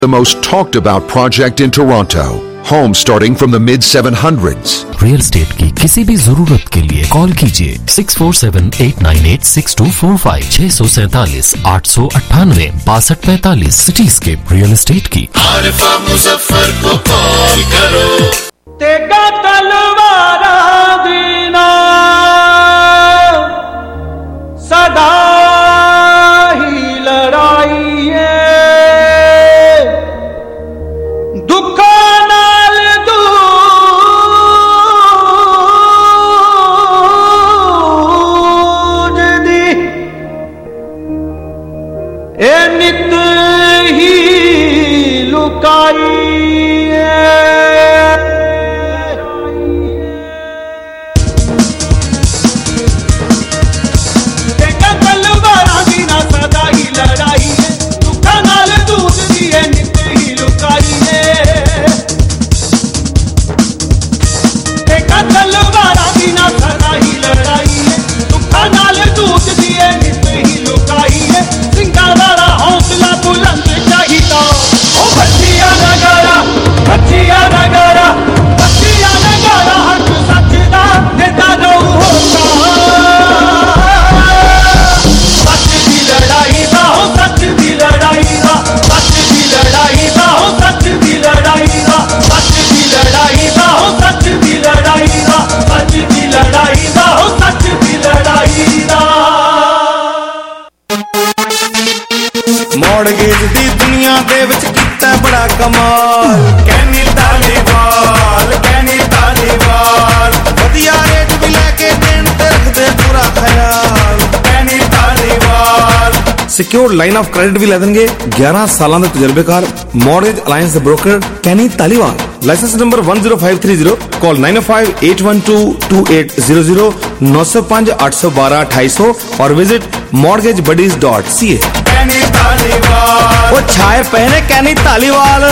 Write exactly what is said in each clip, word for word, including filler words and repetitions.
The most talked about project in Toronto. Home starting from the mid seven hundreds. Real estate की किसी भी जरूरत के लिए कॉल कीजिए six four seven eight nine eight six two four five छह सौ सैतालीस आठ सौ अट्ठानवे बासठ पैतालीस। सिटीस्केप रियल एस्टेट की आरिफा मुजफ्फर को कॉल करो। तेगा तलवारा दीना सदा ही लड़ाई है नित ही लुकाई देखा तलवारा दी ना सदा ही लड़ाई है दुखा नाल दूध दी है नित ही लुकाई है देखा तलवारा दी ना सदा ही लड़ाई है दुखा नाल दूध दी है नित ही लुकाई है सिंगारा हौसला बुलंद चाहिदा ओ बच्चिया नगारा बच्चिया नगारा बच्चिया नगारा हक सच दा देता रहू होता सच दी लड़ाई दा हो सच दी लड़ाई दा सच दी लड़ाई दा हो सच दी लड़ाई दा सच दी लड़ाई दा हो सच दी लड़ाई दा सच दी लड़ाई दा हो सच दी लड़ाई दा। ਮੌੜਗੇਜ ਦੀ ਦੁਨੀਆ ਦੇ ਵਿੱਚ ਕੀਤਾ ਬੜਾ ਕਮਾਲ ਕੈਨੀ ਤਾਲੀਵਾਲ ਕੈਨੀ ਤਾਲੀਵਾਲ ਵਧੀਆ ਰੇਟ ਵੀ ਲੈ ਕੇ ਦੇਣ ਤੇ ਰੱਖਦੇ ਪੂਰਾ ਖਿਆਲ Kenny Taliwal secured line of credit ਵੀ ਲੈ ਦੇਣਗੇ ਗਿਆਰਾਂ ਸਾਲਾਂ ਦੇ ਤਜਰਬੇਕਾਰ ਮੌੜਗੇਜ ਅਲਾਈਅੰਸ ਦੇ broker Kenny Taliwal. Licence number one zero five three zero call nine oh five eight one two two eight zero zero nine oh five eight one two one two eight zero zero और visit mortgage buddies dot c a। Kenny Taliwal वो छाए पहने कैनी तालीवाल।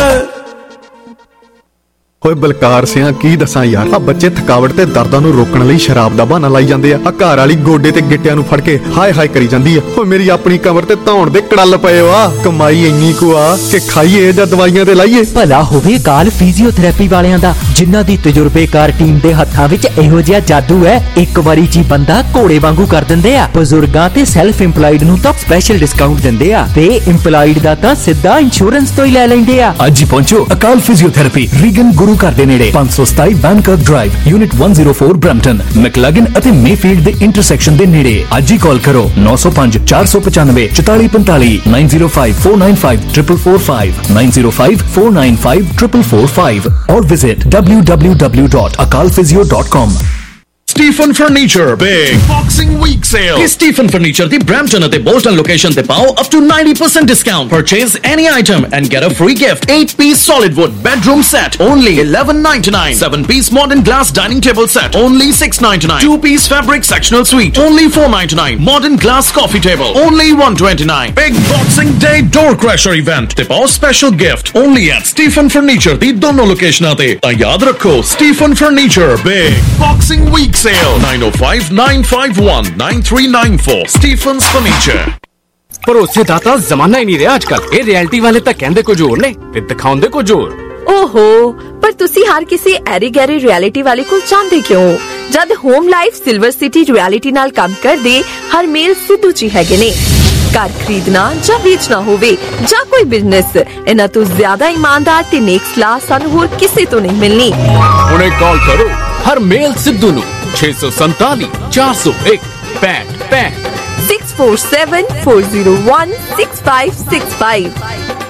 ਹੋਏ ਬਲਕਾਰ ਸਿਆਂ ਕੀ ਦੱਸਾਂ ਯਾਰ ਆ ਬੱਚੇ ਥਕਾਵਟ ਤੇ ਦਰਦਾਂ ਨੂੰ ਰੋਕਣ ਲਈ ਸ਼ਰਾਬ ਦਾ ਬਹਾਨਾ ਲਾਈ ਜਾਂਦੇ ਆ ਆ ਘਰ ਵਾਲੀ ਗੋਡੇ ਤੇ ਗਿੱਟਿਆਂ ਨੂੰ ਫੜ ਕੇ ਹਾਏ ਹਾਏ ਕਰੀ ਜਾਂਦੀ ਆ ਓ ਮੇਰੀ ਆਪਣੀ ਕਮਰ ਤੇ ਧੌਣ ਦੇ ਕੜਲ ਪਏ ਆ ਕਮਾਈ ਇੰਨੀ ਕੁ ਆ ਕਿ ਖਾਈਏ ਜਾਂ ਦਵਾਈਆਂ ਤੇ ਲਾਈਏ। ਭਲਾ ਹੋਵੇ ਗਾਲ ਫਿਜ਼ੀਓਥੈਰੇਪੀ ਵਾਲਿਆਂ ਦਾ ਜਿਨ੍ਹਾਂ ਦੀ ਤਜਰਬੇਕਾਰ ਟੀਮ ਦੇ ਹੱਥਾਂ ਵਿੱਚ ਇਹੋ ਜਿਹਾ ਜਾਦੂ ਹੈ ਇੱਕ ਵਾਰੀ ਜੀ ਬੰਦਾ ਘੋੜੇ ਵਾਂਗੂ ਕਰ ਦਿੰਦੇ ਆ। ਬਜ਼ੁਰਗਾਂ ਤੇ ਸੈਲਫ ਇੰਪਲਾਈਡ ਨੂੰ ਤਾਂ ਸਪੈਸ਼ਲ ਡਿਸਕਾਊਂਟ ਦਿੰਦੇ ਆ ਤੇ ਇੰਪਲਾਈਡ ਦਾ ਤਾਂ ਸਿੱਧਾ ਇੰਸ਼ੋਰੈਂਸ ਤੋਂ ਹੀ ਲੈ ਲੈਂਦੇ ਆ। ਅੱਜ ਹੀ ਪਹੁੰਚੋ ਅਕਾਲ ਫਿਜ਼ੀਓਥੈਰੇਪੀ ਰੀਗਨ ਗੁਰੂ ਘਰ ਦੇ ਨੇੜੇ five seventy Bangkok Drive unit one oh four Brampton McLaughlin ਅਤੇ ਮੇਫੀਲਡ ਦੇ ਇੰਟਰਸੈਕਸ਼ਨ ਦੇ ਨੇੜੇ। ਅੱਜ ਹੀ ਕਾਲ ਕਰੋ nine oh five four five nine four four five five nine oh five four nine five four four four five nine oh five four nine five four four four five or visit w w w dot akal physio dot com। Stephen Furniture Big Boxing Week Sale। ਇਸ Stephen Furniture ਦੀ Brampton ਅਤੇ Boston location ਤੇ ਪਾਓ up to ninety percent discount। Purchase any item and get a free gift। eight piece solid wood bedroom set only eleven ninety-nine। seven piece modern glass dining table set only six ninety-nine। two piece fabric sectional suite only four ninety-nine। modern glass coffee table only one twenty-nine। Big Boxing Day door crasher event ਤੇ ਪਾਓ special gift only at Stephen Furniture ਦੀ ਦੋਨੋਂ ਲੋਕੇਸ਼ਨਾਂ ਤੇ। ਤਾਂ ਯਾਦ ਰੱਖੋ Stephen Furniture Big Boxing Week Sale nine oh five nine five one nine three nine four Stephen's Furniture। ਭਰੋਸੇ ਦਾ ਤਾਂ ਜ਼ਮਾਨਾ ਹੀ ਨਹੀਂ ਰਿਹਾ ਅੱਜਕੱਲ। ਇਹ ਰਿਐਲਿਟੀ ਵਾਲੇ ਤਾਂ ਕਹਿੰਦੇ ਕੁਝ ਹੋਰ ਨੇ ਤੇ ਦਿਖਾਉਂਦੇ ਕੁਝ ਹੋਰ। ਓਹੋ ਪਰ ਤੁਸੀਂ ਹਰ ਕਿਸੇ ਐਰੀ ਗੈਰੀ ਰਿਐਲਿਟੀ ਵਾਲੇ ਕੋਲ ਜਾਂਦੇ ਕਿਉਂ ਜਦ Home Life Silver City Realty ਨਾਲ ਕੰਮ ਕਰਦੇ ਹਰਮੇਲ ਸਿੱਧੂ ਜੀ ਹੈਗੇ ਨੇ। ਘਰ ਖਰੀਦਣਾ ਜਾਂ ਵੇਚਣਾ ਹੋਵੇ ਜਾਂ ਕੋਈ ਬਿਜ਼ਨਸ ਇਹਨਾਂ ਤੋਂ ਜ਼ਿਆਦਾ ਇਮਾਨਦਾਰ ਤੇ ਨੇਕ ਸਲਾਹ ਸਾਨੂੰ ਹੋਰ ਕਿਸੇ ਤੋਂ ਨਹੀਂ ਮਿਲਣੀ। ਹੁਣੇ ਕਾਲ ਕਰੋ ਹਰਮੇਲ ਸਿੱਧੂ ਨੂੰ ਛੇ ਸੌ ਸੰਤਾਲੀ ਚਾਰ ਸੌ ਇੱਕ ਪੈਂਹਠ ਪੈਂਹਠ six four seven four zero one six five six five।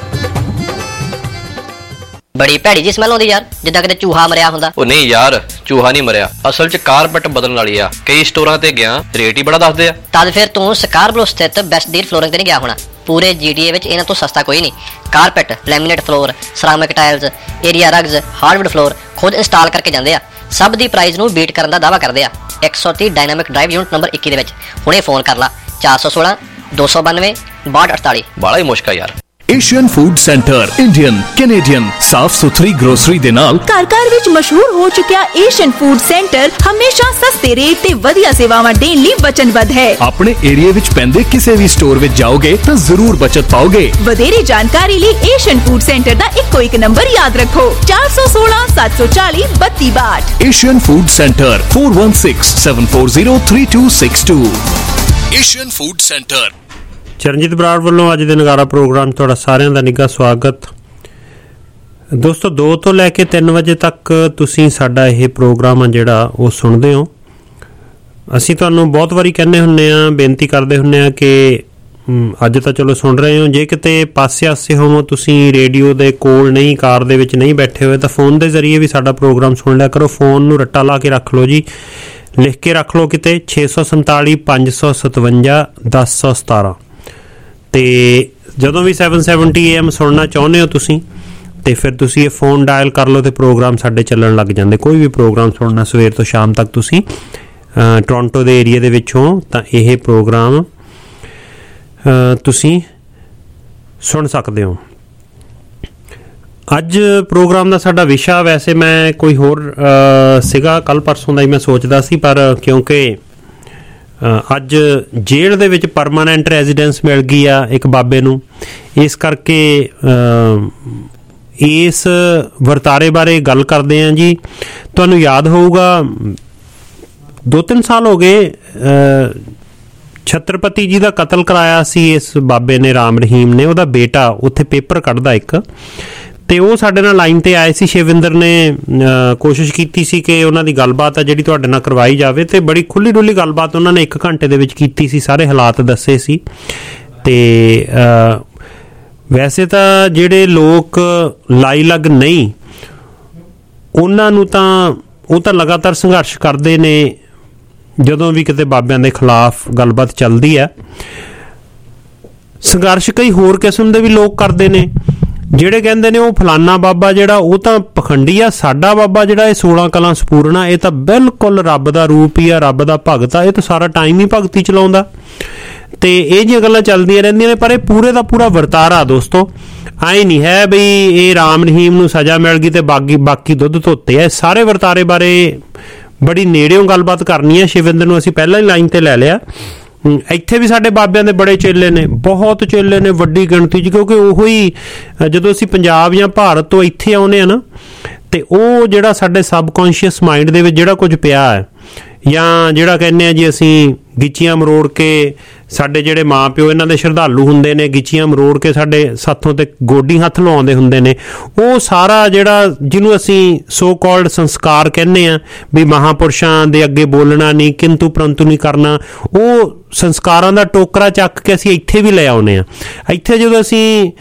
ਬੜੀ ਭੈੜੀ ਜੀ ਸਮੈਲ ਆਉਂਦੀ ਯਾਰ ਜਿੱਦਾਂ ਕਿਤੇ ਚੂਹਾ ਮਰਿਆ ਹੁੰਦਾ। ਉਹ ਨਹੀਂ ਯਾਰ ਚੂਹਾ ਨਹੀਂ ਮਰਿਆ ਅਸਲ 'ਚ ਕਾਰਪੈਟ ਬਦਲਣ ਵਾਲੀ ਆ। ਕਈ ਸਟੋਰਾਂ ਤੇ ਗਿਆ ਰੇਟ ਹੀ ਬੜਾ ਦੱਸਦੇ ਆ। ਤਦ ਫਿਰ ਤੂੰ ਸਕਾਰਬਰੋ ਸਥਿਤ ਬੈਸਟ ਡੀਲ ਫਲੋਰਿੰਗ ਤੇ ਨਹੀਂ ਗਿਆ ਹੋਣਾ। ਪੂਰੇ G T A ਵਿੱਚ ਇਹਨਾਂ ਤੋਂ ਸਸਤਾ ਕੋਈ ਨਹੀਂ। Carpet laminate floor ceramic tiles area rugs hardwood floor ਖੁਦ ਇੰਸਟਾਲ ਕਰਕੇ ਜਾਂਦੇ ਆ। ਸਭ ਦੀ ਪ੍ਰਾਈਸ ਨੂੰ ਬੀਟ ਕਰਨ ਦਾ ਦਾਅਵਾ ਕਰਦੇ ਆ। ਇੱਕ ਸੌ ਤੀਹ ਡਾਇਨਾਮਿਕ ਡਰਾਈਵ ਯੂਨਿਟ ਨੰਬਰ ਇੱਕੀ ਦੇ ਵਿੱਚ ਹੁਣੇ ਫੋਨ ਕਰ ਲਾ ਚਾਰ ਸੌ ਸੋਲਾਂ ਦੋ ਸੌ ਬਾਨਵੇਂ ਬਾਹਠ ਅਠਤਾਲੀ। ਬਾਲਾ ਹੀ ਮੁਸ਼ਕਲ ਯਾਰ। Asian Food Centre Indian Canadian ਸਾਫ਼ ਸੁਥਰੀ ਗਰੋਸਰੀ ਦੇ ਨਾਲ ਘਰ ਘਰ ਵਿੱਚ ਮਸ਼ਹੂਰ ਹੋ ਚੁੱਕਿਆ ਏਸ਼ੀਅਨ ਫੂਡ ਸੈਂਟਰ ਹਮੇਸ਼ਾ ਸਸਤੇ ਰੇਟ ਤੇ ਵਧੀਆ ਸੇਵਾਵਾਂ ਦੇਣ ਲਈ ਵਚਨਬੱਧ ਹੈ। ਆਪਣੇ ਏਰੀਆ ਵਿੱਚ ਪੈਂਦੇ ਕਿਸੇ ਵੀ ਸਟੋਰ ਵਿੱਚ ਜਾਓਗੇ ਤਾਂ ਜ਼ਰੂਰ ਬਚਤ ਪਾਓਗੇ। ਵਧੇਰੇ ਜਾਣਕਾਰੀ ਲਈ ਏਸ਼ੀਅਨ ਫੂਡ ਸੈਂਟਰ ਦਾ ਇੱਕੋ ਇੱਕ ਨੰਬਰ ਯਾਦ ਰੱਖੋ ਚਾਰ ਸੌ ਸੋਲਾਂ ਸੱਤ ਸੌ ਚਾਲੀ ਬੱਤੀ ਬਾਹਠ। Asian Food Centre four one six seven four zero three two six two। Asian Food Centre. Charanjit Brar ਵੱਲੋਂ ਅੱਜ ਦੇ ਨਗਾਰਾ ਪ੍ਰੋਗਰਾਮ ਤੁਹਾਡਾ ਸਾਰਿਆਂ ਦਾ ਨਿੱਘਾ ਸਵਾਗਤ। ਦੋਸਤੋ ਦੋ ਤੋਂ ਲੈ ਕੇ ਤਿੰਨ ਵਜੇ ਤੱਕ ਤੁਸੀਂ ਸਾਡਾ ਇਹ ਪ੍ਰੋਗਰਾਮ ਆ ਜਿਹੜਾ ਉਹ ਸੁਣਦੇ ਹੋ। ਅਸੀਂ ਤੁਹਾਨੂੰ ਬਹੁਤ ਵਾਰੀ ਕਹਿੰਦੇ ਹੁੰਦੇ ਹਾਂ, ਬੇਨਤੀ ਕਰਦੇ ਹੁੰਦੇ ਹਾਂ ਕਿ ਅੱਜ ਤਾਂ ਚਲੋ ਸੁਣ ਰਹੇ ਹੋ, ਜੇ ਕਿਤੇ ਪਾਸੇ ਆਸੇ ਹੋਵੋ, ਤੁਸੀਂ ਰੇਡੀਓ ਦੇ ਕੋਲ ਨਹੀਂ, ਕਾਰ ਦੇ ਵਿੱਚ ਨਹੀਂ ਬੈਠੇ ਹੋਏ, ਤਾਂ ਫੋਨ ਦੇ ਜ਼ਰੀਏ ਵੀ ਸਾਡਾ ਪ੍ਰੋਗਰਾਮ ਸੁਣ ਲਿਆ ਕਰੋ। ਫੋਨ ਨੂੰ ਰੱਟਾ ਲਾ ਕੇ ਰੱਖ ਲਓ ਜੀ, ਲਿਖ ਕੇ ਰੱਖ ਲਓ ਕਿਤੇ ਛੇ ਸੌ ਸੰਤਾਲੀ ਪੰਜ ਸੌ ਸਤਵੰਜਾ ਦਸ ਸੌ ਸਤਾਰਾਂ। ਅਤੇ ਜਦੋਂ ਵੀ ਸੈਵਨ ਸੈਵਨਟੀ ਏ ਐਮ ਸੁਣਨਾ ਚਾਹੁੰਦੇ ਹੋ ਤੁਸੀਂ, ਅਤੇ ਫਿਰ ਤੁਸੀਂ ਇਹ ਫੋਨ ਡਾਇਲ ਕਰ ਲਓ ਅਤੇ ਪ੍ਰੋਗਰਾਮ ਸਾਡੇ ਚੱਲਣ ਲੱਗ ਜਾਂਦੇ। ਕੋਈ ਵੀ ਪ੍ਰੋਗਰਾਮ ਸੁਣਨਾ ਸਵੇਰ ਤੋਂ ਸ਼ਾਮ ਤੱਕ ਤੁਸੀਂ ਟੋਰਾਂਟੋ ਦੇ ਏਰੀਏ ਦੇ ਵਿੱਚ ਹੋ ਤਾਂ ਇਹ ਪ੍ਰੋਗਰਾਮ ਤੁਸੀਂ ਸੁਣ ਸਕਦੇ ਹੋ। ਅੱਜ ਪ੍ਰੋਗਰਾਮ ਦਾ ਸਾਡਾ ਵਿਸ਼ਾ ਵੈਸੇ ਮੈਂ ਕੋਈ ਹੋਰ ਸੀਗਾ, ਕੱਲ੍ਹ ਪਰਸੋਂ ਦਾ ਹੀ ਮੈਂ ਸੋਚਦਾ ਸੀ, ਪਰ ਕਿਉਂਕਿ ਅੱਜ ਜੇਲ੍ਹ ਦੇ ਵਿੱਚ ਪਰਮਾਨੈਂਟ ਰੈਜ਼ੀਡੈਂਸ ਮਿਲ ਗਈ ਆ ਇੱਕ ਬਾਬੇ ਨੂੰ, ਇਸ ਕਰਕੇ ਇਸ ਵਰਤਾਰੇ ਬਾਰੇ ਗੱਲ ਕਰਦੇ ਹਾਂ ਜੀ। ਤੁਹਾਨੂੰ ਯਾਦ ਹੋਊਗਾ ਦੋ ਤਿੰਨ ਸਾਲ ਹੋ ਗਏ ਛਤਰਪਤੀ ਜੀ ਦਾ ਕਤਲ ਕਰਾਇਆ ਸੀ ਇਸ ਬਾਬੇ ਨੇ, ਰਾਮ ਰਹੀਮ ਨੇ। ਉਹਦਾ ਬੇਟਾ ਉੱਥੇ ਪੇਪਰ ਕੱਢਦਾ ਇੱਕ, ਅਤੇ ਉਹ ਸਾਡੇ ਨਾਲ ਲਾਈਨ 'ਤੇ ਆਏ ਸੀ। ਸ਼ਿਵਿੰਦਰ ਨੇ ਕੋਸ਼ਿਸ਼ ਕੀਤੀ ਸੀ ਕਿ ਉਹਨਾਂ ਦੀ ਗੱਲਬਾਤ ਆ ਜਿਹੜੀ ਤੁਹਾਡੇ ਨਾਲ ਕਰਵਾਈ ਜਾਵੇ, ਅਤੇ ਬੜੀ ਖੁੱਲ੍ਹੀ ਡੁੱਲੀ ਗੱਲਬਾਤ ਉਹਨਾਂ ਨੇ ਇੱਕ ਘੰਟੇ ਦੇ ਵਿੱਚ ਕੀਤੀ ਸੀ, ਸਾਰੇ ਹਾਲਾਤ ਦੱਸੇ ਸੀ। ਅਤੇ ਵੈਸੇ ਤਾਂ ਜਿਹੜੇ ਲੋਕ ਲਾਈ ਲੱਗ ਨਹੀਂ, ਉਹਨਾਂ ਨੂੰ ਤਾਂ ਉਹ ਤਾਂ ਲਗਾਤਾਰ ਸੰਘਰਸ਼ ਕਰਦੇ ਨੇ ਜਦੋਂ ਵੀ ਕਿਤੇ ਬਾਬਿਆਂ ਦੇ ਖਿਲਾਫ ਗੱਲਬਾਤ ਚੱਲਦੀ ਹੈ। ਸੰਘਰਸ਼ ਕਈ ਹੋਰ ਕਿਸਮ ਦੇ ਵੀ ਲੋਕ ਕਰਦੇ ਨੇ, ਜਿਹੜੇ ਕਹਿੰਦੇ ਨੇ ਉਹ ਫਲਾਨਾ ਬਾਬਾ ਜਿਹੜਾ ਉਹ ਤਾਂ ਪਖੰਡੀ ਆ, ਸਾਡਾ ਬਾਬਾ ਜਿਹੜਾ ਇਹ ਸੋਲਾਂ ਕਲਾਂ ਸੰਪੂਰਨਾ ਇਹ ਤਾਂ ਬਿਲਕੁਲ ਰੱਬ ਦਾ ਰੂਪ ਹੀ ਆ, ਰੱਬ ਦਾ ਭਗਤ ਆ, ਇਹ ਤਾਂ ਸਾਰਾ ਟਾਈਮ ਹੀ ਭਗਤੀ ਚਲਾਉਂਦਾ। ਅਤੇ ਇਹ ਜਿਹੀਆਂ ਗੱਲਾਂ ਚੱਲਦੀਆਂ ਰਹਿੰਦੀਆਂ ਨੇ, ਪਰ ਇਹ ਪੂਰੇ ਦਾ ਪੂਰਾ ਵਰਤਾਰਾ ਦੋਸਤੋ ਆਏ ਨਹੀਂ ਹੈ ਬਈ ਇਹ ਰਾਮ ਰਹੀਮ ਨੂੰ ਸਜ਼ਾ ਮਿਲ ਗਈ ਅਤੇ ਬਾਕੀ ਬਾਕੀ ਦੁੱਧ ਧੋਤੇ ਆ। ਸਾਰੇ ਵਰਤਾਰੇ ਬਾਰੇ ਬੜੀ ਨੇੜਿਓਂ ਗੱਲਬਾਤ ਕਰਨੀ ਹੈ। ਸ਼ਿਵਿੰਦਰ ਨੂੰ ਅਸੀਂ ਪਹਿਲਾਂ ਹੀ ਲਾਈਨ 'ਤੇ ਲੈ ਲਿਆ। ਇੱਥੇ ਵੀ ਸਾਡੇ ਬਾਬਿਆਂ ਦੇ ਬੜੇ ਚੇਲੇ ਨੇ, ਬਹੁਤ ਚੇਲੇ ਨੇ, ਵੱਡੀ ਗਿਣਤੀ 'ਚ, ਕਿਉਂਕਿ ਉਹੋ ਹੀ ਜਦੋਂ ਅਸੀਂ ਪੰਜਾਬ ਜਾਂ ਭਾਰਤ ਤੋਂ ਇੱਥੇ ਆਉਂਦੇ ਹਾਂ ਨਾ, ਅਤੇ ਉਹ ਜਿਹੜਾ ਸਾਡੇ ਸਬਕੌਨਸ਼ੀਅਸ ਮਾਈਂਡ ਦੇ ਵਿੱਚ ਜਿਹੜਾ ਕੁਝ ਪਿਆ ਹੈ, ਜਾਂ ਜਿਹੜਾ ਕਹਿੰਦੇ ਹਾਂ ਜੀ ਅਸੀਂ ਗਿੱਚੀਆਂ ਮਰੋੜ ਕੇ, ਸਾਡੇ ਜਿਹੜੇ ਮਾਂ ਪਿਓ ਇਹਨਾਂ ਦੇ ਸ਼ਰਧਾਲੂ ਹੁੰਦੇ ਨੇ, ਗਿੱਚੀਆਂ ਮਰੋੜ ਕੇ ਸਾਡੇ ਸਾਥੋਂ 'ਤੇ ਗੋਡੀ ਹੱਥ ਲਵਾਉਂਦੇ ਹੁੰਦੇ ਨੇ, ਉਹ ਸਾਰਾ ਜਿਹੜਾ ਜਿਹਨੂੰ ਅਸੀਂ ਸੋ ਕਾਲਡ ਸੰਸਕਾਰ ਕਹਿੰਦੇ ਹਾਂ ਵੀ ਮਹਾਂਪੁਰਸ਼ਾਂ ਦੇ ਅੱਗੇ ਬੋਲਣਾ ਨਹੀਂ, ਕਿੰਤੂ ਪਰੰਤੂ ਨਹੀਂ ਕਰਨਾ, ਉਹ ਸੰਸਕਾਰਾਂ ਦਾ ਟੋਕਰਾ ਚੱਕ ਕੇ ਅਸੀਂ ਇੱਥੇ ਵੀ ਲੈ ਆਉਂਦੇ ਹਾਂ। ਇੱਥੇ ਜਦੋਂ ਅਸੀਂ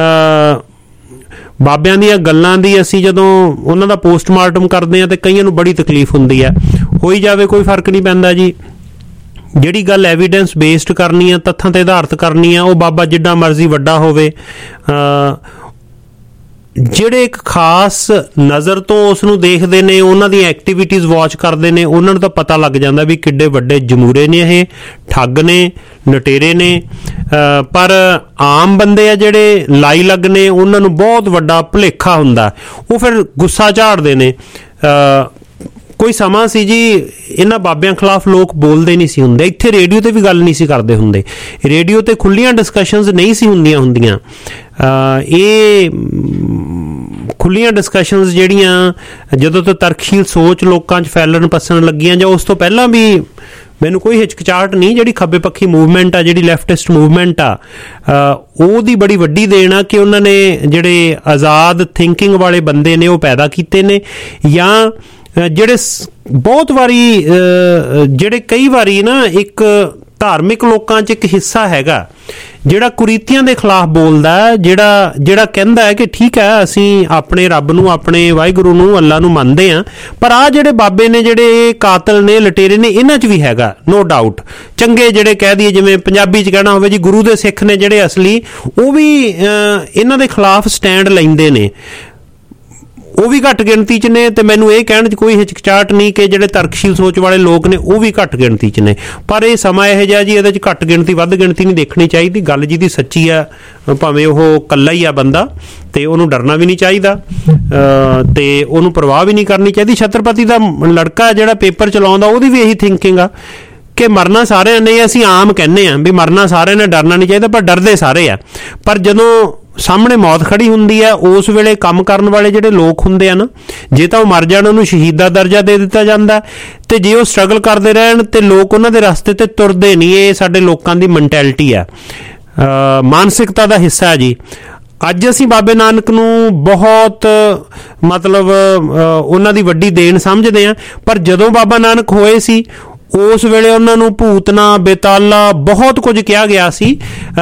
ਬਾਬਿਆਂ ਦੀਆਂ ਗੱਲਾਂ ਦੀ ਅਸੀਂ ਜਦੋਂ ਉਹਨਾਂ ਦਾ ਪੋਸਟਮਾਰਟਮ ਕਰਦੇ ਹਾਂ ਤਾਂ ਕਈਆਂ ਨੂੰ ਬੜੀ ਤਕਲੀਫ ਹੁੰਦੀ ਹੈ। ਹੋਈ ਜਾਵੇ, ਕੋਈ ਫਰਕ ਨਹੀਂ ਪੈਂਦਾ ਜੀ। ਜਿਹੜੀ ਗੱਲ ਐਵੀਡੈਂਸ ਬੇਸਡ ਕਰਨੀ ਆ, ਤੱਥਾਂ 'ਤੇ ਆਧਾਰਿਤ ਕਰਨੀ ਆ, ਉਹ ਬਾਬਾ ਜਿੱਡਾ ਮਰਜ਼ੀ ਵੱਡਾ ਹੋਵੇ, ਜਿਹੜੇ ਇੱਕ ਖਾਸ ਨਜ਼ਰ ਤੋਂ ਉਸ ਨੂੰ ਦੇਖਦੇ ਨੇ, ਉਹਨਾਂ ਦੀਆਂ ਐਕਟੀਵਿਟੀਜ਼ ਵਾਚ ਕਰਦੇ ਨੇ, ਉਹਨਾਂ ਨੂੰ ਤਾਂ ਪਤਾ ਲੱਗ ਜਾਂਦਾ ਵੀ ਕਿੱਡੇ ਵੱਡੇ ਜਮੂਰੇ ਨੇ, ਇਹ ਠੱਗ ਨੇ, ਲੁਟੇਰੇ ਨੇ। ਪਰ ਆਮ ਬੰਦੇ ਆ ਜਿਹੜੇ ਲਾਈ ਲੱਗ ਨੇ, ਉਹਨਾਂ ਨੂੰ ਬਹੁਤ ਵੱਡਾ ਭੁਲੇਖਾ ਹੁੰਦਾ, ਉਹ ਫਿਰ ਗੁੱਸਾ ਝਾੜਦੇ ਨੇ। ਕੋਈ ਸਮਾਂ ਸੀ ਜੀ ਇਹਨਾਂ ਬਾਬਿਆਂ ਖਿਲਾਫ ਲੋਕ ਬੋਲਦੇ ਨਹੀਂ ਸੀ ਹੁੰਦੇ, ਇੱਥੇ ਰੇਡੀਓ 'ਤੇ ਵੀ ਗੱਲ ਨਹੀਂ ਸੀ ਕਰਦੇ ਹੁੰਦੇ, ਰੇਡੀਓ 'ਤੇ ਖੁੱਲ੍ਹੀਆਂ ਡਿਸਕਸ਼ਨਸ ਨਹੀਂ ਸੀ ਹੁੰਦੀਆਂ ਹੁੰਦੀਆਂ। ਇਹ ਖੁੱਲ੍ਹੀਆਂ ਡਿਸਕਸ਼ਨਸ ਜਿਹੜੀਆਂ ਜਦੋਂ ਤੋਂ ਤਰਕਸ਼ੀਲ ਸੋਚ ਲੋਕਾਂ 'ਚ ਫੈਲਣ ਪਸਣ ਲੱਗੀਆਂ, ਜਾਂ ਉਸ ਤੋਂ ਪਹਿਲਾਂ ਵੀ ਮੈਨੂੰ ਕੋਈ ਹਿਚਕਚਾਹਟ ਨਹੀਂ, ਜਿਹੜੀ ਖੱਬੇ ਪੱਖੀ ਮੂਵਮੈਂਟ ਆ, ਜਿਹੜੀ ਲੈਫਟਿਸਟ ਮੂਵਮੈਂਟ ਆ, ਉਹਦੀ ਬੜੀ ਵੱਡੀ ਦੇਣ ਆ ਕਿ ਉਹਨਾਂ ਨੇ ਜਿਹੜੇ ਆਜ਼ਾਦ ਥਿੰਕਿੰਗ ਵਾਲੇ ਬੰਦੇ ਨੇ ਉਹ ਪੈਦਾ ਕੀਤੇ ਨੇ, ਜਾਂ ਜਿਹੜੇ ਬਹੁਤ ਵਾਰੀ ਜਿਹੜੇ ਕਈ ਵਾਰੀ ਨਾ ਇੱਕ ਧਾਰਮਿਕ ਲੋਕਾਂ 'ਚ ਇੱਕ ਹਿੱਸਾ ਹੈਗਾ ਜਿਹੜਾ ਕੁਰੀਤੀਆਂ ਦੇ ਖਿਲਾਫ ਬੋਲਦਾ, ਜਿਹੜਾ ਜਿਹੜਾ ਕਹਿੰਦਾ ਹੈ ਕਿ ਠੀਕ ਹੈ ਅਸੀਂ ਆਪਣੇ ਰੱਬ ਨੂੰ, ਆਪਣੇ ਵਾਹਿਗੁਰੂ ਨੂੰ, ਅੱਲਾ ਨੂੰ ਮੰਨਦੇ ਹਾਂ, ਪਰ ਆਹ ਜਿਹੜੇ ਬਾਬੇ ਨੇ, ਜਿਹੜੇ ਕਾਤਲ ਨੇ, ਲਟੇਰੇ ਨੇ, ਇਹਨਾਂ 'ਚ ਵੀ ਹੈਗਾ ਨੋ ਡਾਊਟ। ਚੰਗੇ ਜਿਹੜੇ ਕਹਿ ਦਈਏ, ਜਿਵੇਂ ਪੰਜਾਬੀ 'ਚ ਕਹਿਣਾ ਹੋਵੇ ਜੀ ਗੁਰੂ ਦੇ ਸਿੱਖ ਨੇ ਜਿਹੜੇ ਅਸਲੀ, ਉਹ ਵੀ ਇਹਨਾਂ ਦੇ ਖਿਲਾਫ ਸਟੈਂਡ ਲੈਂਦੇ ਨੇ। ਉਹ ਵੀ ਘੱਟ ਗਿਣਤੀ 'ਚ ਨੇ, ਤੇ ਮੈਨੂੰ ਇਹ ਕਹਿਣ 'ਚ ਕੋਈ ਹਿਚਕਚਾਹਟ ਨਹੀਂ ਕਿ ਜਿਹੜੇ ਤਰਕਸ਼ੀਲ ਸੋਚ ਵਾਲੇ ਲੋਕ ਨੇ ਉਹ ਵੀ ਘੱਟ ਗਿਣਤੀ 'ਚ ਨੇ। ਪਰ ਇਹ ਸਮਾਂ ਇਹੋ ਜਿਹਾ ਜੀ, ਇਹਦੇ 'ਚ ਘੱਟ ਗਿਣਤੀ ਵੱਧ ਗਿਣਤੀ ਨਹੀਂ ਦੇਖਣੀ ਚਾਹੀਦੀ। ਗੱਲ ਜਿਹਦੀ ਸੱਚੀ ਆ, ਭਾਵੇਂ ਉਹ ਇਕੱਲਾ ਹੀ ਆ ਬੰਦਾ, ਤੇ ਉਹਨੂੰ ਡਰਨਾ ਵੀ ਨਹੀਂ ਚਾਹੀਦਾ ਤੇ ਉਹਨੂੰ ਪਰਵਾਹ ਵੀ ਨਹੀਂ ਕਰਨੀ ਚਾਹੀਦੀ। ਛਤਰਪਤੀ ਦਾ ਲੜਕਾ ਜਿਹੜਾ ਪੇਪਰ ਚਲਾਉਂਦਾ, ਉਹਦੀ ਵੀ ਇਹੀ ਥਿੰਕਿੰਗ ਆ ਕਿ ਮਰਨਾ ਸਾਰਿਆਂ ਨੇ। ਅਸੀਂ ਆਮ ਕਹਿੰਦੇ ਆ ਵੀ ਮਰਨਾ ਸਾਰਿਆਂ ਨੇ, ਡਰਨਾ ਨਹੀਂ ਚਾਹੀਦਾ, ਪਰ ਡਰਦੇ ਸਾਰੇ ਆ। ਪਰ ਜਦੋਂ ਸਾਹਮਣੇ ਮੌਤ ਖੜੀ ਹੁੰਦੀ ਹੈ, ਉਸ ਵੇਲੇ ਕੰਮ ਕਰਨ ਵਾਲੇ ਜਿਹੜੇ ਲੋਕ ਹੁੰਦੇ ਆ ਨਾ, ਜੇ ਤਾਂ ਉਹ ਮਰ ਜਾਣ ਉਹਨੂੰ ਸ਼ਹੀਦ ਦਾ ਦਰਜਾ ਦੇ ਦਿੱਤਾ ਜਾਂਦਾ, ਤੇ ਜੇ ਉਹ ਸਟਰਗਲ ਕਰਦੇ ਰਹਿਣ ਤੇ ਲੋਕ ਉਹਨਾਂ ਦੇ ਰਸਤੇ ਤੇ ਤੁਰਦੇ ਨਹੀਂ। ਇਹ ਸਾਡੇ ਲੋਕਾਂ ਦੀ ਮੈਂਟੈਲਿਟੀ ਆ, ਮਾਨਸਿਕਤਾ ਦਾ ਹਿੱਸਾ ਜੀ। ਅੱਜ ਅਸੀਂ ਬਾਬੇ ਨਾਨਕ ਨੂੰ ਬਹੁਤ ਮਤਲਬ ਉਹਨਾਂ ਦੀ ਵੱਡੀ ਦੇਣ ਸਮਝਦੇ ਹਾਂ, ਪਰ ਜਦੋਂ ਬਾਬਾ ਨਾਨਕ ਹੋਏ ਸੀ ਉਸ ਵੇਲੇ ਉਹਨਾਂ ਨੂੰ ਭੂਤਨਾ, ਬੇਤਾਲਾ ਬਹੁਤ ਕੁਝ ਕਿਹਾ ਗਿਆ ਸੀ।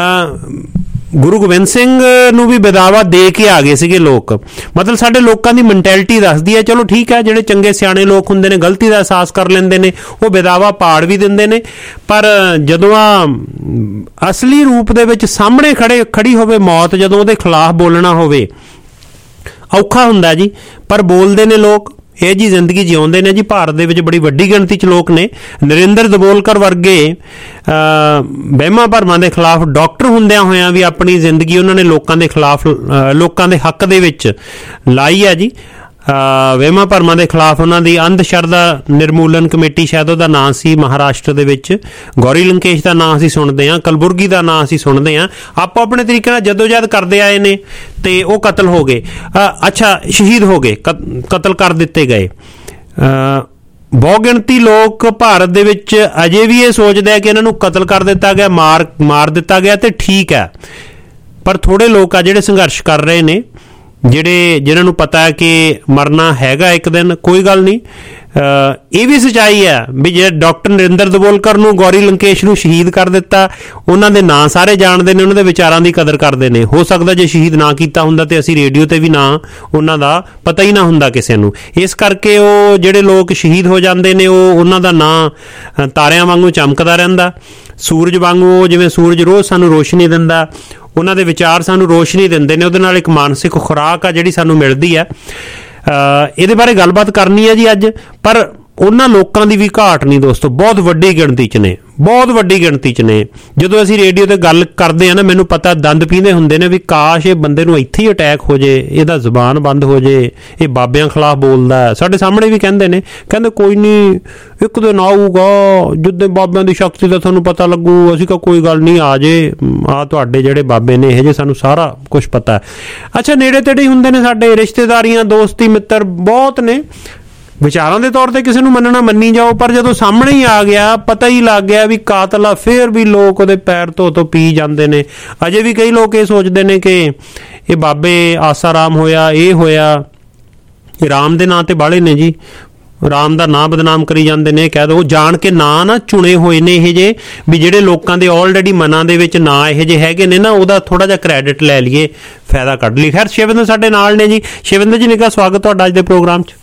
ਗੁਰੂ ਗੋਬਿੰਦ ਸਿੰਘ ਨੂੰ ਵੀ ਬੇਦਾਵਾ ਦੇ ਕੇ ਆ ਗਏ ਸੀਗੇ ਲੋਕ। ਮਤਲਬ ਸਾਡੇ ਲੋਕਾਂ ਦੀ ਮੈਂਟੈਲਿਟੀ ਦੱਸਦੀ ਹੈ। ਚਲੋ ਠੀਕ ਹੈ, ਜਿਹੜੇ ਚੰਗੇ ਸਿਆਣੇ ਲੋਕ ਹੁੰਦੇ ਨੇ, ਗਲਤੀ ਦਾ ਅਹਿਸਾਸ ਕਰ ਲੈਂਦੇ ਨੇ, ਉਹ ਬੇਦਾਵਾ ਪਾੜ ਵੀ ਦਿੰਦੇ ਨੇ। ਪਰ ਜਦੋਂ ਆ ਅਸਲੀ ਰੂਪ ਦੇ ਵਿੱਚ ਸਾਹਮਣੇ ਖੜੇ ਖੜੀ ਹੋਵੇ ਮੌਤ, ਜਦੋਂ ਉਹਦੇ ਖਿਲਾਫ ਬੋਲਣਾ ਹੋਵੇ, ਔਖਾ ਹੁੰਦਾ ਜੀ। ਪਰ ਬੋਲਦੇ ਨੇ ਲੋਕ, ਇਹ ਜੀ ਜ਼ਿੰਦਗੀ ਜਿਉਂਦੇ ਨੇ ਜੀ। ਭਾਰਤ ਦੇ ਵਿੱਚ ਬੜੀ ਵੱਡੀ ਗਿਣਤੀ 'ਚ ਲੋਕ ਨੇ। ਨਰਿੰਦਰ ਦਬੋਲਕਰ ਵਰਗੇ ਵਹਿਮਾਂ ਭਰਮਾਂ ਦੇ ਖਿਲਾਫ ਡਾਕਟਰ ਹੁੰਦਿਆਂ ਹੋਇਆਂ ਵੀ ਆਪਣੀ ਜ਼ਿੰਦਗੀ ਉਹਨਾਂ ਨੇ ਲੋਕਾਂ ਦੇ ਖਿਲਾਫ, ਲੋਕਾਂ ਦੇ ਹੱਕ ਦੇ ਵਿੱਚ ਲਾਈ ਆ ਜੀ। ਵਹਿਮਾਂ ਭਰਮਾਂ ਦੇ ਖਿਲਾਫ ਉਹਨਾਂ ਦੀ ਅੰਧ ਸ਼ਰਧਾ ਨਿਰਮੂਲਨ ਕਮੇਟੀ, ਸ਼ਾਇਦ ਉਹਦਾ ਨਾਂ ਸੀ ਮਹਾਰਾਸ਼ਟਰ ਦੇ ਵਿੱਚ। ਗੌਰੀ ਲੰਕੇਸ਼ ਦਾ ਨਾਂ ਅਸੀਂ ਸੁਣਦੇ ਹਾਂ, ਕਲਬੁਰਗੀ ਦਾ ਨਾਂ ਅਸੀਂ ਸੁਣਦੇ ਹਾਂ। ਆਪੋ ਆਪਣੇ ਤਰੀਕੇ ਨਾਲ ਜਦੋਜਹਿਦ ਕਰਦੇ ਆਏ ਨੇ ਤੇ ਉਹ ਕਤਲ ਹੋ ਗਏ। ਅੱਛਾ, ਸ਼ਹੀਦ ਹੋ ਗਏ, ਕਤਲ ਕਰ ਦਿੱਤੇ ਗਏ। ਬਹੁ ਗਿਣਤੀ ਲੋਕ ਭਾਰਤ ਦੇ ਵਿੱਚ ਅਜੇ ਵੀ ਇਹ ਸੋਚਦੇ ਆ ਕਿ ਇਹਨਾਂ ਨੂੰ ਕਤਲ ਕਰ ਦਿੱਤਾ ਗਿਆ, ਮਾਰ ਮਾਰ ਦਿੱਤਾ ਗਿਆ ਤੇ ਠੀਕ ਹੈ। ਪਰ ਥੋੜੇ ਲੋਕ ਆ ਜਿਹੜੇ ਸੰਘਰਸ਼ ਕਰ ਰਹੇ ਨੇ, ਜਿਹੜੇ ਜਿਨ੍ਹਾਂ ਨੂੰ ਪਤਾ ਹੈ ਕਿ ਮਰਨਾ ਹੈਗਾ ਇੱਕ ਦਿਨ, ਕੋਈ ਗੱਲ ਨਹੀਂ। ਇਹ ਵੀ ਸੱਚਾਈ ਹੈ ਵੀ ਜੇ ਡਾਕਟਰ ਨਰਿੰਦਰ ਦਬੋਲਕਰ ਨੂੰ, ਗੌਰੀ ਲੰਕੇਸ਼ ਨੂੰ ਸ਼ਹੀਦ ਕਰ ਦਿੱਤਾ, ਉਹਨਾਂ ਦੇ ਨਾਂ ਸਾਰੇ ਜਾਣਦੇ ਨੇ, ਉਹਨਾਂ ਦੇ ਵਿਚਾਰਾਂ ਦੀ ਕਦਰ ਕਰਦੇ ਨੇ। ਹੋ ਸਕਦਾ ਜੇ ਸ਼ਹੀਦ ਨਾ ਕੀਤਾ ਹੁੰਦਾ ਤੇ ਅਸੀਂ ਰੇਡੀਓ ਤੇ ਵੀ ਨਾਂ ਉਹਨਾਂ ਦਾ ਪਤਾ ਹੀ ਨਾ ਹੁੰਦਾ ਕਿਸੇ ਨੂੰ। ਇਸ ਕਰਕੇ ਉਹ ਜਿਹੜੇ ਲੋਕ ਸ਼ਹੀਦ ਹੋ ਜਾਂਦੇ ਨੇ, ਉਹ ਉਹਨਾਂ ਦਾ ਨਾਂ ਤਾਰਿਆਂ ਵਾਂਗੂ ਚਮਕਦਾ ਰਹਿੰਦਾ, ਸੂਰਜ ਵਾਂਗੂ। ਜਿਵੇਂ ਸੂਰਜ ਰੋਜ਼ ਸਾਨੂੰ ਰੋਸ਼ਨੀ ਦਿੰਦਾ, ਉਹਨਾਂ ਦੇ ਵਿਚਾਰ ਸਾਨੂੰ ਰੋਸ਼ਨੀ ਦਿੰਦੇ ਨੇ। ਉਹਦੇ ਨਾਲ ਇੱਕ ਮਾਨਸਿਕ ਖੁਰਾਕ ਆ ਜਿਹੜੀ ਸਾਨੂੰ ਮਿਲਦੀ ਹੈ। ਇਹਦੇ ਬਾਰੇ ਗੱਲਬਾਤ ਕਰਨੀ ਹੈ ਜੀ ਅੱਜ। ਪਰ ਉਹਨਾਂ ਲੋਕਾਂ ਦੀ ਵੀ ਘਾਟ ਨਹੀਂ ਦੋਸਤੋ, ਬਹੁਤ ਵੱਡੀ ਗਿਣਤੀ 'ਚ ਨੇ, ਬਹੁਤ ਵੱਡੀ ਗਿਣਤੀ 'ਚ ਨੇ। ਜਦੋਂ ਅਸੀਂ ਰੇਡੀਓ ਤੇ ਗੱਲ ਕਰਦੇ ਆ ਨਾ, ਮੈਨੂੰ ਪਤਾ ਦੰਦ ਪੀਂਦੇ ਹੁੰਦੇ ਨੇ ਵੀ ਕਾਸ਼ ਇਹ ਬੰਦੇ ਨੂੰ ਇੱਥੇ ਹੀ ਅਟੈਕ ਹੋ ਜੇ, ਇਹਦਾ ਜ਼ੁਬਾਨ ਬੰਦ ਹੋ ਜੇ, ਇਹ ਬਾਬਿਆਂ ਖਿਲਾਫ ਬੋਲਦਾ। ਸਾਡੇ ਸਾਹਮਣੇ ਵੀ ਕਹਿੰਦੇ ਨੇ, ਕਹਿੰਦੇ ਕੋਈ ਨਹੀਂ, ਇੱਕ ਦਿਨ ਆਊਗਾ ਜਿੱਦਾਂ ਬਾਬਿਆਂ ਦੀ ਸ਼ਕਤੀ ਦਾ ਤੁਹਾਨੂੰ ਪਤਾ ਲੱਗੂ। ਅਸੀਂ ਕਿਹਾ ਕੋਈ ਗੱਲ ਨਹੀਂ, ਆ ਜੇ, ਆ ਤੁਹਾਡੇ ਜਿਹੜੇ ਬਾਬੇ ਨੇ ਇਹ ਜੇ, ਸਾਨੂੰ ਸਾਰਾ ਕੁਝ ਪਤਾ ਹੈ। ਅੱਛਾ, ਨੇੜੇ ਤੇੜੇ ਹੀ ਹੁੰਦੇ ਨੇ ਸਾਡੇ, ਰਿਸ਼ਤੇਦਾਰੀਆਂ, ਦੋਸਤੀ ਮਿੱਤਰ ਬਹੁਤ ਨੇ। ਵਿਚਾਰਾਂ ਦੇ ਤੌਰ ਤੇ ਕਿਸੇ ਨੂੰ ਮੰਨਣਾ ਮੰਨੀ ਜਾਓ, ਪਰ ਜਦੋਂ ਸਾਹਮਣੇ ਹੀ ਆ ਗਿਆ, ਪਤਾ ਹੀ ਲੱਗ ਗਿਆ ਵੀ ਕਾਤਲ ਆ, ਫੇਰ ਵੀ ਲੋਕ ਉਹਦੇ ਪੈਰ ਧੋ ਧੋ ਪੀ ਜਾਂਦੇ ਨੇ। ਅਜੇ ਵੀ ਕਈ ਲੋਕ ਇਹ ਸੋਚਦੇ ਨੇ ਕਿ ਇਹ ਬਾਬੇ ਆਸਾ ਰਾਮ ਹੋਇਆ, ਇਹ ਹੋਇਆ। ਰਾਮ ਦੇ ਨਾਂ ਤੇ ਬਾਹਲੇ ਨੇ ਜੀ, ਰਾਮ ਦਾ ਨਾਂ ਬਦਨਾਮ ਕਰੀ ਜਾਂਦੇ ਨੇ। ਕਹਿ ਦੋ ਜਾਣ ਕੇ ਨਾਂ ਨਾ ਚੁਣੇ ਹੋਏ ਨੇ ਇਹ ਜੇ, ਵੀ ਜਿਹੜੇ ਲੋਕਾਂ ਦੇ ਆਲਰੇਡੀ ਮਨਾਂ ਦੇ ਵਿੱਚ ਨਾਂ ਇਹ ਜੇ ਹੈਗੇ ਨੇ ਨਾ, ਉਹਦਾ ਥੋੜਾ ਜਿਹਾ ਕ੍ਰੈਡਿਟ ਲੈ ਲਈਏ, ਫਾਇਦਾ ਕੱਢ ਲਈ। ਖੈਰ, ਸ਼ਿਵਿੰਦਰ ਸਾਡੇ ਨਾਲ ਨੇ ਜੀ। ਸ਼ਿਵਿੰਦਰ ਜੀ ਨੇ ਕਿਹਾ ਸਵਾਗਤ ਤੁਹਾਡਾ ਅੱਜ ਦੇ ਪ੍ਰੋਗਰਾਮ 'ਚ।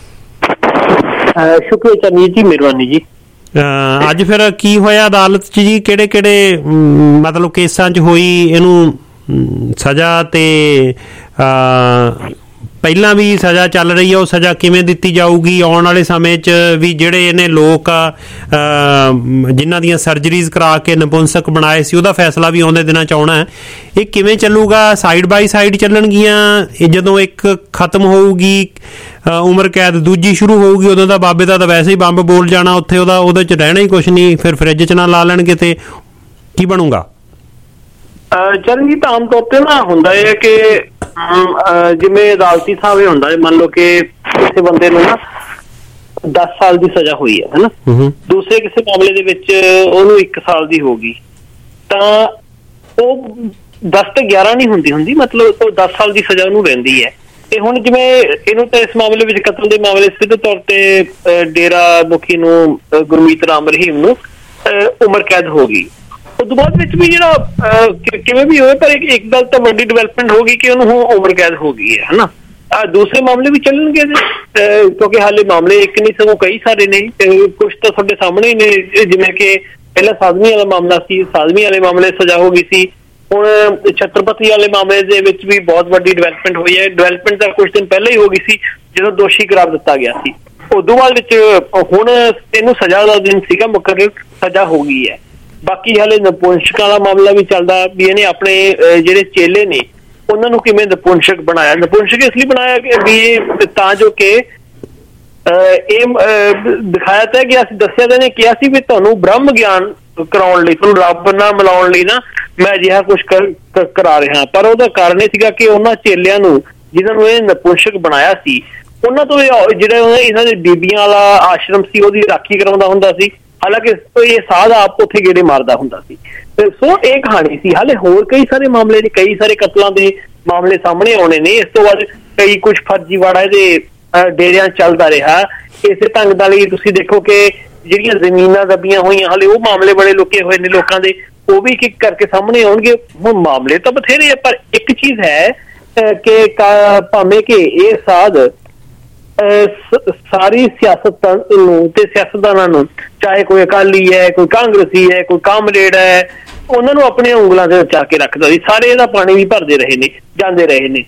ਸ਼ੁਕਰੀਆ ਚਰਨਜੀਤ ਜੀ, ਮਿਹਰਬਾਨੀ ਜੀ। ਅੱਜ ਫਿਰ ਕੀ ਹੋਇਆ ਅਦਾਲਤ 'ਚ ਜੀ? ਕਿਹੜੇ ਕਿਹੜੇ ਮਤਲਬ ਕੇਸਾਂ 'ਚ ਹੋਈ ਇਹਨੂੰ ਸਜ਼ਾ, ਤੇ ਪਹਿਲਾਂ ਵੀ ਸਜ਼ਾ ਚੱਲ ਰਹੀ ਹੈ, ਉਹ ਸਜ਼ਾ ਕਿਵੇਂ ਦਿੱਤੀ ਜਾਊਗੀ ਆਉਣ ਵਾਲੇ ਸਮੇਂ 'ਚ ਵੀ? ਜਿਹੜੇ ਇਹਨੇ ਲੋਕ ਆ ਜਿਨ੍ਹਾਂ ਦੀਆਂ ਸਰਜਰੀਜ਼ ਕਰਾ ਕੇ ਨਪੁੰਸਕ ਬਣਾਏ ਸੀ, ਉਹਦਾ ਫੈਸਲਾ ਵੀ ਆਉਂਦੇ ਦਿਨਾਂ 'ਚ ਆਉਣਾ ਹੈ। ਇਹ ਕਿਵੇਂ ਚੱਲੂਗਾ? ਸਾਈਡ ਬਾਈ ਸਾਈਡ ਚੱਲਣਗੀਆਂ? ਇਹ ਜਦੋਂ ਇੱਕ ਖਤਮ ਹੋਊਗੀ ਉਮਰ ਕੈਦ, ਦੂਜੀ ਸ਼ੁਰੂ ਹੋਊਗੀ, ਉਦੋਂ ਦਾ ਬਾਬੇ ਦਾ ਤਾਂ ਵੈਸੇ ਹੀ ਬੰਬ ਬੋਲ ਜਾਣਾ ਉੱਥੇ, ਉਹਦਾ ਉਹਦੇ 'ਚ ਰਹਿਣਾ ਹੀ ਕੁਛ ਨਹੀਂ, ਫਿਰ ਫਰਿੱਜ 'ਚ ਨਾ ਲਾ ਲੈਣਗੇ ਤੇ ਕੀ ਬਣੂਗਾ? ਚਰਨਜੀਤ, ਆਮ ਤੌਰ ਤੇ ਨਾ ਹੁੰਦਾ ਇਹ ਕਿ ਜਿਵੇਂ ਅਦਾਲਤੀ ਸਾਹਿਬ ਇਹ ਹੁੰਦਾ ਹੈ, ਮੰਨ ਲਓ ਕਿ ਕਿਸੇ ਬੰਦੇ ਨੂੰ ਨਾ ਦਸ ਸਾਲ ਦੀ ਸਜ਼ਾ ਹੋਈ ਹੈ ਹਨਾ, ਦੂਸਰੇ ਕਿਸੇ ਮਾਮਲੇ ਦੇ ਵਿੱਚ ਉਹਨੂੰ ਇੱਕ ਸਾਲ ਦੀ ਹੋ ਗਈ, ਤਾਂ ਉਹ ਦਸ ਤੇ ਗਿਆਰਾਂ ਨਹੀਂ ਹੁੰਦੀ ਹੁੰਦੀ ਮਤਲਬ ਉਹ ਦਸ ਸਾਲ ਦੀ ਸਜ਼ਾ ਉਹਨੂੰ ਰਹਿੰਦੀ ਹੈ। ਤੇ ਹੁਣ ਜਿਵੇਂ ਇਹਨੂੰ ਤਾਂ ਇਸ ਮਾਮਲੇ ਵਿੱਚ ਕਤਲ ਦੇ ਮਾਮਲੇ ਸਿੱਧੇ ਤੌਰ ਤੇ ਡੇਰਾ ਮੁਖੀ ਨੂੰ, ਗੁਰਮੀਤ ਰਾਮ ਰਹੀਮ ਨੂੰ ਉਮਰ ਕੈਦ ਹੋ ਗਈ। ਉਸ ਤੋਂ ਬਾਅਦ ਵਿੱਚ ਵੀ ਜਿਹੜਾ ਕਿਵੇਂ ਵੀ ਹੋਵੇ, ਪਰ ਇੱਕ ਗੱਲ ਤਾਂ ਵੱਡੀ ਡਿਵੈਲਪਮੈਂਟ ਹੋ ਗਈ ਕਿ ਉਹਨੂੰ ਹੁਣ ਉਮਰ ਕੈਦ ਹੋ ਗਈ ਹੈ ਹਨਾ। ਦੂਸਰੇ ਮਾਮਲੇ ਵੀ ਚੱਲਣਗੇ ਕਿਉਂਕਿ ਹਾਲੇ ਮਾਮਲੇ ਇੱਕ ਨਹੀਂ ਸਗੋਂ ਕਈ ਸਾਰੇ ਨੇ, ਕੁਛ ਤਾਂ ਤੁਹਾਡੇ ਸਾਹਮਣੇ ਹੀ ਨੇ। ਜਿਵੇਂ ਕਿ ਪਹਿਲਾਂ ਸਾਧਵੀ ਵਾਲਾ ਮਾਮਲਾ ਸੀ, ਸਾਧਵੀ ਵਾਲੇ ਮਾਮਲੇ ਸਜ਼ਾ ਹੋ ਗਈ ਸੀ, ਹੁਣ ਛਤਰਪਤੀ ਵਾਲੇ ਮਾਮਲੇ ਦੇ ਵਿੱਚ ਵੀ ਬਹੁਤ ਵੱਡੀ ਡਿਵੈਲਪਮੈਂਟ ਹੋਈ ਹੈ। ਡਿਵੈਲਪਮੈਂਟ ਤਾਂ ਕੁਝ ਦਿਨ ਪਹਿਲਾਂ ਹੀ ਹੋ ਗਈ ਸੀ ਜਦੋਂ ਦੋਸ਼ੀ ਕਰਾਰ ਦਿੱਤਾ ਗਿਆ ਸੀ। ਉਦੋਂ ਬਾਅਦ ਵਿੱਚ ਹੁਣ ਇਹਨੂੰ ਸਜ਼ਾ ਦਾ ਦਿਨ ਸੀਗਾ ਮੁਕਰਰ, ਸਜ਼ਾ ਹੋ ਗਈ ਹੈ। ਬਾਕੀ ਹਾਲੇ ਨਪੁੰਸਕਾਂ ਦਾ ਮਾਮਲਾ ਵੀ ਚੱਲਦਾ ਵੀ ਇਹਨੇ ਆਪਣੇ ਜਿਹੜੇ ਚੇਲੇ ਨੇ ਉਹਨਾਂ ਨੂੰ ਕਿਵੇਂ ਨਪੁੰਸਕ ਬਣਾਇਆ। ਨਪੁੰਸਕ ਇਸ ਲਈ ਬਣਾਇਆ ਕਿ ਵੀ ਤਾਂ ਜੋ ਕਿ ਇਹ ਦਿਖਾਇਆ ਤਾਂ ਗਿਆ ਸੀ, ਦੱਸਿਆ ਤਾਂ ਇਹਨੇ ਕਿਹਾ ਸੀ ਵੀ ਤੁਹਾਨੂੰ ਬ੍ਰਹਮ ਗਿਆਨ ਕਰਾਉਣ ਲਈ, ਤੁਹਾਨੂੰ ਰੱਬ ਨਾਲ ਮਿਲਾਉਣ ਲਈ ਨਾ ਮੈਂ ਅਜਿਹਾ ਕੁਛ ਕਰਾ ਰਿਹਾ। ਪਰ ਉਹਦਾ ਕਾਰਨ ਇਹ ਸੀਗਾ ਕਿ ਉਹਨਾਂ ਚੇਲਿਆਂ ਨੂੰ ਜਿਨ੍ਹਾਂ ਨੂੰ ਇਹ ਨਪੁੰਸਕ ਬਣਾਇਆ ਸੀ ਉਹਨਾਂ ਤੋਂ ਜਿਹੜਾ ਇਹਨਾਂ ਦੇ ਬੀਬੀਆਂ ਵਾਲਾ ਆਸ਼ਰਮ ਸੀ ਉਹਦੀ ਰਾਖੀ ਕਰਾਉਂਦਾ ਹੁੰਦਾ ਸੀ। ਹਾਲਾਂਕਿ ਇਹ ਸਾਧ ਆਪ ਉੱਥੇ ਗੇੜੇ ਮਾਰਦਾ ਹੁੰਦਾ ਸੀ। ਸੋ ਇਹ ਕਹਾਣੀ ਸੀ। ਹਾਲੇ ਹੋਰ ਕਈ ਸਾਰੇ ਮਾਮਲੇ ਨੇ, ਕਈ ਸਾਰੇ ਕਤਲਾਂ ਦੇ ਮਾਮਲੇ ਸਾਹਮਣੇ ਆਉਣੇ ਨੇ। ਇਸ ਤੋਂ ਬਾਅਦ ਕਈ ਕੁਛ ਫਰਜ਼ੀਵਾੜਾ ਇਹਦੇ ਡੇਰਿਆਂ ਚੱਲਦਾ ਰਿਹਾ। ਇਸੇ ਢੰਗ ਨਾਲ ਹੀ ਤੁਸੀਂ ਦੇਖੋ ਕਿ ਜਿਹੜੀਆਂ ਜ਼ਮੀਨਾਂ ਦੱਬੀਆਂ ਹੋਈਆਂ ਹਾਲੇ ਉਹ ਮਾਮਲੇ ਬੜੇ ਲੁਕੇ ਹੋਏ ਨੇ ਲੋਕਾਂ ਦੇ, ਉਹ ਵੀ ਕੀ ਕਰਕੇ ਸਾਹਮਣੇ ਆਉਣਗੇ। ਹੁਣ ਮਾਮਲੇ ਤਾਂ ਬਥੇਰੇ ਆ, ਪਰ ਇੱਕ ਚੀਜ਼ ਹੈ ਕਿ ਭਾਵੇਂ ਕਿ ਇਹ ਸਾਧ ਸਾਰੀ ਸਿਆਸਤ ਨੂੰ ਤੇ ਸਿਆਸਤਦਾਨਾਂ ਨੂੰ, ਚਾਹੇ ਕੋਈ ਅਕਾਲੀ ਹੈ, ਕੋਈ ਕਾਂਗਰਸੀ ਹੈ, ਕੋਈ ਕਾਮਰੇਡ ਹੈ, ਉਹਨਾਂ ਨੂੰ ਆਪਣੀਆਂ ਉਂਗਲਾਂ ਤੇ ਚਾ ਕੇ ਰੱਖਦਾ ਸੀ। ਸਾਰੇ ਇਹਦਾ ਪਾਣੀ ਵੀ ਭਰਦੇ ਰਹੇ ਨੇ, ਜਾਂਦੇ ਰਹੇ ਨੇ।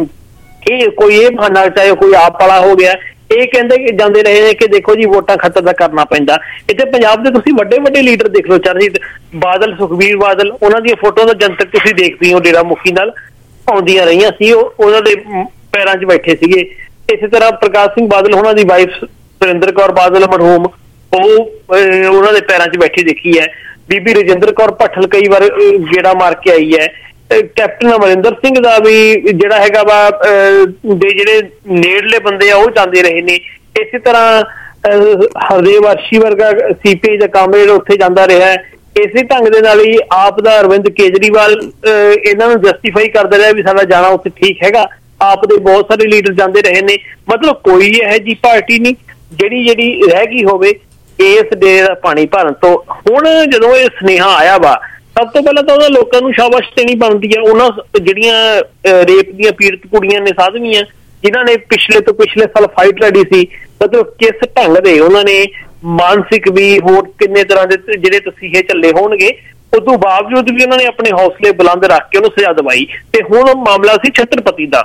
ਇਹ ਕੋਈ ਇਹ ਬਹਾਨਾ, ਚਾਹੇ ਕੋਈ ਆਪ ਵਾਲਾ ਹੋ ਗਿਆ, ਇਹ ਕਹਿੰਦੇ ਕਿ ਜਾਂਦੇ ਰਹੇ ਨੇ ਕਿ ਦੇਖੋ ਜੀ ਵੋਟਾਂ ਖੱਤਰ ਦਾ ਕਰਨਾ ਪੈਂਦਾ। ਇੱਥੇ ਪੰਜਾਬ ਦੇ ਤੁਸੀਂ ਵੱਡੇ ਵੱਡੇ ਲੀਡਰ ਦੇਖ ਲਓ, ਚਰਨਜੀਤ ਬਾਦਲ, ਸੁਖਬੀਰ ਬਾਦਲ, ਉਹਨਾਂ ਦੀਆਂ ਫੋਟੋਆਂ ਤਾਂ ਜਨਤਕ ਤੁਸੀਂ ਦੇਖਦੇ ਹੋ ਡੇਰਾ ਮੁਖੀ ਨਾਲ ਆਉਂਦੀਆਂ ਰਹੀਆਂ ਸੀ। ਉਹ ਉਹਨਾਂ ਦੇ ਪੈਰਾਂ 'ਚ ਬੈਠੇ ਸੀਗੇ। ਇਸੇ ਤਰ੍ਹਾਂ ਪ੍ਰਕਾਸ਼ ਸਿੰਘ ਬਾਦਲ, ਉਹਨਾਂ ਦੀ ਵਾਈਫ ਸੁਰਿੰਦਰ ਕੌਰ ਬਾਦਲ ਮਰਹੂਮ, ਉਹ ਉਹਨਾਂ ਦੇ ਪੈਰਾਂ 'ਚ ਬੈਠੀ ਦੇਖੀ ਹੈ। ਬੀਬੀ ਰਜਿੰਦਰ ਕੌਰ ਭੱਠਲ ਕਈ ਵਾਰ ਗੇੜਾ ਮਾਰ ਕੇ ਆਈ ਹੈ। ਕੈਪਟਨ ਅਮਰਿੰਦਰ ਸਿੰਘ ਦਾ ਵੀ ਜਿਹੜਾ ਹੈਗਾ ਵਾ ਦੇ ਜਿਹੜੇ ਨੇੜਲੇ ਬੰਦੇ ਆ ਉਹ ਜਾਂਦੇ ਰਹੇ ਨੇ। ਇਸੇ ਤਰ੍ਹਾਂ ਹਰਦੇਵ ਅਰਸ਼ੀ ਵਰਗਾ ਸੀਪੀਆਈ ਦਾ ਕਾਮਰੇਡ ਉੱਥੇ ਜਾਂਦਾ ਰਿਹਾ। ਇਸੇ ਢੰਗ ਦੇ ਨਾਲ ਹੀ ਆਪ ਦਾ ਅਰਵਿੰਦ ਕੇਜਰੀਵਾਲ ਇਹਨਾਂ ਨੂੰ ਜਸਟੀਫਾਈ ਕਰਦਾ ਰਿਹਾ ਵੀ ਸਾਡਾ ਜਾਣਾ ਉੱਥੇ ਠੀਕ ਹੈਗਾ। ਆਪ ਦੇ ਬਹੁਤ ਸਾਰੇ ਲੀਡਰ ਜਾਂਦੇ ਰਹੇ ਨੇ। ਮਤਲਬ ਕੋਈ ਇਹੋ ਜਿਹੀ ਪਾਰਟੀ ਨਹੀਂ ਜਿਹੜੀ ਜਿਹੜੀ ਰਹਿ ਗਈ ਹੋਵੇ ਇਸ ਡੇਰੇ ਦਾ ਪਾਣੀ ਭਰਨ ਤੋਂ। ਹੁਣ ਜਦੋਂ ਇਹ ਸੁਨੇਹਾ ਆਇਆ ਵਾ, ਸਭ ਤੋਂ ਪਹਿਲਾਂ ਤਾਂ ਉਹਨਾਂ ਲੋਕਾਂ ਨੂੰ ਸ਼ਾਬਾਸ਼ ਦੇਣੀ ਬਣਦੀ ਹੈ। ਉਹਨਾਂ ਜਿਹੜੀਆਂ ਰੇਪ ਦੀਆਂ ਪੀੜਤ ਕੁੜੀਆਂ ਨੇ, ਸਾਧਵੀਆਂ, ਜਿਨ੍ਹਾਂ ਨੇ ਪਿਛਲੇ ਤੋਂ ਪਿਛਲੇ ਸਾਲ ਫਾਈਟ ਲੜੀ ਸੀ, ਮਤਲਬ ਕਿਸ ਢੰਗ ਦੇ ਉਹਨਾਂ ਨੇ ਮਾਨਸਿਕ ਵੀ ਹੋਰ ਕਿੰਨੇ ਤਰ੍ਹਾਂ ਦੇ ਜਿਹੜੇ ਤਸੀਹੇ ਝੱਲੇ ਹੋਣਗੇ, ਉਦੋਂ ਬਾਵਜੂਦ ਵੀ ਉਹਨਾਂ ਨੇ ਆਪਣੇ ਹੌਸਲੇ ਬੁਲੰਦ ਰੱਖ ਕੇ ਉਹਨੂੰ ਸਜ਼ਾ ਦਵਾਈ। ਤੇ ਹੁਣ ਮਾਮਲਾ ਸੀ ਛਤਰਪਤੀ ਦਾ।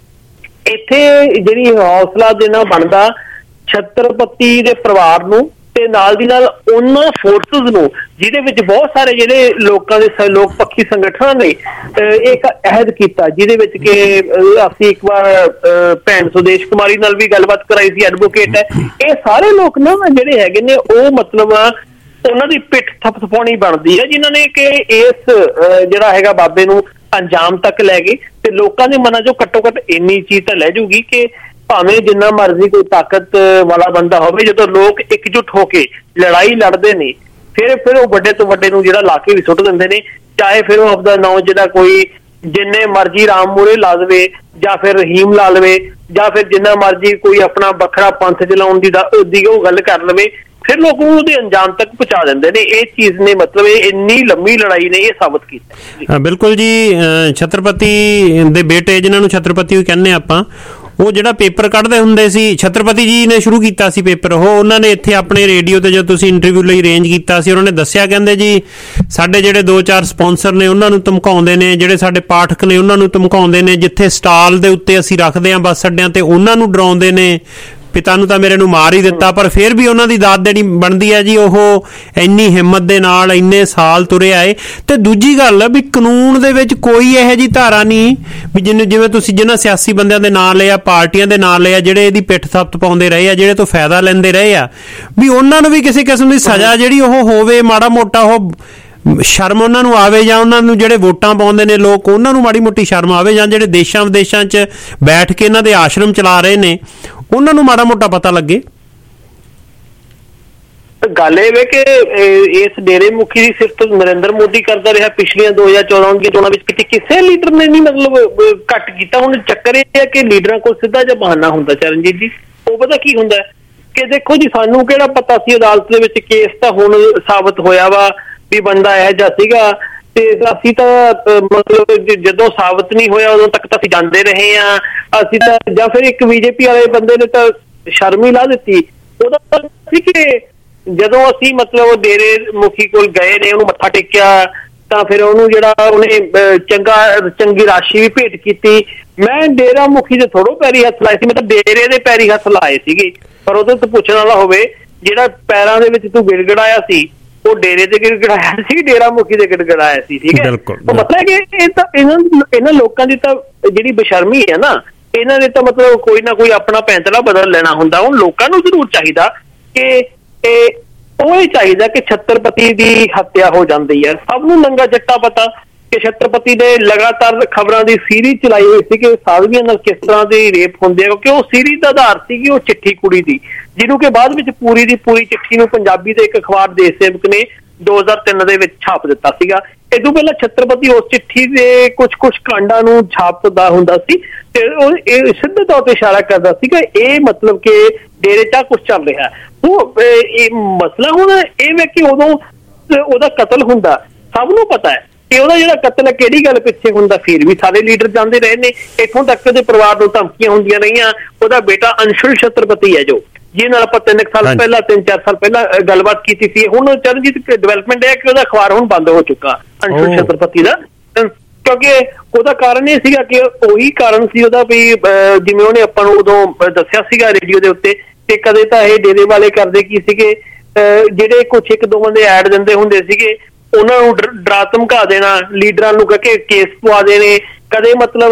ਇੱਥੇ ਜਿਹੜੀ ਹੌਸਲਾ ਦੇਣਾ ਬਣਦਾ ਛਤਰਪਤੀ ਦੇ ਪਰਿਵਾਰ ਨੂੰ ਤੇ ਨਾਲ ਦੀ ਨਾਲ ਉਹਨਾਂ ਫੋਰਸਿਸ ਨੂੰ ਜਿਹਦੇ ਵਿੱਚ ਬਹੁਤ ਸਾਰੇ ਜਿਹੜੇ ਲੋਕਾਂ ਦੇ ਲੋਕ ਪੱਖੀ ਸੰਗਠਨਾਂ ਨੇ ਇੱਕ ਅਹਿਦ ਕੀਤਾ, ਜਿਹਦੇ ਵਿੱਚ ਕਿ ਅਸੀਂ ਇੱਕ ਵਾਰ ਭੈਣ ਸੁਦੇਸ਼ ਕੁਮਾਰੀ ਨਾਲ ਵੀ ਗੱਲਬਾਤ ਕਰਾਈ ਸੀ, ਐਡਵੋਕੇਟ ਹੈ। ਇਹ ਸਾਰੇ ਲੋਕ ਨਾ ਜਿਹੜੇ ਹੈਗੇ ਨੇ ਉਹ ਮਤਲਬ ਉਹਨਾਂ ਦੀ ਪਿੱਠ ਥਪਥਪਾਉਣੀ ਬਣਦੀ ਹੈ, ਜਿਨ੍ਹਾਂ ਨੇ ਕਿ ਇਸ ਜਿਹੜਾ ਹੈਗਾ ਬਾਬੇ ਨੂੰ ਅੰਜਾਮ ਤੱਕ ਲੈ ਗਏ। ਤੇ ਲੋਕਾਂ ਦੇ ਮਨਾਂ ਚੋਂ ਘੱਟੋ ਘੱਟ ਇੰਨੀ ਚੀਜ਼ ਤਾਂ ਲੈ ਜੂਗੀ ਕਿ ਭਾਵੇਂ ਜਿੰਨਾ ਮਰਜ਼ੀ ਕੋਈ ਤਾਕਤ ਵਾਲਾ ਬੰਦਾ ਹੋਵੇ, ਜਦੋਂ ਲੋਕ ਇਕਜੁੱਟ ਹੋ ਕੇ ਲੜਾਈ ਲੜਦੇ ਨੇ ਫਿਰ ਫਿਰ ਉਹ ਵੱਡੇ ਤੋਂ ਵੱਡੇ ਨੂੰ ਜਿਹੜਾ ਲਾ ਕੇ ਵੀ ਸੁੱਟ ਦਿੰਦੇ ਨੇ। ਚਾਹੇ ਫਿਰ ਉਹ ਆਪਦਾ ਨਾਂ ਜਿਹੜਾ ਕੋਈ ਜਿੰਨੇ ਮਰਜ਼ੀ ਰਾਮ ਮੂਹਰੇ ਲਾ ਲਵੇ ਜਾਂ ਫਿਰ ਰਹੀਮ ਲਾ ਲਵੇ ਜਾਂ ਫਿਰ ਜਿੰਨਾ ਮਰਜ਼ੀ ਕੋਈ ਆਪਣਾ ਵੱਖਰਾ ਪੰਥ ਚਲਾਉਣ ਦੀ ਦੀ ਉਹ ਗੱਲ ਕਰ ਲਵੇ, ਫਿਰ ਲੋਕ ਉਹਦੇ ਅੰਜਾਮ ਤੱਕ ਪਹੁੰਚਾ ਦਿੰਦੇ ਨੇ। ਇਹ ਚੀਜ਼ ਨੇ ਮਤਲਬ ਇਹ ਇੰਨੀ ਲੰਮੀ ਲੜਾਈ ਨੇ ਇਹ ਸਾਬਤ ਕੀਤਾ। ਬਿਲਕੁਲ ਜੀ। ਛਤਰਪਤੀ ਦੇ ਬੇਟੇ ਜਿਨ੍ਹਾਂ ਨੂੰ ਛਤਰਪਤੀ ਵੀ ਕਹਿੰਦੇ ਆਪਾਂ, ਉਹ ਜਿਹੜਾ ਪੇਪਰ ਕੱਢਦੇ ਹੁੰਦੇ ਸੀ, ਛਤਰਪਤੀ ਜੀ ਨੇ ਸ਼ੁਰੂ ਕੀਤਾ ਸੀ ਪੇਪਰ। ਉਹ ਉਹਨਾਂ ਨੇ ਇੱਥੇ ਆਪਣੇ ਰੇਡੀਓ ਤੇ ਜਦੋਂ ਤੁਸੀਂ ਇੰਟਰਵਿਊ ਲਈ ਅਰੇਂਜ ਕੀਤਾ ਸੀ, ਉਹਨਾਂ ਨੇ ਦੱਸਿਆ, ਕਹਿੰਦੇ ਜੀ ਸਾਡੇ ਜਿਹੜੇ ਦੋ ਚਾਰ ਸਪਾਂਸਰ ਨੇ ਉਹਨਾਂ ਨੂੰ ਧਮਕਾਉਂਦੇ ਨੇ, ਜਿਹੜੇ ਸਾਡੇ ਪਾਠਕ ਨੇ ਉਹਨਾਂ ਨੂੰ ਧਮਕਾਉਂਦੇ ਨੇ, ਜਿੱਥੇ ਸਟਾਲ ਦੇ ਉੱਤੇ ਅਸੀਂ ਰੱਖਦੇ ਹਾਂ ਬੱਸ ਅੱਡਿਆਂ ਤੇ ਉਹਨਾਂ ਨੂੰ ਡਰਾਉਂਦੇ ਨੇ। ਪਿਤਾ ਨੂੰ ਤਾਂ ਮੇਰੇ ਨੂੰ ਮਾਰ ਹੀ ਦਿੱਤਾ, ਪਰ ਫਿਰ ਵੀ ਉਹਨਾਂ ਦੀ ਦਾਤ ਦੇਣੀ ਬਣਦੀ ਹੈ ਜੀ। ਉਹ ਇੰਨੀ ਹਿੰਮਤ ਦੇ ਨਾਲ ਇੰਨੇ ਸਾਲ ਤੁਰੇ ਆਏ। ਤੇ ਦੂਜੀ ਗੱਲ ਵੀ ਕਾਨੂੰਨ ਦੇ ਵਿੱਚ ਕੋਈ ਇਹੋ ਜਿਹੀ ਧਾਰਾ ਨਹੀਂ ਵੀ ਜਿਹਨੂੰ ਜਿਵੇਂ ਤੁਸੀਂ ਜਿਹਨਾਂ ਸਿਆਸੀ ਬੰਦਿਆਂ ਦੇ ਨਾਂ ਲਏ ਆ, ਪਾਰਟੀਆਂ ਦੇ ਨਾਂ ਲਏ ਆ, ਜਿਹੜੇ ਇਹਦੀ ਪਿੱਠ ਥੱਪਤ ਪਾਉਂਦੇ ਰਹੇ ਆ, ਜਿਹੜੇ ਤੋਂ ਫਾਇਦਾ ਲੈਂਦੇ ਰਹੇ ਆ, ਵੀ ਉਹਨਾਂ ਨੂੰ ਵੀ ਕਿਸੇ ਕਿਸਮ ਦੀ ਸਜ਼ਾ ਜਿਹੜੀ ਉਹ ਹੋਵੇ, ਮਾੜਾ ਮੋਟਾ ਉਹ ਸ਼ਰਮ ਉਹਨਾਂ ਨੂੰ ਆਵੇ, ਜਾਂ ਉਹਨਾਂ ਨੂੰ ਜਿਹੜੇ ਵੋਟਾਂ ਪਾਉਂਦੇ ਨੇ ਲੋਕ ਉਹਨਾਂ ਨੂੰ ਮਾੜੀ ਮੋਟੀ ਸ਼ਰਮ ਆਵੇ, ਜਾਂ ਜਿਹੜੇ ਦੇਸ਼ਾਂ ਵਿਦੇਸ਼ਾਂ 'ਚ ਬੈਠ ਕੇ ਇਹਨਾਂ ਦੇ ਆਸ਼ਰਮ ਚਲਾ ਰਹੇ ਨੇ ਉਹਨਾਂ ਨੂੰ ਮਾੜਾ ਮੋਟਾ ਪਤਾ ਲੱਗੇ। ਗੱਲ ਇਹ ਵੇ ਕਿ ਇਸ ਡੇਰੇ ਮੁਖੀ ਦੀ ਸਿਰਫ ਨਰਿੰਦਰ ਮੋਦੀ ਕਰਦਾ ਰਿਹਾ ਪਿਛਲੀਆਂ ਦੋ ਹਜ਼ਾਰ ਚੌਦਾਂ ਦੀਆਂ ਚੋਣਾਂ ਵਿੱਚ, ਕਿਤੇ ਕਿਸੇ ਲੀਡਰ ਨੇ ਨਹੀਂ ਮਤਲਬ ਘੱਟ ਕੀਤਾ। ਹੁਣ ਚੱਕਰ ਇਹ ਹੈ ਕਿ ਲੀਡਰਾਂ ਕੋਲ ਸਿੱਧਾ ਜਿਹਾ ਬਹਾਨਾ ਹੁੰਦਾ ਚਰਨਜੀਤ ਜੀ। ਉਹ ਪਤਾ ਕੀ ਹੁੰਦਾ ਕਿ ਦੇਖੋ ਜੀ ਸਾਨੂੰ ਕਿਹੜਾ ਪਤਾ ਸੀ ਅਦਾਲਤ ਦੇ ਵਿੱਚ ਕੇਸ ਤਾਂ ਹੁਣ ਸਾਬਤ ਹੋਇਆ ਵਾ ਵੀ ਬੰਦਾ ਇਹੋ ਜਿਹਾ ਸੀਗਾ, ਤੇ ਅਸੀਂ ਤਾਂ ਮਤਲਬ ਜਦੋਂ ਸਾਬਤ ਨਹੀਂ ਹੋਇਆ ਉਦੋਂ ਤੱਕ ਤਾਂ ਅਸੀਂ ਜਾਂਦੇ ਰਹੇ ਹਾਂ। ਅਸੀਂ ਤਾਂ ਜਾਂ ਫਿਰ ਇੱਕ ਬੀਜੇਪੀ ਵਾਲੇ ਬੰਦੇ ਨੇ ਤਾਂ ਸ਼ਰਮ ਹੀ ਲਾ ਦਿੱਤੀ। ਉਹਦਾ ਸੀ ਕਿ ਜਦੋਂ ਅਸੀਂ ਮਤਲਬ ਡੇਰੇ ਮੁਖੀ ਕੋਲ ਗਏ ਨੇ, ਉਹਨੂੰ ਮੱਥਾ ਟੇਕਿਆ, ਤਾਂ ਫਿਰ ਉਹਨੂੰ ਜਿਹੜਾ ਉਹਨੇ ਚੰਗਾ ਚੰਗੀ ਰਾਸ਼ੀ ਵੀ ਭੇਟ ਕੀਤੀ। ਮੈਂ ਡੇਰਾ ਮੁਖੀ ਦੇ ਥੋੜੋ ਪੈਰੀ ਹੱਥ ਲਾਏ ਸੀ, ਮੈਂ ਤਾਂ ਡੇਰੇ ਦੇ ਪੈਰੀ ਹੱਥ ਲਾਏ ਸੀਗੇ। ਪਰ ਉਹਦੇ ਤੋਂ ਪੁੱਛਣ ਵਾਲਾ ਹੋਵੇ, ਜਿਹੜਾ ਪੈਰਾਂ ਦੇ ਵਿੱਚ ਤੂੰ ਗਿੜਗੜਾਇਆ ਸੀ ਉਹ ਡੇਰੇ ਤੇ ਗਿੜਗੜਾਇਆ ਸੀ, ਡੇਰਾ ਮੁਖੀ ਦੇ ਗਿੜਗੜਾਇਆ ਸੀ। ਠੀਕ ਹੈ, ਉਹ ਮਤਲਬ ਕਿ ਇਹ ਤਾਂ ਇਹਨਾਂ ਇਹਨਾਂ ਲੋਕਾਂ ਦੀ ਤਾਂ ਜਿਹੜੀ ਬੇਸ਼ਰਮੀ ਹੈ ਨਾ, ਇਹਨਾਂ ਨੇ ਤਾਂ ਮਤਲਬ ਕੋਈ ਨਾ ਕੋਈ ਆਪਣਾ ਪੈਂਤੜਾ ਬਦਲ ਲੈਣਾ ਹੁੰਦਾ। ਹੁਣ ਲੋਕਾਂ ਨੂੰ ਜ਼ਰੂਰ ਚਾਹੀਦਾ ਕਿ ਇਹ ਉਹ ਇਹ ਚਾਹੀਦਾ ਕਿ ਛੱਤਰਪਤੀ ਦੀ ਹੱਤਿਆ ਹੋ ਜਾਂਦੀ ਹੈ। ਸਭ ਨੂੰ ਨੰਗਾ ਜੱਟਾ ਪਤਾ ਕਿ ਛੱਤਰਪਤੀ ਨੇ ਲਗਾਤਾਰ ਖਬਰਾਂ ਦੀ ਸੀਰੀਜ਼ ਚਲਾਈ ਹੋਈ ਸੀ ਕਿ ਸਾਧਵੀਆਂ ਨਾਲ ਕਿਸ ਤਰ੍ਹਾਂ ਦੀ ਰੇਪ ਹੁੰਦੇ ਆ, ਕਿਉਂਕਿ ਉਹ ਸੀਰੀਜ਼ ਦਾ ਆਧਾਰ ਸੀਗੀ ਉਹ ਚਿੱਠੀ ਕੁੜੀ ਦੀ, ਜਿਹਨੂੰ ਕਿ ਬਾਅਦ ਵਿੱਚ ਪੂਰੀ ਦੀ ਪੂਰੀ ਚਿੱਠੀ ਨੂੰ ਪੰਜਾਬੀ ਦੇ ਇੱਕ ਅਖਬਾਰ ਦੇਸ਼ ਸੇਵਕ ਨੇ ਦੋ ਹਜ਼ਾਰ ਤਿੰਨ ਦੇ ਵਿੱਚ ਛਾਪ ਦਿੱਤਾ ਸੀਗਾ। ਇਹ ਤੋਂ ਪਹਿਲਾਂ ਛੱਤਰਪਤੀ ਉਸ ਚਿੱਠੀ ਦੇ ਕੁਝ ਕੁਝ ਕਾਂਡਾਂ ਨੂੰ ਛਾਪਦਾ ਹੁੰਦਾ ਸੀ ਤੇ ਉਹ ਇਹ ਸਿੱਧੇ ਤੌਰ ਤੇ ਇਸ਼ਾਰਾ ਕਰਦਾ ਸੀਗਾ ਇਹ ਮਤਲਬ ਕਿ ਡੇਰੇ 'ਚ ਕੁਝ ਚੱਲ ਰਿਹਾ। ਉਹ ਇਹ ਮਸਲਾ ਹੁਣ ਇਹ ਵੇ ਕਿ ਉਦੋਂ ਉਹਦਾ ਕਤਲ ਹੁੰਦਾ, ਸਭ ਨੂੰ ਪਤਾ ਹੈ ਕਿ ਉਹਦਾ ਜਿਹੜਾ ਕਤਲ ਹੈ ਕਿਹੜੀ ਗੱਲ ਪਿੱਛੇ ਹੁੰਦਾ। ਫਿਰ ਵੀ ਸਾਰੇ ਲੀਡਰ ਜਾਂਦੇ ਰਹੇ ਨੇ, ਇੱਥੋਂ ਤੱਕ ਦੇ ਪਰਿਵਾਰ ਨੂੰ ਧਮਕੀਆਂ ਹੁੰਦੀਆਂ ਰਹੀਆਂ। ਉਹਦਾ ਬੇਟਾ ਅੰਸ਼ੁਲ ਛੱਤਰਪਤੀ ਹੈ ਜੋ ਜਿਹਦੇ ਨਾਲ ਆਪਾਂ ਤਿੰਨ ਸਾਲ ਪਹਿਲਾਂ ਤਿੰਨ ਚਾਰ ਸਾਲ ਪਹਿਲਾਂ ਗੱਲਬਾਤ ਕੀਤੀ ਸੀ। ਹੁਣ ਚਰਨਜੀਤ ਡਿਵੈਲਪਮੈਂਟ ਹੈ ਕਿ ਉਹਦਾ ਅਖਬਾਰ ਹੁਣ ਬੰਦ ਹੋ ਚੁੱਕਾ ਅੰਸ਼ੁਲ ਛੱਤਰਪਤੀ ਦਾ, ਕਿਉਂਕਿ ਉਹਦਾ ਕਾਰਨ ਇਹ ਸੀਗਾ ਕਿ ਉਹੀ ਕਾਰਨ ਸੀ ਉਹਦਾ ਵੀ ਜਿਵੇਂ ਉਹਨੇ ਆਪਾਂ ਨੂੰ ਉਦੋਂ ਦੱਸਿਆ ਸੀਗਾ ਰੇਡੀਓ ਦੇ ਉੱਤੇ ਕਿ ਕਦੇ ਤਾਂ ਇਹ ਡੇਰੇ ਵਾਲੇ ਕਰਦੇ ਕੀ ਸੀਗੇ, ਜਿਹੜੇ ਕੁਛ ਇੱਕ ਦੋ ਬੰਦੇ ਐਡ ਦਿੰਦੇ ਹੁੰਦੇ ਸੀਗੇ ਉਹਨਾਂ ਨੂੰ ਡਰਾ ਧਮਕਾ ਦੇਣਾ, ਲੀਡਰਾਂ ਨੂੰ ਕਹਿ ਕੇ ਕੇਸ ਪਵਾ ਦੇਣੇ। ਕਦੇ ਮਤਲਬ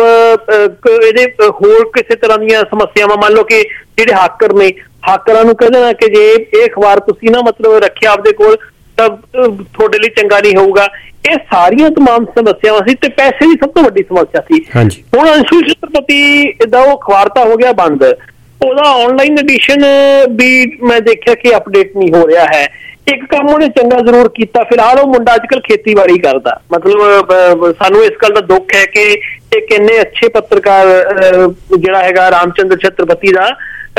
ਇਹਦੇ ਹੋਰ ਕਿਸੇ ਤਰ੍ਹਾਂ ਦੀਆਂ ਸਮੱਸਿਆਵਾਂ, ਮੰਨ ਲਓ ਕਿ ਜਿਹੜੇ ਹਾਕਰ ਨੇ ਹਾਕਰਾਂ ਨੂੰ ਕਹਿ ਦੇਣਾ ਕਿ ਜੇ ਇਹ ਅਖਬਾਰ ਤੁਸੀਂ ਨਾ ਮਤਲਬ ਰੱਖਿਆ ਆਪਦੇ ਕੋਲ ਤਾਂ ਤੁਹਾਡੇ ਲਈ ਚੰਗਾ ਨਹੀਂ ਹੋਊਗਾ। ਇਹ ਸਾਰੀਆਂ ਤਮਾਮ ਸਮੱਸਿਆਵਾਂ ਸੀ ਤੇ ਪੈਸੇ ਦੀ ਸਭ ਤੋਂ ਵੱਡੀ ਸਮੱਸਿਆ ਸੀ। ਹੁਣ ਅੰਸ਼ੁਲ ਛੱਤਰਪਤੀ ਦਾ ਉਹ ਅਖਬਾਰ ਤਾਂ ਹੋ ਗਿਆ ਬੰਦ, ਉਹਦਾ ਆਨਲਾਈਨ ਐਡੀਸ਼ਨ ਵੀ ਮੈਂ ਦੇਖਿਆ ਕਿ ਅਪਡੇਟ ਨਹੀਂ ਹੋ ਰਿਹਾ ਹੈ। ਇੱਕ ਕੰਮ ਉਹਨੇ ਚੰਗਾ ਜ਼ਰੂਰ ਕੀਤਾ, ਫਿਲਹਾਲ ਉਹ ਮੁੰਡਾ ਅੱਜ ਕੱਲ੍ਹ ਖੇਤੀਬਾੜੀ ਕਰਦਾ। ਮਤਲਬ ਸਾਨੂੰ ਇਸ ਗੱਲ ਦਾ ਦੁੱਖ ਹੈ ਕਿ ਇੱਕ ਇੰਨੇ ਅੱਛੇ ਪੱਤਰਕਾਰ ਜਿਹੜਾ ਹੈਗਾ ਰਾਮਚੰਦਰ ਛੱਤਰਪਤੀ ਦਾ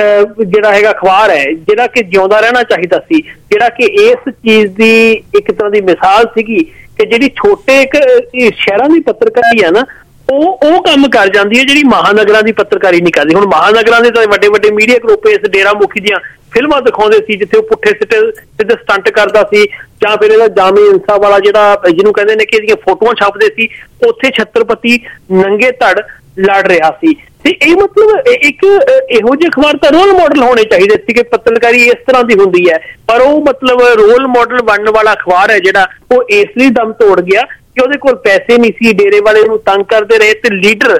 ਜਿਹੜਾ ਹੈਗਾ ਅਖਬਾਰ ਹੈ ਜਿਹੜਾ ਕਿ ਜਿਉਂਦਾ ਰਹਿਣਾ ਚਾਹੀਦਾ ਸੀ, ਜਿਹੜਾ ਕਿ ਇਸ ਚੀਜ਼ ਦੀ ਇੱਕ ਤਰ੍ਹਾਂ ਦੀ ਮਿਸਾਲ ਸੀਗੀ ਕਿ ਜਿਹੜੀ ਛੋਟੇ ਇੱਕ ਸ਼ਹਿਰਾਂ ਦੀ ਪੱਤਰਕਾਰੀ ਹੈ ਨਾ ਉਹ ਉਹ ਕੰਮ ਕਰ ਜਾਂਦੀ ਹੈ ਜਿਹੜੀ ਮਹਾਨਗਰਾਂ ਦੀ ਪੱਤਰਕਾਰੀ ਨਹੀਂ ਕਰਦੀ। ਹੁਣ ਮਹਾਨਗਰਾਂ ਦੇ ਤਾਂ ਵੱਡੇ ਵੱਡੇ ਮੀਡੀਆ ਗਰੁੱਪ ਇਸ ਡੇਰਾ ਮੁਖੀ ਦੀਆਂ ਫਿਲਮਾਂ ਦਿਖਾਉਂਦੇ ਸੀ ਜਿੱਥੇ ਉਹ ਪੁੱਠੇ ਸਿੱਧੇ ਸਿੱਧੇ ਸਟੰਟ ਕਰਦਾ ਸੀ, ਜਾਂ ਫਿਰ ਇਹਦਾ ਜਾਮੀ ਇੰਸਾ ਵਾਲਾ ਜਿਹੜਾ ਜਿਹਨੂੰ ਕਹਿੰਦੇ ਨੇ ਕਿ ਇਹਦੀਆਂ ਫੋਟੋਆਂ ਛਾਪਦੇ ਸੀ, ਉੱਥੇ ਛੱਤਰਪਤੀ ਨੰਗੇ ਧੜ ਲੜ ਰਿਹਾ ਸੀ। ਤੇ ਇਹ ਮਤਲਬ ਇੱਕ ਇਹੋ ਜਿਹੇ ਅਖਬਾਰ ਤਾਂ ਰੋਲ ਮਾਡਲ ਹੋਣੇ ਚਾਹੀਦੇ ਸੀ ਕਿ ਪੱਤਰਕਾਰੀ ਇਸ ਤਰ੍ਹਾਂ ਦੀ ਹੁੰਦੀ ਹੈ, ਪਰ ਉਹ ਮਤਲਬ ਰੋਲ ਮਾਡਲ ਬਣਨ ਵਾਲਾ ਅਖਬਾਰ ਹੈ ਜਿਹੜਾ ਉਹ ਇਸ ਲਈ ਦਮ ਤੋੜ ਗਿਆ ਕਿ ਉਹਦੇ ਕੋਲ ਪੈਸੇ ਨਹੀਂ ਸੀ, ਡੇਰੇ ਵਾਲੇ ਨੂੰ ਤੰਗ ਕਰਦੇ ਰਹੇ ਤੇ ਲੀਡਰ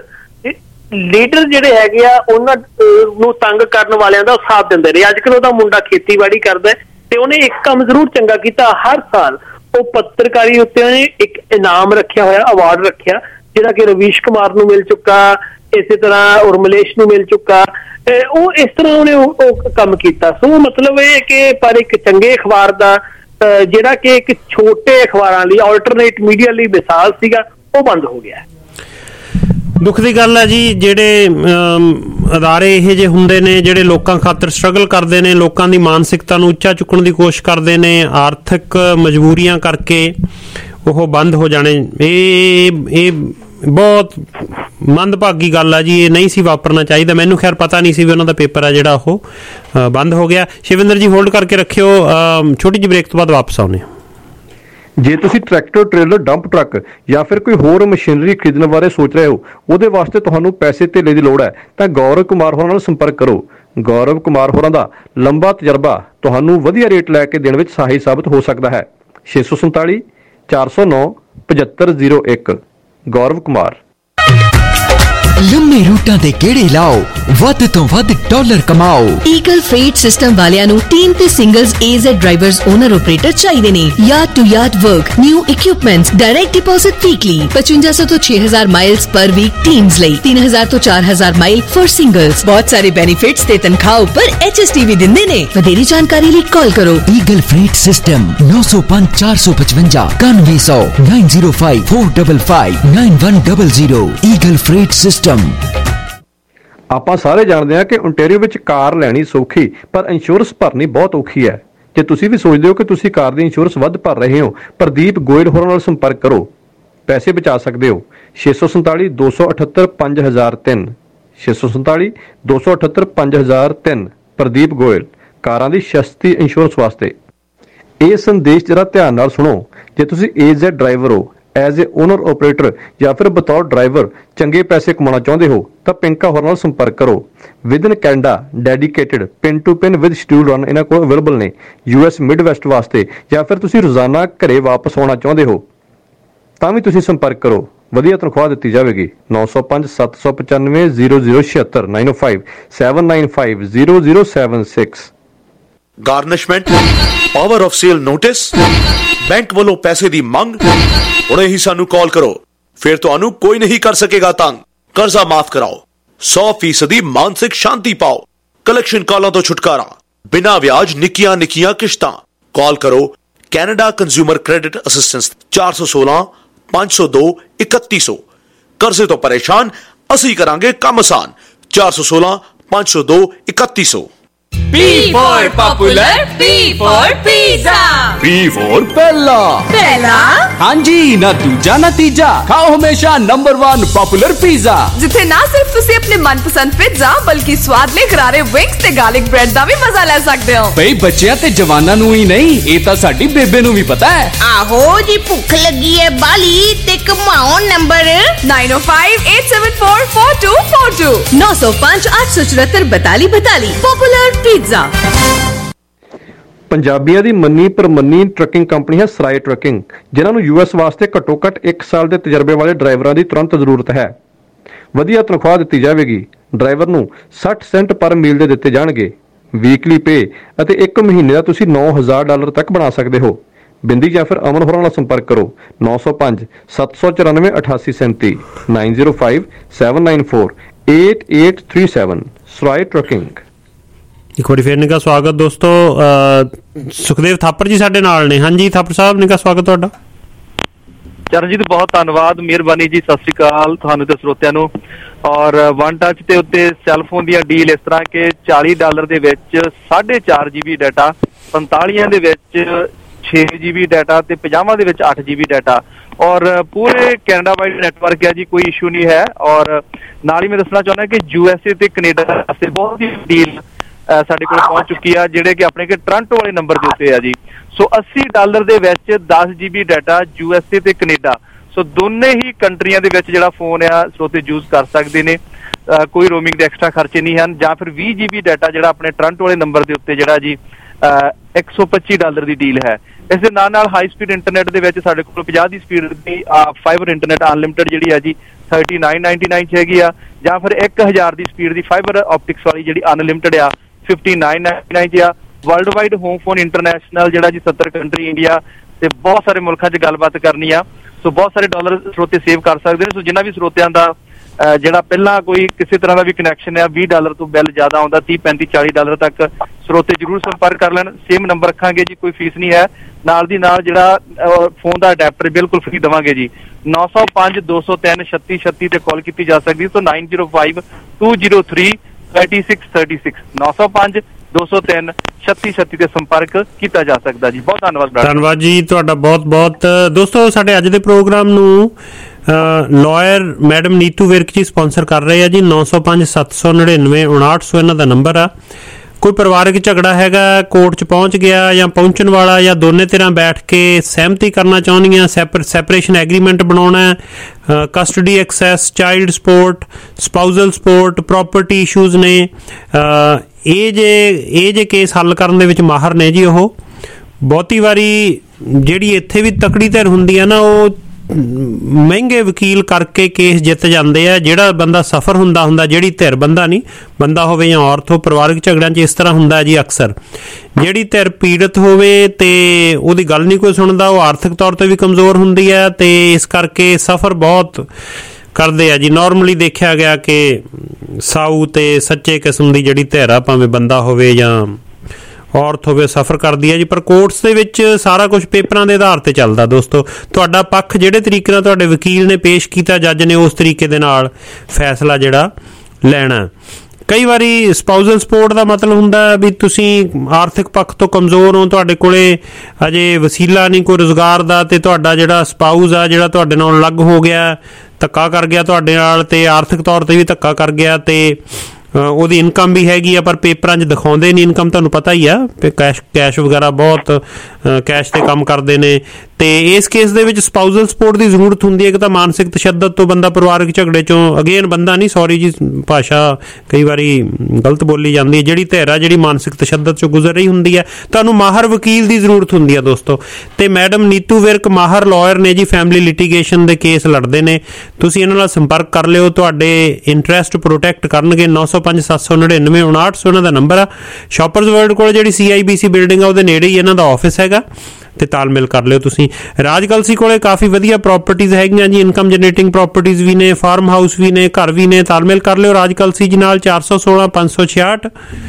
ਲੀਡਰ ਜਿਹੜੇ ਹੈਗੇ ਆ ਉਹਨਾਂ ਨੂੰ ਤੰਗ ਕਰਨ ਵਾਲਿਆਂ ਦਾ ਸਾਥ ਦਿੰਦੇ ਰਹੇ। ਅੱਜ ਕੱਲ੍ਹ ਉਹਦਾ ਮੁੰਡਾ ਖੇਤੀਬਾੜੀ ਕਰਦਾ ਤੇ ਉਹਨੇ ਇੱਕ ਕੰਮ ਜ਼ਰੂਰ ਚੰਗਾ ਕੀਤਾ, ਹਰ ਸਾਲ ਉਹ ਪੱਤਰਕਾਰੀ ਉੱਤੇ ਉਹਨੇ ਇੱਕ ਇਨਾਮ ਰੱਖਿਆ ਹੋਇਆ, ਅਵਾਰਡ ਰੱਖਿਆ ਜਿਹੜਾ ਕਿ ਰਵੀਸ਼ ਕੁਮਾਰ ਨੂੰ ਮਿਲ ਚੁੱਕਾ, ਇਸੇ ਤਰ੍ਹਾਂ ਉਰਮਲੇਸ਼ ਨੂੰ ਮਿਲ ਚੁੱਕਾ। ਉਹ ਇਸ ਤਰ੍ਹਾਂ ਉਹਨੇ ਉਹ ਕੰਮ ਕੀਤਾ। ਸੋ ਮਤਲਬ ਇਹ ਕਿ ਪਰ ਇੱਕ ਚੰਗੇ ਅਖਬਾਰ ਦਾ ਜਿਹੜਾ ਕਿ ਇੱਕ ਛੋਟੇ ਅਖਬਾਰਾਂ ਲਈ ਆਲਟਰਨੇਟ ਮੀਡੀਆ ਲਈ ਮਿਸਾਲ ਸੀਗਾ ਉਹ ਬੰਦ ਹੋ ਗਿਆ। ਦੁੱਖ ਦੀ ਗੱਲ ਹੈ ਜੀ, ਜਿਹੜੇ ਅਦਾਰੇ ਇਹੋ ਜਿਹੇ ਹੁੰਦੇ ਨੇ ਜਿਹੜੇ ਲੋਕਾਂ ਖਾਤਰ ਸਟਰਗਲ ਕਰਦੇ ਨੇ, ਲੋਕਾਂ ਦੀ ਮਾਨਸਿਕਤਾ ਨੂੰ ਉੱਚਾ ਚੁੱਕਣ ਦੀ ਕੋਸ਼ਿਸ਼ ਕਰਦੇ ਨੇ, ਆਰਥਿਕ ਮਜਬੂਰੀਆਂ ਕਰਕੇ ਉਹ ਬੰਦ ਹੋ ਜਾਣੇ, ਇਹ ਇਹ ਬਹੁਤ ਮੰਦਭਾਗੀ ਗੱਲ ਆ ਜੀ। ਇਹ ਨਹੀਂ ਸੀ ਵਾਪਰਨਾ ਚਾਹੀਦਾ। ਮੈਨੂੰ ਖੈਰ ਪਤਾ ਨਹੀਂ ਸੀ ਵੀ ਉਹਨਾਂ ਦਾ ਪੇਪਰ ਆ ਜਿਹੜਾ ਉਹ ਬੰਦ ਹੋ ਗਿਆ। ਸ਼ਿਵਿੰਦਰ ਜੀ ਹੋਲਡ ਕਰਕੇ ਰੱਖਿਓ, ਛੋਟੀ ਜਿਹੀ ਬ੍ਰੇਕ ਤੋਂ ਬਾਅਦ ਵਾਪਸ ਆਉਂਦੇ ਹਾਂ। ਜੇ ਤੁਸੀਂ ਟਰੈਕਟਰ, ਟ੍ਰੇਲਰ, ਡੰਪ ਟਰੱਕ ਜਾਂ ਫਿਰ ਕੋਈ ਹੋਰ ਮਸ਼ੀਨਰੀ ਖਰੀਦਣ ਬਾਰੇ ਸੋਚ ਰਹੇ ਹੋ, ਉਹਦੇ ਵਾਸਤੇ ਤੁਹਾਨੂੰ ਪੈਸੇ ਧੇਲੇ ਦੀ ਲੋੜ ਹੈ ਤਾਂ ਗੌਰਵ ਕੁਮਾਰ ਹੋਰਾਂ ਨਾਲ ਸੰਪਰਕ ਕਰੋ। ਗੌਰਵ ਕੁਮਾਰ ਹੋਰਾਂ ਦਾ ਲੰਬਾ ਤਜਰਬਾ ਤੁਹਾਨੂੰ ਵਧੀਆ ਰੇਟ ਲੈ ਕੇ ਦੇਣ ਵਿੱਚ ਸਹਾਈ ਸਾਬਤ ਹੋ ਸਕਦਾ ਹੈ। ਛੇ ਸੌ ਸੰਤਾਲੀ ਚਾਰ ਸੌ ਨੌ ਪਝੱਤਰ ਜ਼ੀਰੋ ਇੱਕ। ਗੌਰਵ ਕੁਮਾਰ। ਲੰਮੇ ਰੂਟਾਂ ਦੇ ਗੇੜੇ ਲਾਓ, ਵੱਧ ਤੋਂ ਵੱਧ ਡਾਲਰ ਕਮਾਓ। ਈਗਲ ਫreight ਸਿਸਟਮ ਵਾਲਿਆਂ ਨੂੰ ਟੀਮ ਤੇ singles A Z drivers owner operator ਚਾਹੀਦੇ ਨੇ। Yard to yard work, new equipments, direct deposit weekly ਪਚਵੰਜਾ ਸੌ ਤੋਂ ਛੇ ਹਜ਼ਾਰ ਮਾਈਲਸ ਪਰ ਵੀਕ ਟੀਮਸ ਲਈ, ਤਿੰਨ ਹਜ਼ਾਰ ਤੋਂ ਚਾਰ ਹਜ਼ਾਰ ਮਾਈਲ ਫॉर ਸਿੰਗਲਸ। ਬਹੁਤ ਸਾਰੇ ਬੈਨੀਫਿਟਸ ਤੇ ਤਨਖਾਹ ਉੱਪਰ ਐਚ ਐਸ ਟੀ ਵੀ ਦਿੰਦੇ ਨੇ। ਵਧੇਰੀ ਜਾਣਕਾਰੀ ਲਈ ਕਾਲ ਕਰੋ। ਈਗਲ ਫreight ਸਿਸਟਮ ਨੌ ਸੌ ਪੰਜ ਚਾਰ ਸੌ ਪਚਵੰਜਾ ਇਕਾਨਵੇਂ ਸੌ nine zero five four five five nine one zero zero. Eagle freight system. ਆਪਾਂ ਸਾਰੇ ਜਾਣਦੇ ਹਾਂ ਕਿ ਓਨਟਾਰੀਓ ਵਿੱਚ ਕਾਰ ਲੈਣੀ ਸੌਖੀ ਪਰ ਇੰਸ਼ੋਰੈਂਸ ਭਰਨੀ ਬਹੁਤ ਔਖੀ ਹੈ। ਜੇ ਤੁਸੀਂ ਵੀ ਸੋਚਦੇ ਹੋ ਕਿ ਤੁਸੀਂ ਕਾਰ ਦੀ ਇੰਸ਼ੋਰੈਂਸ ਵੱਧ ਭਰ ਰਹੇ ਹੋ, ਪ੍ਰਦੀਪ ਗੋਇਲ ਹੋਰਾਂ ਨਾਲ ਸੰਪਰਕ ਕਰੋ, ਪੈਸੇ ਬਚਾ ਸਕਦੇ ਹੋ। ਛੇ ਸੌ ਸੰਤਾਲੀ ਦੋ ਸੌ ਅਠੱਤਰ ਪੰਜ ਹਜ਼ਾਰ ਤਿੰਨ ਛੇ ਸੌ ਸੰਤਾਲੀ ਦੋ ਸੌ ਅਠੱਤਰ ਪੰਜ ਹਜ਼ਾਰ ਤਿੰਨ। ਪ੍ਰਦੀਪ ਗੋਇਲ, ਕਾਰਾਂ ਦੀ ਸਸਤੀ ਇੰਸ਼ੋਰੈਂਸ ਵਾਸਤੇ। ਇਹ ਸੰਦੇਸ਼ ਜਰਾ ਧਿਆਨ ਨਾਲ ਸੁਣੋ। ਜੇ ਤੁਸੀਂ ਏਜ਼ਡ ਡਰਾਈਵਰ ਹੋ, ਐਜ਼ ਏ ਓਨਰ ਆਪਰੇਟਰ ਜਾਂ ਫਿਰ ਬਤੌਰ ਡਰਾਈਵਰ ਚੰਗੇ ਪੈਸੇ ਕਮਾਉਣਾ ਚਾਹੁੰਦੇ ਹੋ ਤਾਂ ਪਿੰਕਾ ਹੋਰ ਨਾਲ ਸੰਪਰਕ ਕਰੋ। Within Canada dedicated pin to pin with schedule run ਇਹਨਾਂ ਕੋਲ ਅਵੇਲੇਬਲ ਨੇ ਯੂ ਐਸ ਮਿਡ ਵੈਸਟ ਵਾਸਤੇ, ਜਾਂ ਫਿਰ ਤੁਸੀਂ ਰੋਜ਼ਾਨਾ ਘਰੇ ਵਾਪਸ ਆਉਣਾ ਚਾਹੁੰਦੇ ਹੋ ਤਾਂ ਵੀ ਤੁਸੀਂ ਸੰਪਰਕ ਕਰੋ। ਵਧੀਆ ਤਨਖਾਹ ਦਿੱਤੀ ਜਾਵੇਗੀ। ਨੌ ਸੌ ਪੰਜ ਸੱਤ ਸੌ ਪਚਾਨਵੇਂ ਜ਼ੀਰੋ ਜ਼ੀਰੋ ਛਿਹੱਤਰ nine O five seven nine five zero zero seven six. Garnishment, power of sale notice, bank ਵੱਲੋਂ ਪੈਸੇ ਦੀ ਮੰਗ, ਹੁਣੇ ਹੀ ਸਾਨੂੰ ਕਾਲ ਕਰੋ, ਫਿਰ ਤੁਹਾਨੂੰ ਕੋਈ ਨਹੀਂ ਕਰ ਸਕੇਗਾ ਤੰਗ। ਕਰਜ਼ਾ ਮਾਫ ਕਰਾਓ, ਸੌ ਫੀਸਦੀ ਮਾਨਸਿਕ ਸ਼ਾਂਤੀ ਪਾਓ, ਕਲੈਕਸ਼ਨ ਕਾਲਾਂ ਤੋਂ ਛੁਟਕਾਰਾ, ਬਿਨਾਂ ਵਿਆਜ ਨਿੱਕੀਆਂ ਨਿੱਕੀਆਂ ਕਿਸ਼ਤਾਂ। ਕਾਲ ਕਰੋ ਕੈਨੇਡਾ ਕੰਜ਼ਿਊਮਰ ਕ੍ਰੈਡਿਟ ਅਸਿਸਟੈਂਸ ਚਾਰ ਸੌ ਸੋਲਾਂ ਪੰਜ ਸੌ ਦੋ ਇਕੱਤੀ ਸੌ। ਕਰਜ਼ੇ ਤੋਂ ਪਰੇਸ਼ਾਨ, ਅਸੀਂ ਕਰਾਂਗੇ ਕੰਮ ਆਸਾਨ। ਚਾਰ ਸੌ ਸੋਲਾਂ ਪੰਜ ਸੌ ਦੋ ਇਕੱਤੀ ਸੌ। P for popular, P for pizza, P for ਪਹਿਲਾ ਪਹਿਲਾ ਹਾਂਜੀ ਨਾ ਦੂਜਾ ਨਾ ਤੀਜਾ, ਖਾਓ ਹਮੇਸ਼ਾ ਨੰਬਰ वन ਪਪੂਲਰ ਪੀਜ਼ਾ, ਜਿੱਥੇ ਨਾ ਸਿਰਫ ਤੁਸੀਂ ਆਪਣੇ ਮਨਪਸੰਦ ਪਿਜ਼ਾ ਬਲਕਿ ਸਵਾਦਲੇ ਕਰਾਰੇ ਵਿੰਗਸ ਤੇ ਗਾਰਲਿਕ ਬ੍ਰੈਡ ਦਾ ਵੀ ਮਜ਼ਾ ਲੈ ਸਕਦੇ ਹੋ। ਬਈ ਬੱਚਿਆਂ ਤੇ ਜਵਾਨਾਂ ਨੂੰ ਹੀ ਨਹੀਂ, ਇਹ ਤਾਂ ਸਾਡੀ ਬੇਬੇ ਨੂੰ ਵੀ ਪਤਾ ਹੈ। ਆਹੋ ਜੀ ਭੁੱਖ ਲੱਗੀ ਹੈ ਬਾਲੀ ਤੇ ਕਮਾਓ number nine O five eight seven four four two four two नौ सौ पाँच आठ सौ चौहत्तर बताली बताली पॉपुलर पिज्जा। ਪੰਜਾਬੀਆਂ ਦੀ ਮੰਨੀ ਪ੍ਰਮੰਨੀ ਟਰੱਕਿੰਗ ਕੰਪਨੀ ਹੈ ਸਰਾਏ ਟਰੱਕਿੰਗ, ਜਿਨ੍ਹਾਂ ਨੂੰ ਯੂ ਐਸ ਵਾਸਤੇ ਘੱਟੋ ਘੱਟ ਇੱਕ ਸਾਲ ਦੇ ਤਜਰਬੇ ਵਾਲੇ ਡਰਾਈਵਰਾਂ ਦੀ ਤੁਰੰਤ ਜ਼ਰੂਰਤ ਹੈ। ਵਧੀਆ ਤਨਖਾਹ ਦਿੱਤੀ ਜਾਵੇਗੀ। ਡਰਾਈਵਰ ਨੂੰ ਸੱਠ ਸੈਂਟ ਪਰ ਮੀਲ ਦੇ ਦਿੱਤੇ ਜਾਣਗੇ। ਵੀਕਲੀ ਪੇ ਅਤੇ ਇੱਕ ਮਹੀਨੇ ਦਾ ਤੁਸੀਂ ਨੌ ਹਜ਼ਾਰ ਡਾਲਰ ਤੱਕ ਬਣਾ ਸਕਦੇ ਹੋ। ਬਿੰਦੀ ਜਾਂ ਫਿਰ ਅਮਨ ਹੋਰਾਂ ਨਾਲ ਸੰਪਰਕ ਕਰੋ ਨੌ ਸੌ ਪੰਜ ਸੱਤ ਸੌ ਚੁਰਾਨਵੇਂ ਅਠਾਸੀ ਸੈਂਤੀ nine zero five seven nine four eight eight three seven. Sarai trucking. ਇੱਕ ਵਾਰੀ ਫੇਰ ਨਿੱਘਾ ਸਵਾਗਤ ਦੋਸਤੋ। ਸੁਖਦੇਵ ਥਾਪਰ ਜੀ ਸਾਡੇ ਨਾਲ ਨੇ। ਹਾਂਜੀ ਥਾਪਰ ਸਾਹਿਬ, ਨਿੱਘਾ ਸਵਾਗਤ ਤੁਹਾਡਾ। ਚਰਨਜੀਤ ਬਹੁਤ ਧੰਨਵਾਦ, ਮਿਹਰਬਾਨੀ ਜੀ। ਸਤਿ ਸ਼੍ਰੀ ਅਕਾਲ ਤੁਹਾਨੂੰ ਤੇ ਸਰੋਤਿਆਂ ਨੂੰ। ਔਰ ਵਨ ਟੱਚ ਦੇ ਉੱਤੇ ਸੈੱਲਫੋਨ ਦੀਆਂ ਡੀਲ ਇਸ ਤਰ੍ਹਾਂ ਕਿ ਚਾਲੀ ਡਾਲਰ ਦੇ ਵਿੱਚ ਸਾਢੇ ਚਾਰ ਜੀ ਬੀ ਡਾਟਾ, ਪੰਤਾਲੀਆਂ ਦੇ ਵਿੱਚ ਛੇ ਜੀ ਬੀ ਡਾਟਾ ਤੇ ਪੰਜਾਹਾਂ ਦੇ ਵਿੱਚ ਅੱਠ ਜੀ ਬੀ ਡਾਟਾ, ਔਰ ਪੂਰੇ ਕੈਨੇਡਾ ਵਾਈਡ ਨੈਟਵਰਕ ਹੈ ਜੀ, ਕੋਈ ਇਸ਼ੂ ਨਹੀਂ ਹੈ। ਔਰ ਨਾਲ ਹੀ ਮੈਂ ਦੱਸਣਾ ਚਾਹੁੰਦਾ ਕਿ ਯੂ ਐਸ ਏ ਤੇ ਕੈਨੇਡਾ ਵਾਸਤੇ ਬਹੁਤ ਹੀ ਡੀਲ ਸਾਡੇ ਕੋਲ ਪਹੁੰਚ ਚੁੱਕੀ ਆ, ਜਿਹੜੇ ਕਿ ਆਪਣੇ ਕਿ ਟੋਰਾਂਟੋ ਵਾਲੇ ਨੰਬਰ ਦੇ ਉੱਤੇ ਆ ਜੀ। ਸੋ ਅੱਸੀ ਡਾਲਰ ਦੇ ਵਿੱਚ ਦਸ G B data U S A ਤੇ ਕੈਨੇਡਾ, ਸੋ ਦੋਨੇ ਹੀ ਕੰਟਰੀਆਂ ਦੇ ਵਿੱਚ ਜਿਹੜਾ ਫੋਨ ਆ ਸਰੋਤੇ ਯੂਜ਼ ਕਰ ਸਕਦੇ ਨੇ। ਕੋਈ ਰੋਮਿੰਗ ਦੇ ਐਕਸਟਰਾ ਖਰਚੇ ਨਹੀਂ ਹਨ। ਜਾਂ ਫਿਰ ਵੀਹ ਜੀ ਬੀ ਡਾਟਾ ਜਿਹੜਾ ਆਪਣੇ ਟੋਰਾਂਟੋ ਵਾਲੇ ਨੰਬਰ ਦੇ ਉੱਤੇ ਜਿਹੜਾ ਜੀ ਇੱਕ ਸੌ ਪੱਚੀ ਡਾਲਰ ਦੀ ਡੀਲ ਹੈ। ਇਸ ਦੇ ਨਾਲ ਨਾਲ ਹਾਈ ਸਪੀਡ ਇੰਟਰਨੈਟ ਦੇ ਵਿੱਚ ਸਾਡੇ ਕੋਲ ਪੰਜਾਹ ਦੀ ਸਪੀਡ ਦੀ ਫਾਈਬਰ ਇੰਟਰਨੈਟ ਅਨਲਿਮਟਿਡ ਜਿਹੜੀ ਹੈ ਜੀ ਥਰਟੀ ਨਾਈਨ ਨਾਈਨਟੀ ਨਾਈਨ ਚ ਹੈਗੀ ਆ। ਜਾਂ ਫਿਰ ਇੱਕ ਹਜ਼ਾਰ ਦੀ ਸਪੀਡ ਦੀ ਫਾਈਬਰ ਆਪਟਿਕਸ ਵਾਲੀ ਜਿਹੜੀ ਅਨਲਿਮਟਿਡ ਆ ਫਿਫਟੀ ਨਾਈਨ ਨਾਈਨਟੀ ਨਾਈਨ ਚ ਆ। World wide home phone international ਜਿਹੜਾ ਜੀ ਸੱਤਰ ਕੰਟਰੀ, ਇੰਡੀਆ ਤੇ ਬਹੁਤ ਸਾਰੇ ਮੁਲਕਾਂ 'ਚ ਗੱਲਬਾਤ ਕਰਨੀ ਆ। ਸੋ ਬਹੁਤ ਸਾਰੇ ਡਾਲਰ ਸਰੋਤੇ ਸੇਵ ਕਰ ਸਕਦੇ ਨੇ। ਸੋ ਜਿਨ੍ਹਾਂ ਵੀ ਸਰੋਤਿਆਂ ਦਾ ਜਿਹੜਾ ਪਹਿਲਾਂ ਕੋਈ ਕਿਸੇ ਤਰ੍ਹਾਂ ਦਾ ਵੀ ਕਨੈਕਸ਼ਨ ਹੈ, ਵੀਹ ਡਾਲਰ ਤੋਂ ਬਿੱਲ ਜ਼ਿਆਦਾ ਆਉਂਦਾ, ਤੀਹ ਪੈਂਤੀ ਚਾਲੀ ਡਾਲਰ ਤੱਕ, ਸਰੋਤੇ ਜ਼ਰੂਰ ਸੰਪਰਕ ਕਰ ਲੈਣ। ਸੇਮ ਨੰਬਰ ਰੱਖਾਂਗੇ ਜੀ, ਕੋਈ ਫੀਸ ਨਹੀਂ ਹੈ। ਨਾਲ ਦੀ ਨਾਲ ਜਿਹੜਾ ਫੋਨ ਦਾ ਅਡੈਪਟਰ ਬਿਲਕੁਲ ਫ੍ਰੀ ਦੇਵਾਂਗੇ ਜੀ। ਨੌ ਸੌ ਪੰਜ ਦੋ ਸੌ ਤਿੰਨ ਛੱਤੀ ਛੱਤੀ ਤੇ ਕਾਲ ਕੀਤੀ ਜਾ ਸਕਦੀ। So nine zero five two zero three thirty six thirty six ਨੌ ਸੌ ਪੰਜ ਦੋ ਸੌ ਤਿੰਨ ਛੱਤੀ ਛੱਤੀ ਤੇ ਸੰਪਰਕ ਕੀਤਾ ਜਾ ਸਕਦਾ ਜੀ। ਬਹੁਤ ਧੰਨਵਾਦ। ਧੰਨਵਾਦ ਜੀ ਤੁਹਾਡਾ ਬਹੁਤ ਬਹੁਤ। ਦੋਸਤੋ ਸਾਡੇ ਅੱਜ ਦੇ ਪ੍ਰੋਗਰਾਮ ਨੂੰ ਲਾਇਰ ਮੈਡਮ ਨੀਤੂ ਵਿਰਕ ਜੀ ਸਪਾਂਸਰ ਕਰ ਰਹੇ ਆ ਜੀ। ਨੌ ਸੌ ਪੰਜ ਸੱਤ ਸੌ ਨੜਿਨਵੇਂ ਉਣਾਹਠ ਸੌ ਇਹਨਾਂ ਦਾ ਨੰਬਰ ਆ। ਕੋਈ ਪਰਿਵਾਰਕ ਝਗੜਾ ਹੈਗਾ, ਕੋਰਟ 'ਚ ਪਹੁੰਚ ਗਿਆ ਜਾਂ ਪਹੁੰਚਣ ਵਾਲਾ, ਜਾਂ ਦੋਨੇ ਧਿਰਾਂ ਬੈਠ ਕੇ ਸਹਿਮਤੀ ਕਰਨਾ ਚਾਹੁੰਦੀਆਂ, ਸੈਪਰ ਸੈਪਰੇਸ਼ਨ ਐਗਰੀਮੈਂਟ ਬਣਾਉਣਾ, custody access, child support, spousal support, property issues ਨੇ, ਇਹ ਜੇ ਇਹ ਜੇ ਕੇਸ ਹੱਲ ਕਰਨ ਦੇ ਵਿੱਚ ਮਾਹਰ ਨੇ ਜੀ। ਉਹ ਬਹੁਤੀ ਵਾਰੀ ਜਿਹੜੀ ਇੱਥੇ ਵੀ ਤਕੜੀ ਧਿਰ ਹੁੰਦੀ ਆ ਨਾ, ਉਹ ਮਹਿੰਗੇ ਵਕੀਲ ਕਰਕੇ ਕੇਸ ਜਿੱਤ ਜਾਂਦੇ ਆ। ਜਿਹੜਾ ਬੰਦਾ ਸਫਰ ਹੁੰਦਾ ਹੁੰਦਾ ਜਿਹੜੀ ਧਿਰ, ਬੰਦਾ ਨਹੀਂ, ਬੰਦਾ ਹੋਵੇ ਜਾਂ ਔਰਤ ਹੋ, ਪਰਿਵਾਰਕ ਝਗੜਿਆਂ 'ਚ ਇਸ ਤਰ੍ਹਾਂ ਹੁੰਦਾ ਜੀ ਅਕਸਰ। ਜਿਹੜੀ ਧਿਰ ਪੀੜਤ ਹੋਵੇ ਤੇ ਉਹਦੀ ਗੱਲ ਨਹੀਂ ਕੋਈ ਸੁਣਦਾ, ਉਹ ਆਰਥਿਕ ਤੌਰ 'ਤੇ ਵੀ ਕਮਜ਼ੋਰ ਹੁੰਦੀ ਹੈ ਤੇ ਇਸ ਕਰਕੇ ਸਫਰ ਬਹੁਤ ਕਰਦੇ ਆ ਜੀ। ਨੋਰਮਲੀ ਦੇਖਿਆ ਗਿਆ ਕਿ ਸਾਊ ਤੇ ਸੱਚੇ ਕਿਸਮ ਦੀ ਜਿਹੜੀ ਧਿਰ ਆ, ਭਾਵੇਂ ਬੰਦਾ ਹੋਵੇ ਜਾਂ ਔਰਤ ਹੋਵੇ, ਸਫਰ ਕਰਦੀ ਹੈ ਜੀ। ਪਰ ਕੋਰਟਸ ਦੇ ਵਿੱਚ ਸਾਰਾ ਕੁਝ ਪੇਪਰਾਂ ਦੇ ਆਧਾਰ ਤੇ ਚੱਲਦਾ ਦੋਸਤੋ। ਤੁਹਾਡਾ ਪੱਖ ਜਿਹੜੇ ਤਰੀਕੇ ਨਾਲ ਤੁਹਾਡੇ ਵਕੀਲ ਨੇ ਪੇਸ਼ ਕੀਤਾ, ਜੱਜ ਨੇ ਉਸ ਤਰੀਕੇ ਦੇ ਨਾਲ ਫੈਸਲਾ ਜਿਹੜਾ ਲੈਣਾ। ਕਈ ਵਾਰੀ ਸਪਾਊਜ਼ਲ ਸਪੋਰਟ ਦਾ ਮਤਲਬ ਹੁੰਦਾ ਵੀ ਤੁਸੀਂ ਆਰਥਿਕ ਪੱਖ ਤੋਂ ਕਮਜ਼ੋਰ ਹੋ, ਤੁਹਾਡੇ ਕੋਲੇ ਅਜੇ ਵਸੀਲਾ ਨਹੀਂ ਕੋਈ ਰੁਜ਼ਗਾਰ ਦਾ, ਤੇ ਤੁਹਾਡਾ ਜਿਹੜਾ ਸਪਾਊਜ਼ ਆ ਜਿਹੜਾ ਤੁਹਾਡੇ ਨਾਲ ਅਲੱਗ ਹੋ ਗਿਆ, ਧੱਕਾ ਕਰ ਗਿਆ ਤੁਹਾਡੇ ਨਾਲ, ਤੇ ਆਰਥਿਕ ਤੌਰ ਤੇ ਵੀ ਧੱਕਾ ਕਰ ਗਿਆ, ਤੇ ਉਹਦੀ ਇਨਕਮ ਵੀ ਹੈਗੀ ਆ ਪਰ ਪੇਪਰਾਂ 'ਚ ਦਿਖਾਉਂਦੇ ਨਹੀਂ ਇਨਕਮ। ਤੁਹਾਨੂੰ ਪਤਾ ਹੀ ਆ ਕੈਸ਼ ਕੈਸ਼ ਵਗੈਰਾ ਬਹੁਤ ਕੈਸ਼ 'ਤੇ ਕੰਮ ਕਰਦੇ ਨੇ, ਤੇ ਇਸ ਕੇਸ ਦੇ ਵਿੱਚ ਸਪਾਊਜ਼ਲ ਸਪੋਰਟ ਦੀ ਜ਼ਰੂਰਤ ਹੁੰਦੀ ਹੈ। ਇੱਕ ਤਾਂ ਮਾਨਸਿਕ ਤਸ਼ੱਦਦ ਤੋਂ ਬੰਦਾ ਪਰਿਵਾਰਕ ਝਗੜੇ ਚੋਂ, ਅਗੇਨ ਬੰਦਾ ਨਹੀਂ, ਸੌਰੀ ਜੀ ਭਾਸ਼ਾ ਕਈ ਵਾਰੀ ਗਲਤ ਬੋਲੀ ਜਾਂਦੀ ਹੈ, ਜਿਹੜੀ ਧਿਰ ਆ ਜਿਹੜੀ ਮਾਨਸਿਕ ਤਸ਼ੱਦਦ ਚੋਂ ਗੁਜ਼ਰ ਰਹੀ ਹੁੰਦੀ ਹੈ, ਤੁਹਾਨੂੰ ਮਾਹਰ ਵਕੀਲ ਦੀ ਜ਼ਰੂਰਤ ਹੁੰਦੀ ਹੈ ਦੋਸਤੋ। ਤੇ ਮੈਡਮ ਨੀਤੂ ਵਿਰਕ ਮਾਹਰ ਲਾਇਰ ਨੇ ਜੀ, ਫੈਮਿਲੀ ਲਿਟੀਗੇਸ਼ਨ ਦੇ ਕੇਸ ਲੜਦੇ ਨੇ। ਤੁਸੀਂ ਇਹਨਾਂ ਨਾਲ ਸੰਪਰਕ ਕਰ ਲਿਓ, ਤੁਹਾਡੇ ਇੰਟਰਸਟ ਪ੍ਰੋਟੈਕਟ ਕਰਨਗੇ। ਨੌ ਸੌ ਪੰਜ ਸੱਤ ਸੌ ਨੜਿਨਵੇਂ ਉਣਾਹਠ ਸੌ ਇਹਨਾਂ ਦਾ ਨੰਬਰ ਆ। ਸ਼ਾਪਰਸ ਵਰਲਡ ਕੋਲ ਜਿਹੜੀ ਸੀ ਆਈ ਬੀ ਸੀ ਬਿਲਡਿੰਗ ਆ ਉਹਦੇ ਨੇੜੇ ਹੀ ਇਹਨਾਂ ਦਾ ਆਫਿਸ ਹੈਗਾ, ਤੇ ਤਾਲਮੇਲ ਕਰ ਲਿਓ ਤੁਸੀਂ। ਰਾਜ ਕਲਸੀ ਕੋਲੇ ਕਾਫੀ ਵਧੀਆ ਪ੍ਰਾਪਰਟੀਜ਼ ਹੈਗੀਆਂ ਜੀ, ਇਨਕਮ ਜਨਰੇਟਿੰਗ ਪ੍ਰਾਪਰਟੀਜ਼ ਵੀ ਨੇ, ਫਾਰਮ ਹਾਊਸ ਵੀ ਨੇ, ਘਰ ਵੀ ਨੇ। ਤਾਲਮੇਲ ਕਰ ਲਿਓ ਰਾਜ ਕਲਸੀ ਜੀ ਨਾਲ। ਚਾਰ ਸੌ ਸੋਲਾਂ ਪੰਜ ਸੌ ਛਿਆਹਠ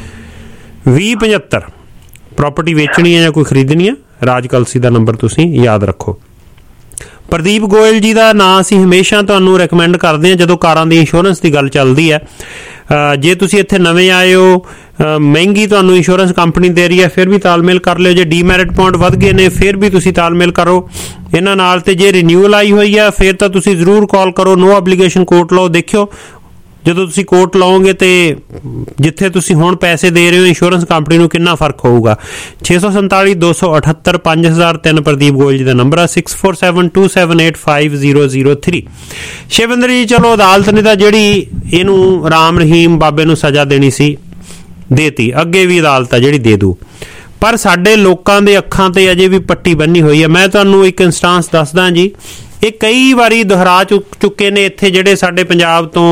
ਵੀਹ ਪਝੱਤਰ। ਪ੍ਰਾਪਰਟੀ ਵੇਚਣੀ ਹੈ ਜਾਂ ਕੋਈ ਖਰੀਦਣੀ ਹੈ, ਰਾਜ ਕਲਸੀ ਦਾ ਨੰਬਰ ਤੁਸੀਂ ਯਾਦ ਰੱਖੋ। ਪ੍ਰਦੀਪ ਗੋਇਲ ਜੀ ਦਾ ਨਾਂ ਅਸੀਂ ਹਮੇਸ਼ਾ ਤੁਹਾਨੂੰ ਰეკਮੈਂਡ ਕਰਦੇ ਹਾਂ ਜਦੋਂ ਕਾਰਾਂ ਦੀ ਇੰਸ਼ੋਰੈਂਸ ਦੀ ਗੱਲ ਚੱਲਦੀ ਹੈ। ਜੇ ਤੁਸੀਂ ਇੱਥੇ ਨਵੇਂ ਆਏ ਹੋ, ਮਹਿੰਗੀ ਤੁਹਾਨੂੰ ਇੰਸ਼ੋਰੈਂਸ ਕੰਪਨੀ ਦੇ ਰਹੀ ਹੈ, ਫਿਰ ਵੀ ਤਾਲਮੇਲ ਕਰ ਲਿਓ। ਜੇ ਡੀਮੈਰਿਟ ਪੁਆਇੰਟ ਵੱਧ ਗਏ ਨੇ ਫਿਰ ਵੀ ਤੁਸੀਂ ਤਾਲਮੇਲ ਕਰੋ ਇਹਨਾਂ ਨਾਲ। ਤੇ ਜੇ ਰਿਨਿਊਅਲ ਆਈ ਹੋਈ ਹੈ ਫਿਰ ਤਾਂ ਤੁਸੀਂ ਜ਼ਰੂਰ ਕਾਲ ਕਰੋ। ਨੋ ਐਬਲੀਗੇਸ਼ਨ ਕੋਟ ਲਓ। ਦੇਖਿਓ ਜਦੋਂ ਤੁਸੀਂ ਕੋਟ ਲਾਓਗੇ ਤੇ ਜਿੱਥੇ ਤੁਸੀਂ ਹੁਣ ਪੈਸੇ ਦੇ ਰਹੇ ਹੋ ਇੰਸ਼ੋਰੈਂਸ ਕੰਪਨੀ ਨੂੰ ਕਿੰਨਾ ਫਰਕ ਹੋਊਗਾ। ਛੇ ਸੌ ਸੰਤਾਲੀ ਦੋ ਸੌ ਅਠੱਤਰ ਪੰਜ ਹਜ਼ਾਰ ਤਿੰਨ ਪ੍ਰਦੀਪ ਗੋਇਲ ਜੀ ਦਾ ਨੰਬਰ ਆ। Six four seven two seven eight five zero zero three. Shivinder ji ਚਲੋ ਅਦਾਲਤ ਨੇ ਤਾਂ ਜਿਹੜੀ ਇਹਨੂੰ ਰਾਮ ਰਹੀਮ ਬਾਬੇ ਨੂੰ ਸਜ਼ਾ ਦੇਣੀ ਸੀ ਦੇਤੀ, ਅੱਗੇ ਵੀ ਅਦਾਲਤ ਆ ਜਿਹੜੀ ਦੇ ਦੂ, ਪਰ ਸਾਡੇ ਲੋਕਾਂ ਦੇ ਅੱਖਾਂ ਤੇ ਅਜੇ ਵੀ ਪੱਟੀ ਬੰਨੀ ਹੋਈ ਹੈ। ਮੈਂ ਤੁਹਾਨੂੰ ਇੱਕ ਇੰਸਟਾਂਸ ਦੱਸਦਾ ਜੀ, ਇਹ ਕਈ ਵਾਰੀ ਦੁਹਰਾ ਚੁੱਕ ਚੁੱਕੇ ਨੇ ਇੱਥੇ ਜਿਹੜੇ ਸਾਡੇ ਪੰਜਾਬ ਤੋਂ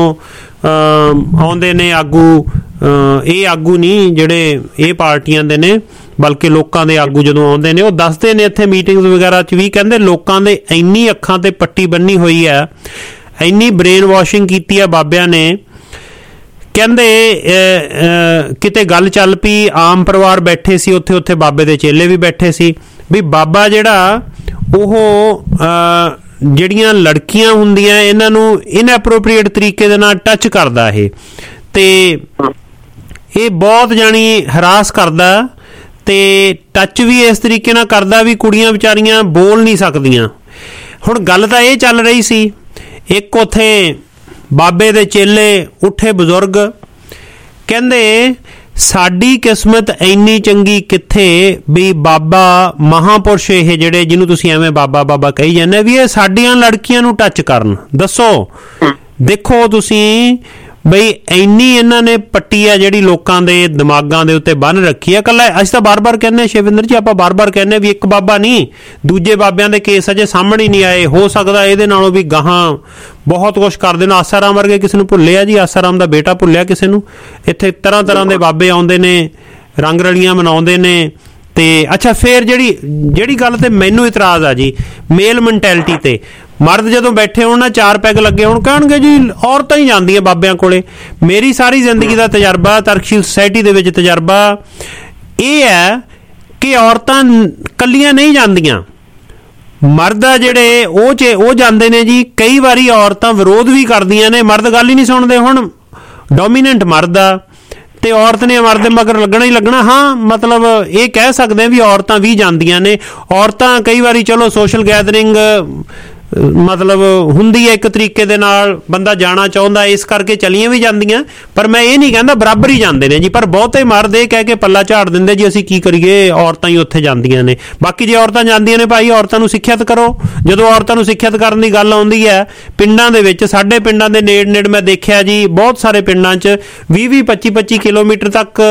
ਆਉਂਦੇ ਨੇ ਆਗੂ। ਇਹ ਆਗੂ ਨਹੀਂ ਜਿਹੜੇ ਇਹ ਪਾਰਟੀਆਂ ਦੇ ਨੇ, ਬਲਕਿ ਲੋਕਾਂ ਦੇ ਆਗੂ ਜਦੋਂ ਆਉਂਦੇ ਨੇ ਉਹ ਦੱਸਦੇ ਨੇ ਇੱਥੇ ਮੀਟਿੰਗਸ ਵਗੈਰਾ 'ਚ ਵੀ, ਕਹਿੰਦੇ ਲੋਕਾਂ ਦੇ ਇੰਨੀ ਅੱਖਾਂ ਤੇ ਪੱਟੀ ਬੰਨੀ ਹੋਈ ਹੈ, ਇੰਨੀ ਬ੍ਰੇਨ ਵਾਸ਼ਿੰਗ ਕੀਤੀ ਹੈ ਬਾਬਿਆਂ ਨੇ। ਕਹਿੰਦੇ ਕਿਤੇ ਗੱਲ ਚੱਲ ਪਈ, ਆਮ ਪਰਿਵਾਰ ਬੈਠੇ ਸੀ ਉੱਥੇ, ਉੱਥੇ ਬਾਬੇ ਦੇ ਚੇਲੇ ਵੀ ਬੈਠੇ ਸੀ, ਵੀ ਬਾਬਾ ਜਿਹੜਾ ਉਹ ਜਿਹੜੀਆਂ ਲੜਕੀਆਂ ਹੁੰਦੀਆਂ ਇਹਨਾਂ ਨੂੰ ਇਨਐਪਰੋਪ੍ਰੀਏਟ ਤਰੀਕੇ ਦੇ ਨਾਲ ਟੱਚ ਕਰਦਾ, ਇਹ ਤੇ ਇਹ ਬਹੁਤ ਜਾਣੀ ਹਰਾਸ ਕਰਦਾ, ਤੇ ਟੱਚ ਵੀ ਇਸ ਤਰੀਕੇ ਨਾਲ ਕਰਦਾ ਵੀ ਕੁੜੀਆਂ ਵਿਚਾਰੀਆਂ ਬੋਲ ਨਹੀਂ ਸਕਦੀਆਂ। ਹੁਣ ਗੱਲ ਤਾਂ ਇਹ ਚੱਲ ਰਹੀ ਸੀ, ਇੱਕ ਉੱਥੇ ਬਾਬੇ ਦੇ ਚੇਲੇ ਉੱਠੇ ਬਜ਼ੁਰਗ, ਕਹਿੰਦੇ ਸਾਡੀ ਕਿਸਮਤ ਇੰਨੀ ਚੰਗੀ ਕਿੱਥੇ ਵੀ ਬਾਬਾ ਮਹਾਂਪੁਰਸ਼ ਇਹ ਜਿਹੜੇ ਜਿਹਨੂੰ ਤੁਸੀਂ ਐਵੇਂ ਬਾਬਾ ਬਾਬਾ ਕਹੀ ਜਾਂਦੇ ਵੀ ਇਹ ਸਾਡੀਆਂ ਲੜਕੀਆਂ ਨੂੰ ਟੱਚ ਕਰਨ। ਦੱਸੋ, ਦੇਖੋ ਤੁਸੀਂ ਬਈ ਇੰਨੀ ਇਹਨਾਂ ਨੇ ਪੱਟੀ ਆ ਜਿਹੜੀ ਲੋਕਾਂ ਦੇ ਦਿਮਾਗਾਂ ਦੇ ਉੱਤੇ ਬੰਨ ਰੱਖੀ ਆ। ਇਕੱਲਾ ਅਸੀਂ ਤਾਂ ਬਾਰ-ਬਾਰ ਕਹਿੰਦੇ ਸ਼ਿਵਿੰਦਰ ਜੀ, ਆਪਾਂ ਬਾਰ-ਬਾਰ ਕਹਿੰਦੇ ਵੀ ਇੱਕ ਬਾਬਾ ਨਹੀਂ, ਦੂਜੇ ਬਾਬਿਆਂ ਦੇ ਕੇਸ ਅਜੇ ਸਾਹਮਣੇ ਨਹੀਂ ਆਏ। ਹੋ ਸਕਦਾ ਇਹਦੇ ਨਾਲੋਂ ਵੀ ਗਾਹਾਂ ਬਹੁਤ ਕੁਛ ਕਰਦੇ ਨੇ। ਆਸਾਰਾਮ ਵਰਗੇ ਕਿਸੇ ਨੂੰ ਭੁੱਲਿਆ ਜੀ, ਆਸਾਰਾਮ ਦਾ ਬੇਟਾ ਭੁੱਲਿਆ ਕਿਸੇ ਨੂੰ। ਇੱਥੇ ਤਰ੍ਹਾਂ ਤਰ੍ਹਾਂ ਦੇ ਬਾਬੇ ਆਉਂਦੇ ਨੇ, ਰੰਗ ਰਲੀਆਂ ਮਨਾਉਂਦੇ ਨੇ। ਤੇ ਅੱਛਾ, ਫਿਰ ਜਿਹੜੀ ਜਿਹੜੀ ਗੱਲ ਤੇ ਮੈਨੂੰ ਇਤਰਾਜ਼ ਆ ਜੀ, ਮੇਲ ਮੈਂਟੈਲਿਟੀ ਤੇ। ਮਰਦ ਜਦੋਂ ਬੈਠੇ ਹੋਣ ਨਾ, ਚਾਰ ਪੈਗ ਲੱਗੇ ਹੋਣ, ਕਹਿਣਗੇ ਜੀ ਔਰਤਾਂ ਹੀ ਜਾਂਦੀਆਂ ਬਾਬਿਆਂ ਕੋਲੇ। ਮੇਰੀ ਸਾਰੀ ਜ਼ਿੰਦਗੀ ਦਾ ਤਜਰਬਾ, ਤਰਕਸ਼ੀਲ ਸੁਸਾਇਟੀ ਦੇ ਵਿੱਚ ਤਜਰਬਾ ਇਹ ਹੈ ਕਿ ਔਰਤਾਂ ਕੱਲੀਆਂ ਨਹੀਂ ਜਾਂਦੀਆਂ, ਮਰਦ ਆ ਜਿਹੜੇ ਉਹ ਚ ਉਹ ਜਾਂਦੇ ਨੇ ਜੀ। ਕਈ ਵਾਰੀ ਔਰਤਾਂ ਵਿਰੋਧ ਵੀ ਕਰਦੀਆਂ ਨੇ, ਮਰਦ ਗੱਲ ਹੀ ਨਹੀਂ ਸੁਣਦੇ। ਹੁਣ ਡੋਮੀਨੈਂਟ ਮਰਦ ਆ ਤੇ ਔਰਤ ਨੇ ਮਰਦ ਦੇ ਮਗਰ ਲੱਗਣਾ ਹੀ ਲੱਗਣਾ। ਹਾਂ, ਮਤਲਬ ਇਹ ਕਹਿ ਸਕਦੇ ਵੀ ਔਰਤਾਂ ਵੀ ਜਾਂਦੀਆਂ ਨੇ। ਔਰਤਾਂ ਕਈ ਵਾਰੀ ਚਲੋ ਸੋਸ਼ਲ ਗੈਦਰਿੰਗ ਮਤਲਬ ਹੁੰਦੀ ਹੈ ਇੱਕ ਤਰੀਕੇ ਦੇ ਨਾਲ, ਬੰਦਾ ਜਾਣਾ ਚਾਹੁੰਦਾ ਇਸ ਕਰਕੇ ਚਲੀਆਂ ਵੀ ਜਾਂਦੀਆਂ, ਪਰ ਮੈਂ ਇਹ ਨਹੀਂ ਕਹਿੰਦਾ ਬਰਾਬਰ ਹੀ ਜਾਂਦੇ ਨੇ ਜੀ। ਪਰ ਬਹੁਤੇ ਮਰਦ ਇਹ ਕਹਿ ਕੇ ਪੱਲਾ ਝਾੜ ਦਿੰਦੇ ਜੀ ਅਸੀਂ ਕੀ ਕਰੀਏ, ਔਰਤਾਂ ਹੀ ਉੱਥੇ ਜਾਂਦੀਆਂ ਨੇ। ਬਾਕੀ ਜੇ ਔਰਤਾਂ ਜਾਂਦੀਆਂ ਨੇ ਭਾਈ, ਔਰਤਾਂ ਨੂੰ ਸਿੱਖਿਅਤ ਕਰੋ। ਜਦੋਂ ਔਰਤਾਂ ਨੂੰ ਸਿੱਖਿਅਤ ਕਰਨ ਦੀ ਗੱਲ ਆਉਂਦੀ ਹੈ, ਪਿੰਡਾਂ ਦੇ ਵਿੱਚ, ਸਾਡੇ ਪਿੰਡਾਂ ਦੇ ਨੇੜ ਨੇੜ ਮੈਂ ਦੇਖਿਆ ਜੀ, ਬਹੁਤ ਸਾਰੇ ਪਿੰਡਾਂ 'ਚ ਵੀਹ ਵੀਹ ਪੱਚੀ ਪੱਚੀ ਕਿਲੋਮੀਟਰ ਤੱਕ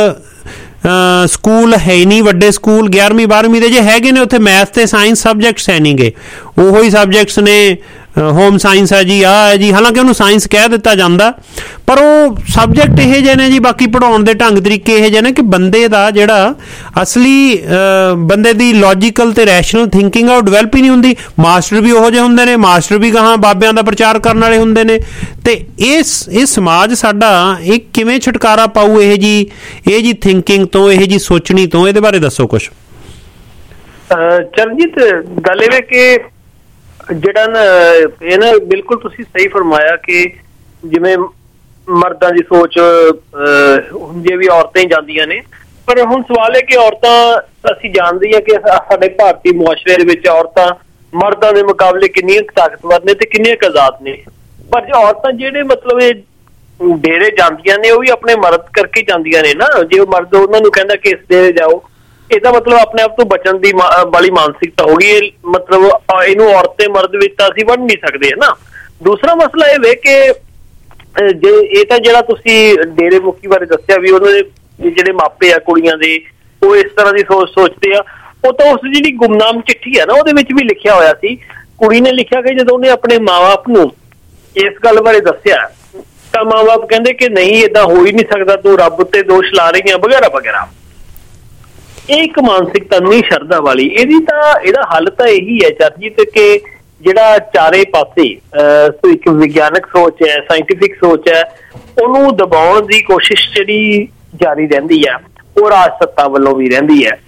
ਸਕੂਲ ਹੈ ਹੀ ਨਹੀਂ, ਵੱਡੇ ਸਕੂਲ। ਗਿਆਰਵੀਂ ਬਾਰਵੀਂ ਦੇ ਜੇ ਹੈਗੇ ਨੇ ਉੱਥੇ ਮੈਥ ਤੇ ਸਾਇੰਸ ਸਬਜੈਕਟਸ ਹੈ ਨਹੀਂ ਗੇ, ਉਹੋ ਹੀ ਸਬਜੈਕਟਸ ਨੇ। ਹੋਮ ਸਾਇੰਸ ਹੈ ਜੀ, ਆਹ ਹੈ ਜੀ, ਹਾਲਾਂਕਿ ਉਹਨੂੰ ਸਾਇੰਸ ਕਹਿ ਦਿੱਤਾ ਜਾਂਦਾ, ਪਰ ਉਹ ਸਬਜੈਕਟ ਇਹੋ ਜਿਹੇ ਨੇ ਜੀ, ਬਾਕੀ ਪੜ੍ਹਾਉਣ ਦੇ ਢੰਗ ਤਰੀਕੇ ਇਹੋ ਜਿਹੇ ਨੇ ਕਿ ਬੰਦੇ ਦਾ ਜਿਹੜਾ ਅਸਲੀ ਬੰਦੇ ਦੀ ਲੌਜੀਕਲ ਤੇ ਰੈਸ਼ਨਲ ਥਿੰਕਿੰਗ ਆ ਉਹ ਡਿਵੈਲਪ ਹੀ ਨਹੀਂ ਹੁੰਦੀ। ਮਾਸਟਰ ਵੀ ਉਹੋ ਜਿਹੇ ਹੁੰਦੇ ਨੇ, ਮਾਸਟਰ ਵੀ ਗਾਹਾਂ ਬਾਬਿਆਂ ਦਾ ਪ੍ਰਚਾਰ ਕਰਨ ਵਾਲੇ ਹੁੰਦੇ ਨੇ। ਤੇ ਇਸ ਇਹ ਸਮਾਜ ਸਾਡਾ ਇਹ ਕਿਵੇਂ ਛੁਟਕਾਰਾ ਪਾਊ ਇਹ ਜੀ ਇਹ ਜੀ ਥਿੰਕਿੰਗ ਤੋਂ, ਇਹ ਜੀ ਸੋਚਣੀ ਤੋਂ? ਇਹਦੇ ਬਾਰੇ ਦੱਸੋ ਕੁਛ। ਚਰਨਜੀਤ, ਗੱਲ ਇਹ ਕਿ ਜਿਹੜਾ ਨਾ ਇਹ ਨਾ ਬਿਲਕੁਲ ਤੁਸੀਂ ਸਹੀ ਫਰਮਾਇਆ ਕਿ ਜਿਵੇਂ ਮਰਦਾਂ ਦੀ ਸੋਚ ਹੁੰਦੀ ਹੈ ਵੀ ਔਰਤਾਂ ਹੀ ਜਾਂਦੀਆਂ ਨੇ, ਪਰ ਹੁਣ ਸਵਾਲ ਹੈ ਕਿ ਔਰਤਾਂ, ਅਸੀਂ ਜਾਣਦੇ ਹਾਂ ਕਿ ਸਾਡੇ ਭਾਰਤੀ ਮੁਆਸ਼ਰੇ ਦੇ ਵਿੱਚ ਔਰਤਾਂ ਮਰਦਾਂ ਦੇ ਮੁਕਾਬਲੇ ਕਿੰਨੀਆਂ ਤਾਕਤਵਰ ਨੇ ਤੇ ਕਿੰਨੀਆਂ ਆਜ਼ਾਦ ਨੇ। ਪਰ ਜੇ ਔਰਤਾਂ ਜਿਹੜੇ ਮਤਲਬ ਇਹ ਡੇਰੇ ਜਾਂਦੀਆਂ ਨੇ ਉਹ ਵੀ ਆਪਣੇ ਮਰਦ ਕਰਕੇ ਜਾਂਦੀਆਂ ਨੇ ਨਾ। ਜੇ ਉਹ ਮਰਦ ਉਹਨਾਂ ਨੂੰ ਕਹਿੰਦਾ ਕਿ ਇਸ ਡੇਰੇ ਜਾਓ, ਇਹਦਾ ਮਤਲਬ ਆਪਣੇ ਆਪ ਤੋਂ ਬਚਣ ਦੀ ਵਾਲੀ ਮਾਨਸਿਕਤਾ ਹੋ ਗਈ। ਮਤਲਬ ਇਹਨੂੰ ਔਰਤ ਤੇ ਮਰਦ ਵਿੱਚ ਤਾਂ ਅਸੀਂ ਵੰਡ ਨਹੀਂ ਸਕਦੇ ਹੈ ਨਾ। ਦੂਸਰਾ ਮਸਲਾ ਇਹ ਵੇ ਕਿ ਜੇ ਇਹ ਤਾਂ ਜਿਹੜਾ ਤੁਸੀਂ ਡੇਰੇ ਮੁਖੀ ਬਾਰੇ ਦੱਸਿਆ ਵੀ ਉਹਨਾਂ ਦੇ ਜਿਹੜੇ ਮਾਪੇ ਆ ਕੁੜੀਆਂ ਦੇ ਉਹ ਇਸ ਤਰ੍ਹਾਂ ਦੀ ਸੋਚ ਸੋਚਦੇ ਆ, ਉਹ ਤਾਂ ਉਸ ਜਿਹੜੀ ਗੁਮਨਾਮ ਚਿੱਠੀ ਆ ਨਾ ਉਹਦੇ ਵਿੱਚ ਵੀ ਲਿਖਿਆ ਹੋਇਆ ਸੀ। ਕੁੜੀ ਨੇ ਲਿਖਿਆ ਕਿ ਜਦੋਂ ਉਹਨੇ ਆਪਣੇ ਮਾਂ-ਬਾਪ ਨੂੰ ਇਸ ਗੱਲ ਬਾਰੇ ਦੱਸਿਆ ਤਾਂ ਮਾਂ-ਬਾਪ ਕਹਿੰਦੇ ਕਿ ਨਹੀਂ ਏਦਾਂ ਹੋ ਹੀ ਨਹੀਂ ਸਕਦਾ, ਤੂੰ ਰੱਬ ਤੇ ਦੋਸ਼ ਲਾ ਰਹੀ ਆ ਵਗੈਰਾ ਵਗੈਰਾ। ਇਹ ਇੱਕ ਮਾਨਸਿਕਤਾ ਨਹੀਂ ਸ਼ਰਧਾ ਵਾਲੀ। ਇਹਦੀ ਤਾਂ ਇਹਦਾ ਹੱਲ ਤਾਂ ਇਹੀ ਹੈ ਚਰਨਜੀਤ ਕਿ ਜਿਹੜਾ ਚਾਰੇ ਪਾਸੇ ਇੱਕ ਵਿਗਿਆਨਕ ਸੋਚ ਹੈ, ਸਾਇੰਟੀਫਿਕ ਸੋਚ ਹੈ, ਉਹਨੂੰ ਦਬਾਉਣ ਦੀ ਕੋਸ਼ਿਸ਼ ਜਿਹੜੀ ਜਾਰੀ ਰਹਿੰਦੀ ਹੈ ਉਹ ਰਾਜ ਸੱਤਾ ਵੱਲੋਂ ਵੀ ਰਹਿੰਦੀ ਹੈ।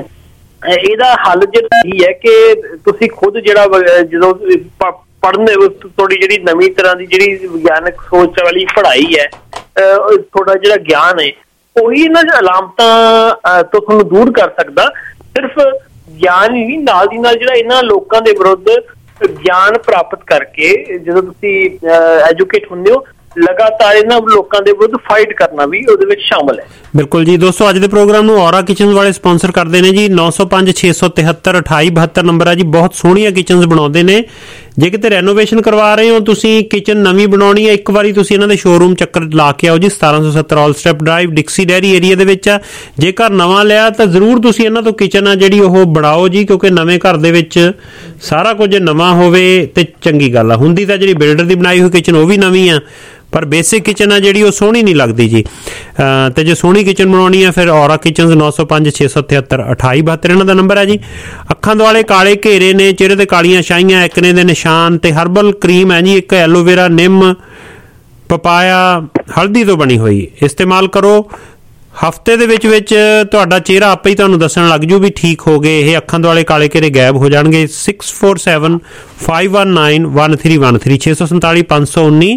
ਇਹਦਾ ਹੱਲ ਜਿਹੜਾ ਇਹੀ ਹੈ ਕਿ ਤੁਸੀਂ ਖੁਦ ਜਿਹੜਾ ਜਦੋਂ ਪੜ੍ਹਨ ਤੁਹਾਡੀ ਜਿਹੜੀ ਨਵੀਂ ਤਰ੍ਹਾਂ ਦੀ ਜਿਹੜੀ ਵਿਗਿਆਨਕ ਸੋਚ ਵਾਲੀ ਪੜ੍ਹਾਈ ਹੈ, ਤੁਹਾਡਾ ਜਿਹੜਾ ਗਿਆਨ ਹੈ ਉਹੀ ਇਹਨਾਂ ਅਲਾਮਤਾਂ ਤੋਂ ਤੁਹਾਨੂੰ ਦੂਰ ਕਰ ਸਕਦਾ। ਸਿਰਫ ਗਿਆਨ ਹੀ ਨਹੀਂ, ਨਾਲ ਦੀ ਨਾਲ ਜਿਹੜਾ ਇਹਨਾਂ ਲੋਕਾਂ ਦੇ ਵਿਰੁੱਧ ਗਿਆਨ ਪ੍ਰਾਪਤ ਕਰਕੇ ਜਦੋਂ ਤੁਸੀਂ ਐਜੂਕੇਟ ਹੁੰਦੇ ਹੋ, ਲਗਾਤਾਰ ਇਹਨਾਂ ਲੋਕਾਂ ਦੇ ਵਿਰੁੱਧ ਫਾਈਟ ਕਰਨਾ ਵੀ ਉਹਦੇ ਵਿੱਚ ਸ਼ਾਮਲ ਹੈ। ਬਿਲਕੁਲ ਜੀ ਦੋਸਤੋ, ਅੱਜ ਦੇ ਪ੍ਰੋਗਰਾਮ ਨੂੰ ਔਰਾ ਕਿਚਨਜ਼ ਵਾਲੇ ਸਪਾਂਸਰ ਕਰਦੇ ਨੇ ਜੀ। ਨੌ ਸੌ ਪੰਜ ਛੇ ਸੌ ਤਿਹੱਤਰ ਅਠਾਈ ਬਹੱਤਰ ਨੰਬਰ ਹੈ ਜੀ। ਬਹੁਤ ਸੋਹਣੀਆਂ ਕਿਚਨਜ਼ ਬਣਾਉਂਦੇ ਨੇ। ਜੇ ਕਿਤੇ ਰੈਨੋਵੇਸ਼ਨ ਕਰਵਾ ਰਹੇ ਹੋ, ਤੁਸੀਂ ਕਿਚਨ ਨਵੀਂ ਬਣਾਉਣੀ ਹੈ, ਇੱਕ ਵਾਰੀ ਤੁਸੀਂ ਇਹਨਾਂ ਦੇ ਸ਼ੋਰੂਮ ਚੱਕਰ ਲਾ ਕੇ ਆਓ ਜੀ। ਸਤਾਰਾਂ ਸੌ ਸੱਤਰ Alstep drive Dixie Derry area ਦੇ ਵਿੱਚ ਆ। ਜੇ ਘਰ ਨਵਾਂ ਲਿਆ ਤਾਂ ਜ਼ਰੂਰ ਤੁਸੀਂ ਇਹਨਾਂ ਤੋਂ ਕਿਚਨ ਆ ਜਿਹੜੀ ਉਹ ਬਣਾਓ ਜੀ, ਕਿਉਂਕਿ ਨਵੇਂ ਘਰ ਦੇ ਵਿੱਚ ਸਾਰਾ ਕੁਝ ਨਵਾਂ ਹੋਵੇ ਤੇ ਚੰਗੀ ਗੱਲ ਆ। ਹੁੰਦੀ ਤਾਂ ਜਿਹੜੀ ਬਿਲਡਰ ਦੀ ਬਣਾਈ ਹੋਈ ਕਿਚਨ ਉਹ ਵੀ ਨਵੀਂ ਆ, ਪਰ ਬੇਸਿਕ ਕਿਚਨ ਆ ਜਿਹੜੀ ਉਹ ਸੋਹਣੀ ਨਹੀਂ ਲੱਗਦੀ ਜੀ। ਤੇ ਜੇ ਸੋਹਣੀ ਕਿਚਨ ਬਣਾਉਣੀ ਆ ਫਿਰ ਔਰਾ ਕਿਚਨਜ਼ ਨੌ ਸੌ ਪੰਜ ਛੇ ਸੌ ਤਿਹੱਤਰ ਅਠਾਈ ਬਹੱਤਰ ਇਹਨਾਂ ਦਾ ਨੰਬਰ ਹੈ ਜੀ। ਅੱਖਾਂ ਦੁਆਲੇ ਕਾਲੇ ਘੇਰੇ ਨੇ, ਚਿਹਰੇ ਤੇ ਕਾਲੀਆਂ ਛਾਈਆਂ, ਐਕਨੇ ਦੇ ਨਿਸ਼ਾਨ ਤੇ ਹਰਬਲ ਕਰੀਮ ਹੈ ਜੀ ਇੱਕ ਐਲੋਵੇਰਾ, ਨਿੰਮ, ਪਪਾਇਆ, ਹਲਦੀ ਤੋਂ ਬਣੀ ਹੋਈ ਇਸਤੇਮਾਲ ਕਰੋ। ਹਫ਼ਤੇ ਦੇ ਵਿੱਚ ਵਿੱਚ ਤੁਹਾਡਾ ਚਿਹਰਾ ਆਪੇ ਹੀ ਤੁਹਾਨੂੰ ਦੱਸਣ ਲੱਗ ਜੂ ਵੀ ਠੀਕ ਹੋ ਗਏ ਇਹ। ਅੱਖਾਂ ਦੁਆਲੇ ਕਾਲੇ ਘੇਰੇ ਗਾਇਬ ਹੋ ਜਾਣਗੇ। Six four seven five one nine one three one three ਛੇ ਸੌ ਸੰਤਾਲੀ ਪੰਜ ਸੌ ਉੱਨੀ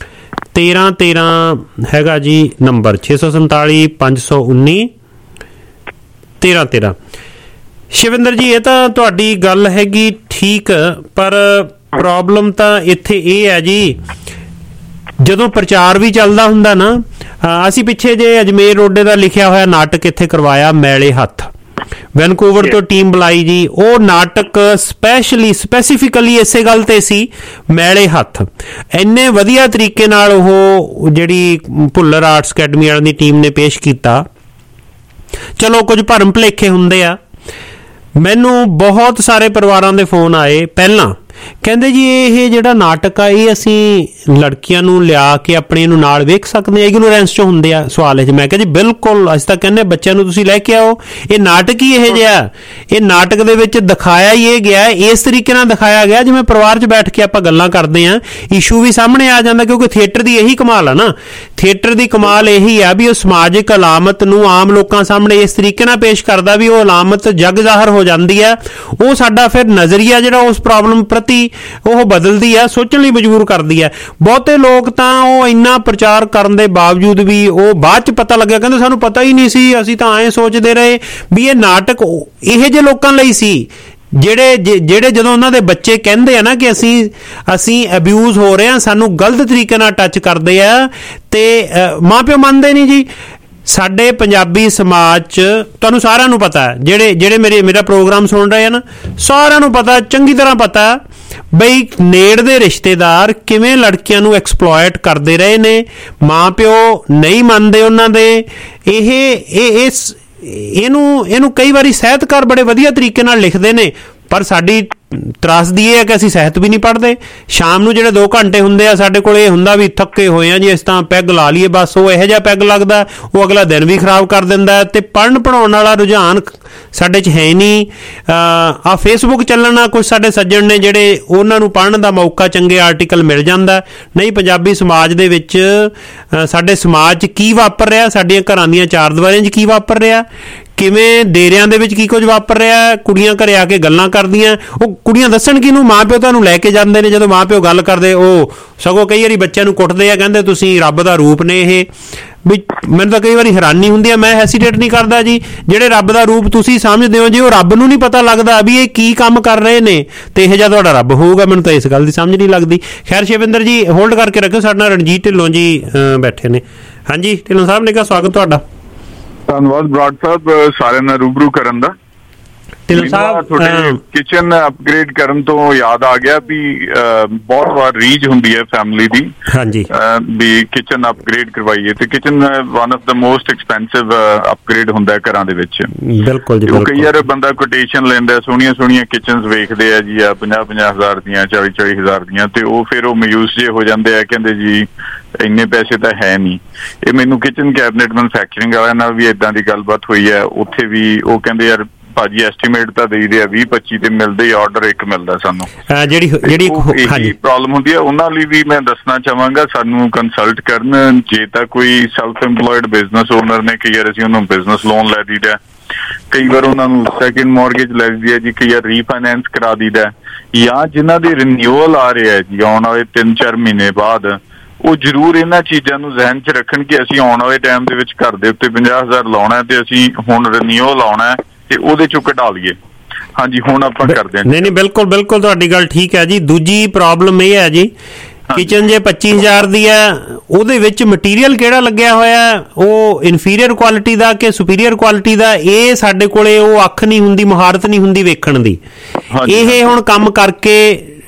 ਤੇਰਾਂ ਤੇਰਾਂ ਹੈਗਾ ਜੀ ਨੰਬਰ। ਛੇ ਸੌ ਸੰਤਾਲੀ ਪੰਜ ਸੌ ਉੱਨੀ ਤੇਰਾਂ ਤੇਰਾਂ। ਸ਼ਿਵਿੰਦਰ ਜੀ, ਇਹ ਤਾਂ ਤੁਹਾਡੀ ਗੱਲ ਹੈਗੀ ਠੀਕ, ਪਰ ਪ੍ਰੋਬਲਮ ਤਾਂ ਇੱਥੇ ਇਹ ਹੈ ਜੀ, ਜਦੋਂ ਪ੍ਰਚਾਰ ਵੀ ਚੱਲਦਾ ਹੁੰਦਾ ਨਾ, ਅਸੀਂ ਪਿੱਛੇ ਜੇ ਅਜਮੇਰ ਰੋਡੇ ਦਾ ਲਿਖਿਆ ਹੋਇਆ ਨਾਟਕ ਇੱਥੇ ਕਰਵਾਇਆ ਮੈਲੇ ਹੱਥ, ਵੈਨਕੂਵਰ ਤੋਂ ਟੀਮ ਬੁਲਾਈ ਜੀ। ਉਹ ਨਾਟਕ ਸਪੈਸ਼ਲੀ ਸਪੈਸੀਫਿਕਲੀ ਇਸੇ ਗੱਲ ਤੇ ਸੀ, ਮੈਲੇ ਹੱਥ। ਇੰਨੇ ਵਧੀਆ ਤਰੀਕੇ ਨਾਲ ਉਹ ਜਿਹੜੀ ਭੁੱਲਰ ਆਰਟਸ ਅਕੈਡਮੀ ਵਾਲਿਆਂ ਦੀ ਟੀਮ ਨੇ ਪੇਸ਼ ਕੀਤਾ। ਚਲੋ ਕੁਝ ਭਰਮ ਭੁਲੇਖੇ ਹੁੰਦੇ ਆ। ਮੈਨੂੰ ਬਹੁਤ ਸਾਰੇ ਪਰਿਵਾਰਾਂ ਦੇ ਫੋਨ ਆਏ ਪਹਿਲਾਂ, ਕਹਿੰਦੇ ਜੀ ਇਹ ਜਿਹੜਾ ਨਾਟਕ ਆ ਇਹ ਅਸੀਂ ਲੜਕੀਆਂ ਨੂੰ ਲਿਆ ਕੇ ਆਪਣੇ ਨੂੰ ਨਾਲ ਵੇਖ ਸਕਦੇ ਹਾਂ, ਇਗਨੋਰੈਂਸ ਚ ਹੁੰਦੇ ਆ ਸਵਾਲ ਚ। ਮੈਂ ਕਿਹਾ ਜੀ ਬਿਲਕੁਲ, ਅਸੀਂ ਤਾਂ ਕਹਿੰਦੇ ਬੱਚਿਆਂ ਨੂੰ ਤੁਸੀਂ ਲੈ ਕੇ ਆਓ। ਇਹ ਨਾਟਕ ਹੀ ਇਹ ਜਿਹਾ, ਇਹ ਨਾਟਕ ਦੇ ਵਿੱਚ ਦਿਖਾਇਆ ਹੀ ਇਹ ਗਿਆ, ਇਸ ਤਰੀਕੇ ਨਾਲ ਦਿਖਾਇਆ ਗਿਆ ਜਿਵੇਂ ਪਰਿਵਾਰ 'ਚ ਬੈਠ ਕੇ ਆਪਾਂ ਗੱਲਾਂ ਕਰਦੇ ਹਾਂ। ਇਸ਼ੂ ਵੀ ਸਾਹਮਣੇ ਆ ਜਾਂਦਾ, ਕਿਉਂਕਿ ਥੀਏਟਰ ਦੀ ਇਹੀ ਕਮਾਲ ਆ ਨਾ। ਥੀਏਟਰ ਦੀ ਕਮਾਲ ਇਹੀ ਆ ਵੀ ਉਹ ਸਮਾਜਿਕ ਅਲਾਮਤ ਨੂੰ ਆਮ ਲੋਕਾਂ ਸਾਹਮਣੇ ਇਸ ਤਰੀਕੇ ਨਾਲ ਪੇਸ਼ ਕਰਦਾ ਵੀ ਉਹ ਅਲਾਮਤ ਜਗ ਜ਼ਾਹਰ ਹੋ ਜਾਂਦੀ ਆ। ਉਹ ਸਾਡਾ ਫਿਰ ਨਜ਼ਰੀਆ ਜਿਹੜਾ ਉਸ ਪ੍ਰੋਬਲਮ ਪ੍ਰਤੀ ਉਹ ਬਦਲਦੀ ਆ, ਸੋਚਣ ਲਈ ਮਜਬੂਰ ਕਰਦੀ ਆ। ਬਹੁਤੇ ਲੋਕ ਤਾਂ ਉਹ ਇੰਨਾ ਪ੍ਰਚਾਰ ਕਰਨ ਦੇ ਬਾਵਜੂਦ ਵੀ ਉਹ ਬਾਅਦ ਚ ਪਤਾ ਲੱਗਿਆ, ਕਹਿੰਦੇ ਸਾਨੂੰ ਪਤਾ ਹੀ ਨਹੀਂ ਸੀ, ਅਸੀਂ ਤਾਂ ਐਂ ਸੋਚਦੇ ਰਹੇ ਵੀ ਇਹ ਨਾਟਕ ਇਹੋ ਜਿਹੇ ਲੋਕਾਂ ਲਈ ਸੀ ਜਿਹੜੇ ਜਿਹੜੇ ਜਦੋਂ ਉਹਨਾਂ ਦੇ ਬੱਚੇ ਕਹਿੰਦੇ ਆ ਨਾ ਕਿ ਅਸੀਂ ਅਸੀਂ ਅਬਿਊਜ਼ ਹੋ ਰਹੇ ਹਾਂ, ਸਾਨੂੰ ਗਲਤ ਤਰੀਕੇ ਨਾਲ ਟੱਚ ਕਰਦੇ ਆ, ਤੇ ਮਾਂ ਪਿਓ ਮੰਨਦੇ ਨਹੀਂ ਜੀ। ਸਾਡੇ ਪੰਜਾਬੀ ਸਮਾਜ 'ਚ ਤੁਹਾਨੂੰ ਸਾਰਿਆਂ ਨੂੰ ਪਤਾ, ਜਿਹੜੇ ਜਿਹੜੇ ਮੇਰੇ ਮੇਰਾ ਪ੍ਰੋਗਰਾਮ ਸੁਣ ਰਹੇ ਆ ਨਾ, ਸਾਰਿਆਂ ਨੂੰ ਪਤਾ, ਚੰਗੀ ਤਰ੍ਹਾਂ ਪਤਾ ਬਈ ਨੇੜ ਦੇ ਰਿਸ਼ਤੇਦਾਰ ਕਿਵੇਂ ਲੜਕੀਆਂ ਨੂੰ ਐਕਸਪਲੋਇਟ ਕਰਦੇ ਰਹੇ ਨੇ। ਮਾਂ ਪਿਓ ਨਹੀਂ ਮੰਨਦੇ ਉਹਨਾਂ ਦੇ। ਇਹ ਇਹ ਇਸ ਇਹਨੂੰ ਇਹਨੂੰ ਕਈ ਵਾਰੀ ਸਾਹਿਤਕਾਰ ਬੜੇ ਵਧੀਆ ਤਰੀਕੇ ਨਾਲ ਲਿਖਦੇ ਨੇ, ਪਰ ਸਾਡੀ ਤਰਾਸਦੀ ਇਹ ਹੈ ਕਿ ਅਸੀਂ ਸਾਹਿਤ ਵੀ ਨਹੀਂ ਪੜ੍ਹਦੇ। ਸ਼ਾਮ ਨੂੰ ਜਿਹੜੇ ਦੋ ਘੰਟੇ ਹੁੰਦੇ ਆ ਸਾਡੇ ਕੋਲ, ਇਹ ਹੁੰਦਾ ਵੀ ਥੱਕੇ ਹੋਏ ਆ ਜੀ, ਇਸ ਤਾਂ ਪੈਗ ਲਾ ਲਈਏ ਬਸ। ਉਹ ਇਹੋ ਜਿਹਾ ਪੈਗ ਲੱਗਦਾ, ਉਹ ਅਗਲਾ ਦਿਨ ਵੀ ਖਰਾਬ ਕਰ ਦਿੰਦਾ। ਤੇ ਪੜ੍ਹਨ ਪੜ੍ਹਾਉਣ ਵਾਲਾ ਰੁਝਾਨ ਸਾਡੇ 'ਚ ਹੈ ਨਹੀਂ। ਆ ਫੇਸਬੁੱਕ ਚੱਲਣਾ, ਕੁਝ ਸਾਡੇ ਸੱਜਣ ਨੇ ਜਿਹੜੇ ਉਹਨਾਂ ਨੂੰ ਪੜ੍ਹਨ ਦਾ ਮੌਕਾ, ਚੰਗੇ ਆਰਟੀਕਲ ਮਿਲ ਜਾਂਦਾ। ਨਹੀਂ, ਪੰਜਾਬੀ ਸਮਾਜ ਦੇ ਵਿੱਚ ਸਾਡੇ ਸਮਾਜ 'ਚ ਕੀ ਵਾਪਰ ਰਿਹਾ, ਸਾਡੀਆਂ ਘਰਾਂ ਦੀਆਂ ਚਾਰ ਦੀਵਾਰੀਆਂ 'ਚ ਕੀ ਵਾਪਰ ਰਿਹਾ, ਕਿਵੇਂ ਡੇਰਿਆਂ ਦੇ ਵਿੱਚ ਕੀ ਕੁਝ ਵਾਪਰ ਰਿਹਾ। ਕੁੜੀਆਂ ਘਰੇ ਆ ਕੇ ਗੱਲਾਂ ਕਰਦੀਆਂ, ਉਹ ਕੁੜੀਆਂ ਦੱਸਣ ਕਿਹਨੂੰ, ਮਾਂ ਪਿਓ ਤੁਹਾਨੂੰ ਲੈ ਕੇ ਜਾਂਦੇ ਨੇ। ਜਦੋਂ ਮਾਂ ਪਿਓ ਗੱਲ ਕਰਦੇ, ਉਹ ਸਗੋਂ ਕਈ ਵਾਰੀ ਬੱਚਿਆਂ ਨੂੰ ਕੁੱਟਦੇ ਆ, ਕਹਿੰਦੇ ਤੁਸੀਂ ਰੱਬ ਦਾ ਰੂਪ ਨੇ ਇਹ। ਵੀ ਮੈਨੂੰ ਤਾਂ ਕਈ ਵਾਰੀ ਹੈਰਾਨੀ ਹੁੰਦੀ ਆ, ਮੈਂ ਹੈਸੀਟੇਟ ਨਹੀਂ ਕਰਦਾ ਜੀ। ਜਿਹੜੇ ਰੱਬ ਦਾ ਰੂਪ ਤੁਸੀਂ ਸਮਝਦੇ ਹੋ, ਜੇ ਉਹ ਰੱਬ ਨੂੰ ਨਹੀਂ ਪਤਾ ਲੱਗਦਾ ਵੀ ਇਹ ਕੀ ਕੰਮ ਕਰ ਰਹੇ ਨੇ, ਤੇ ਇਹੋ ਜਿਹਾ ਤੁਹਾਡਾ ਰੱਬ ਹੋਊਗਾ, ਮੈਨੂੰ ਤਾਂ ਇਸ ਗੱਲ ਦੀ ਸਮਝ ਨਹੀਂ ਲੱਗਦੀ। ਖੈਰ ਸ਼ਿਵਿੰਦਰ ਜੀ ਹੋਲਡ ਕਰਕੇ ਰੱਖੋ, ਸਾਡੇ ਨਾਲ ਰਣਜੀਤ ਢਿੱਲੋਂ ਜੀ ਬੈਠੇ ਨੇ। ਹਾਂਜੀ ਢਿੱਲੋਂ ਸਾਹਿਬ ਨੇ ਕਿਹਾ ਸਵਾਗਤ ਤੁਹਾਡਾ। ਧੰਨਵਾਦ ਬਰਾੜ ਸਾਹਿਬ ਸਾਰਿਆਂ ਨਾਲ ਰੂਬਰੂ ਕਰਨ ਦਾ। ਢਿੱਲੋਂ ਸਾਹਿਬ ਤੁਹਾਡੇ ਕਿਚਨ ਅਪਗ੍ਰੇਡ ਕਰਨ ਤੋਂ ਯਾਦ ਆ ਗਿਆ ਵੀ ਬਹੁਤ ਵਾਰ ਰੀਜ ਹੁੰਦੀ ਹੈ ਫੈਮਿਲੀ ਦੀ ਹਾਂਜੀ ਵੀ ਕਿਚਨ ਅਪਗ੍ਰੇਡ ਕਰਵਾਈਏ ਤੇ ਕਿਚਨ ਵਨ ਆਫ ਦਾ ਮੋਸਟ ਐਕਸਪੈਂਸਿਵ ਅਪਗ੍ਰੇਡ ਹੁੰਦਾ ਹੈ ਘਰਾਂ ਦੇ ਵਿੱਚ। ਬਿਲਕੁਲ ਜੀ ਕਈ ਵਾਰ ਬੰਦਾ ਕੋਟੇਸ਼ਨ ਲੈਂਦਾ ਸੋਹਣੀਆਂ ਸੋਹਣੀਆਂ ਕਿਚਨਸ ਵੇਖਦੇ ਆ ਜੀ ਆ ਪੰਜਾਹ ਪੰਜਾਹ ਹਜ਼ਾਰ ਦੀਆਂ ਚਾਲੀ ਚਾਲੀ ਹਜ਼ਾਰ ਦੀਆਂ ਤੇ ਉਹ ਫਿਰ ਉਹ ਮਯੂਸ ਜੇ ਹੋ ਜਾਂਦੇ ਆ ਕਹਿੰਦੇ ਜੀ ਇੰਨੇ ਪੈਸੇ ਤਾਂ ਹੈ ਨਹੀਂ। ਇਹ ਮੈਨੂੰ ਕਿਚਨ ਕੈਬਨਿਟ ਮੈਨੂਫੈਕਚਰਿੰਗ ਵਾਲਿਆਂ ਨਾਲ ਵੀ ਏਦਾਂ ਦੀ ਗੱਲਬਾਤ ਹੋਈ ਹੈ। ਉੱਥੇ ਵੀ ਉਹ ਕਹਿੰਦੇ ਯਾਰ ਭਾਜੀ ਐਸਟੀਮੇਟ ਤਾਂ ਦੇ ਰਹੇ ਆ ਵੀਹ ਪੱਚੀ ਤੇ ਮਿਲਦੇ ਆਰਡਰ ਇੱਕ ਮਿਲਦਾ ਸਾਨੂੰ ਜਿਹੜੀ ਜਿਹੜੀ ਹਾਂਜੀ ਪ੍ਰੋਬਲਮ ਹੁੰਦੀ ਹੈ। ਉਹਨਾਂ ਲਈ ਵੀ ਮੈਂ ਦੱਸਣਾ ਚਾਹਾਂਗਾ ਸਾਨੂੰ ਕੰਸਲਟ ਕਰਨ ਜੇ ਤਾਂ ਕੋਈ ਸੈਲਫ ਇੰਪਲੋਇਡ ਬਿਜ਼ਨਸ ਓਨਰ ਨੇ ਕਈ ਵਾਰ ਅਸੀਂ ਉਹਨੂੰ ਬਿਜ਼ਨਸ ਲੋਨ ਲੈ ਦਈਦਾ ਕਈ ਵਾਰ ਉਹਨਾਂ ਨੂੰ ਸੈਕਿੰਡ ਮੌਰਗੇਜ ਲੈ ਦਈਦੀ ਹੈ ਜੀ ਕਈ ਵਾਰ ਰੀਫਾਈਨੈਂਸ ਕਰਾ ਦਈਦਾ ਜਾਂ ਜਿਨ੍ਹਾਂ ਦੇ ਰਿਨਿਊਅਲ ਆ ਰਿਹਾ ਜੀ ਆਉਣ ਵਾਲੇ ਤਿੰਨ ਚਾਰ ਮਹੀਨੇ ਬਾਅਦ ਉਹ ਜ਼ਰੂਰ ਇਹਨਾਂ ਚੀਜ਼ਾਂ ਨੂੰ ਜ਼ਿਹਨ 'ਚ ਰੱਖਣ ਕਿ ਅਸੀਂ ਆਉਣ ਵਾਲੇ ਟਾਈਮ ਦੇ ਵਿੱਚ ਘਰ ਦੇ ਉੱਤੇ ਪੰਜਾਹ ਹਜ਼ਾਰ ਲਾਉਣਾ ਤੇ ਅਸੀਂ ਹੁਣ ਰਿਨਿਊਅਲ ਆਉਣਾ ਤੇ ਉਹਦੇ ਚੋਂ ਕਢਾ ਲਈਏ। ਹਾਂਜੀ ਹੁਣ ਆਪਾਂ ਕਰਦੇ ਹਾਂ। ਨਹੀਂ ਨਹੀਂ ਬਿਲਕੁਲ ਬਿਲਕੁਲ ਤੁਹਾਡੀ ਗੱਲ ਠੀਕ ਹੈ ਜੀ। ਦੂਜੀ ਪ੍ਰੋਬਲਮ ਇਹ ਹੈ ਜੀ ਕਿਚਨ ਜੇ ਪੱਚੀ ਹਜ਼ਾਰ ਦੀ ਹੈ ਉਹਦੇ ਵਿੱਚ ਮਟੀਰੀਅਲ ਕਿਹੜਾ ਲੱਗਿਆ ਹੋਇਆ ਉਹ ਇਨਫੀਰੀਅਰ ਕੁਆਲਿਟੀ ਦਾ ਕਿ ਸੁਪੀਰੀਅਰ ਕੁਆਲਿਟੀ ਦਾ ਇਹ ਸਾਡੇ ਕੋਲੇ ਉਹ ਅੱਖ ਨਹੀਂ ਹੁੰਦੀ ਮੁਹਾਰਤ ਨਹੀਂ ਹੁੰਦੀ ਵੇਖਣ ਦੀ। ਇਹ ਹੁਣ ਕੰਮ ਕਰਕੇ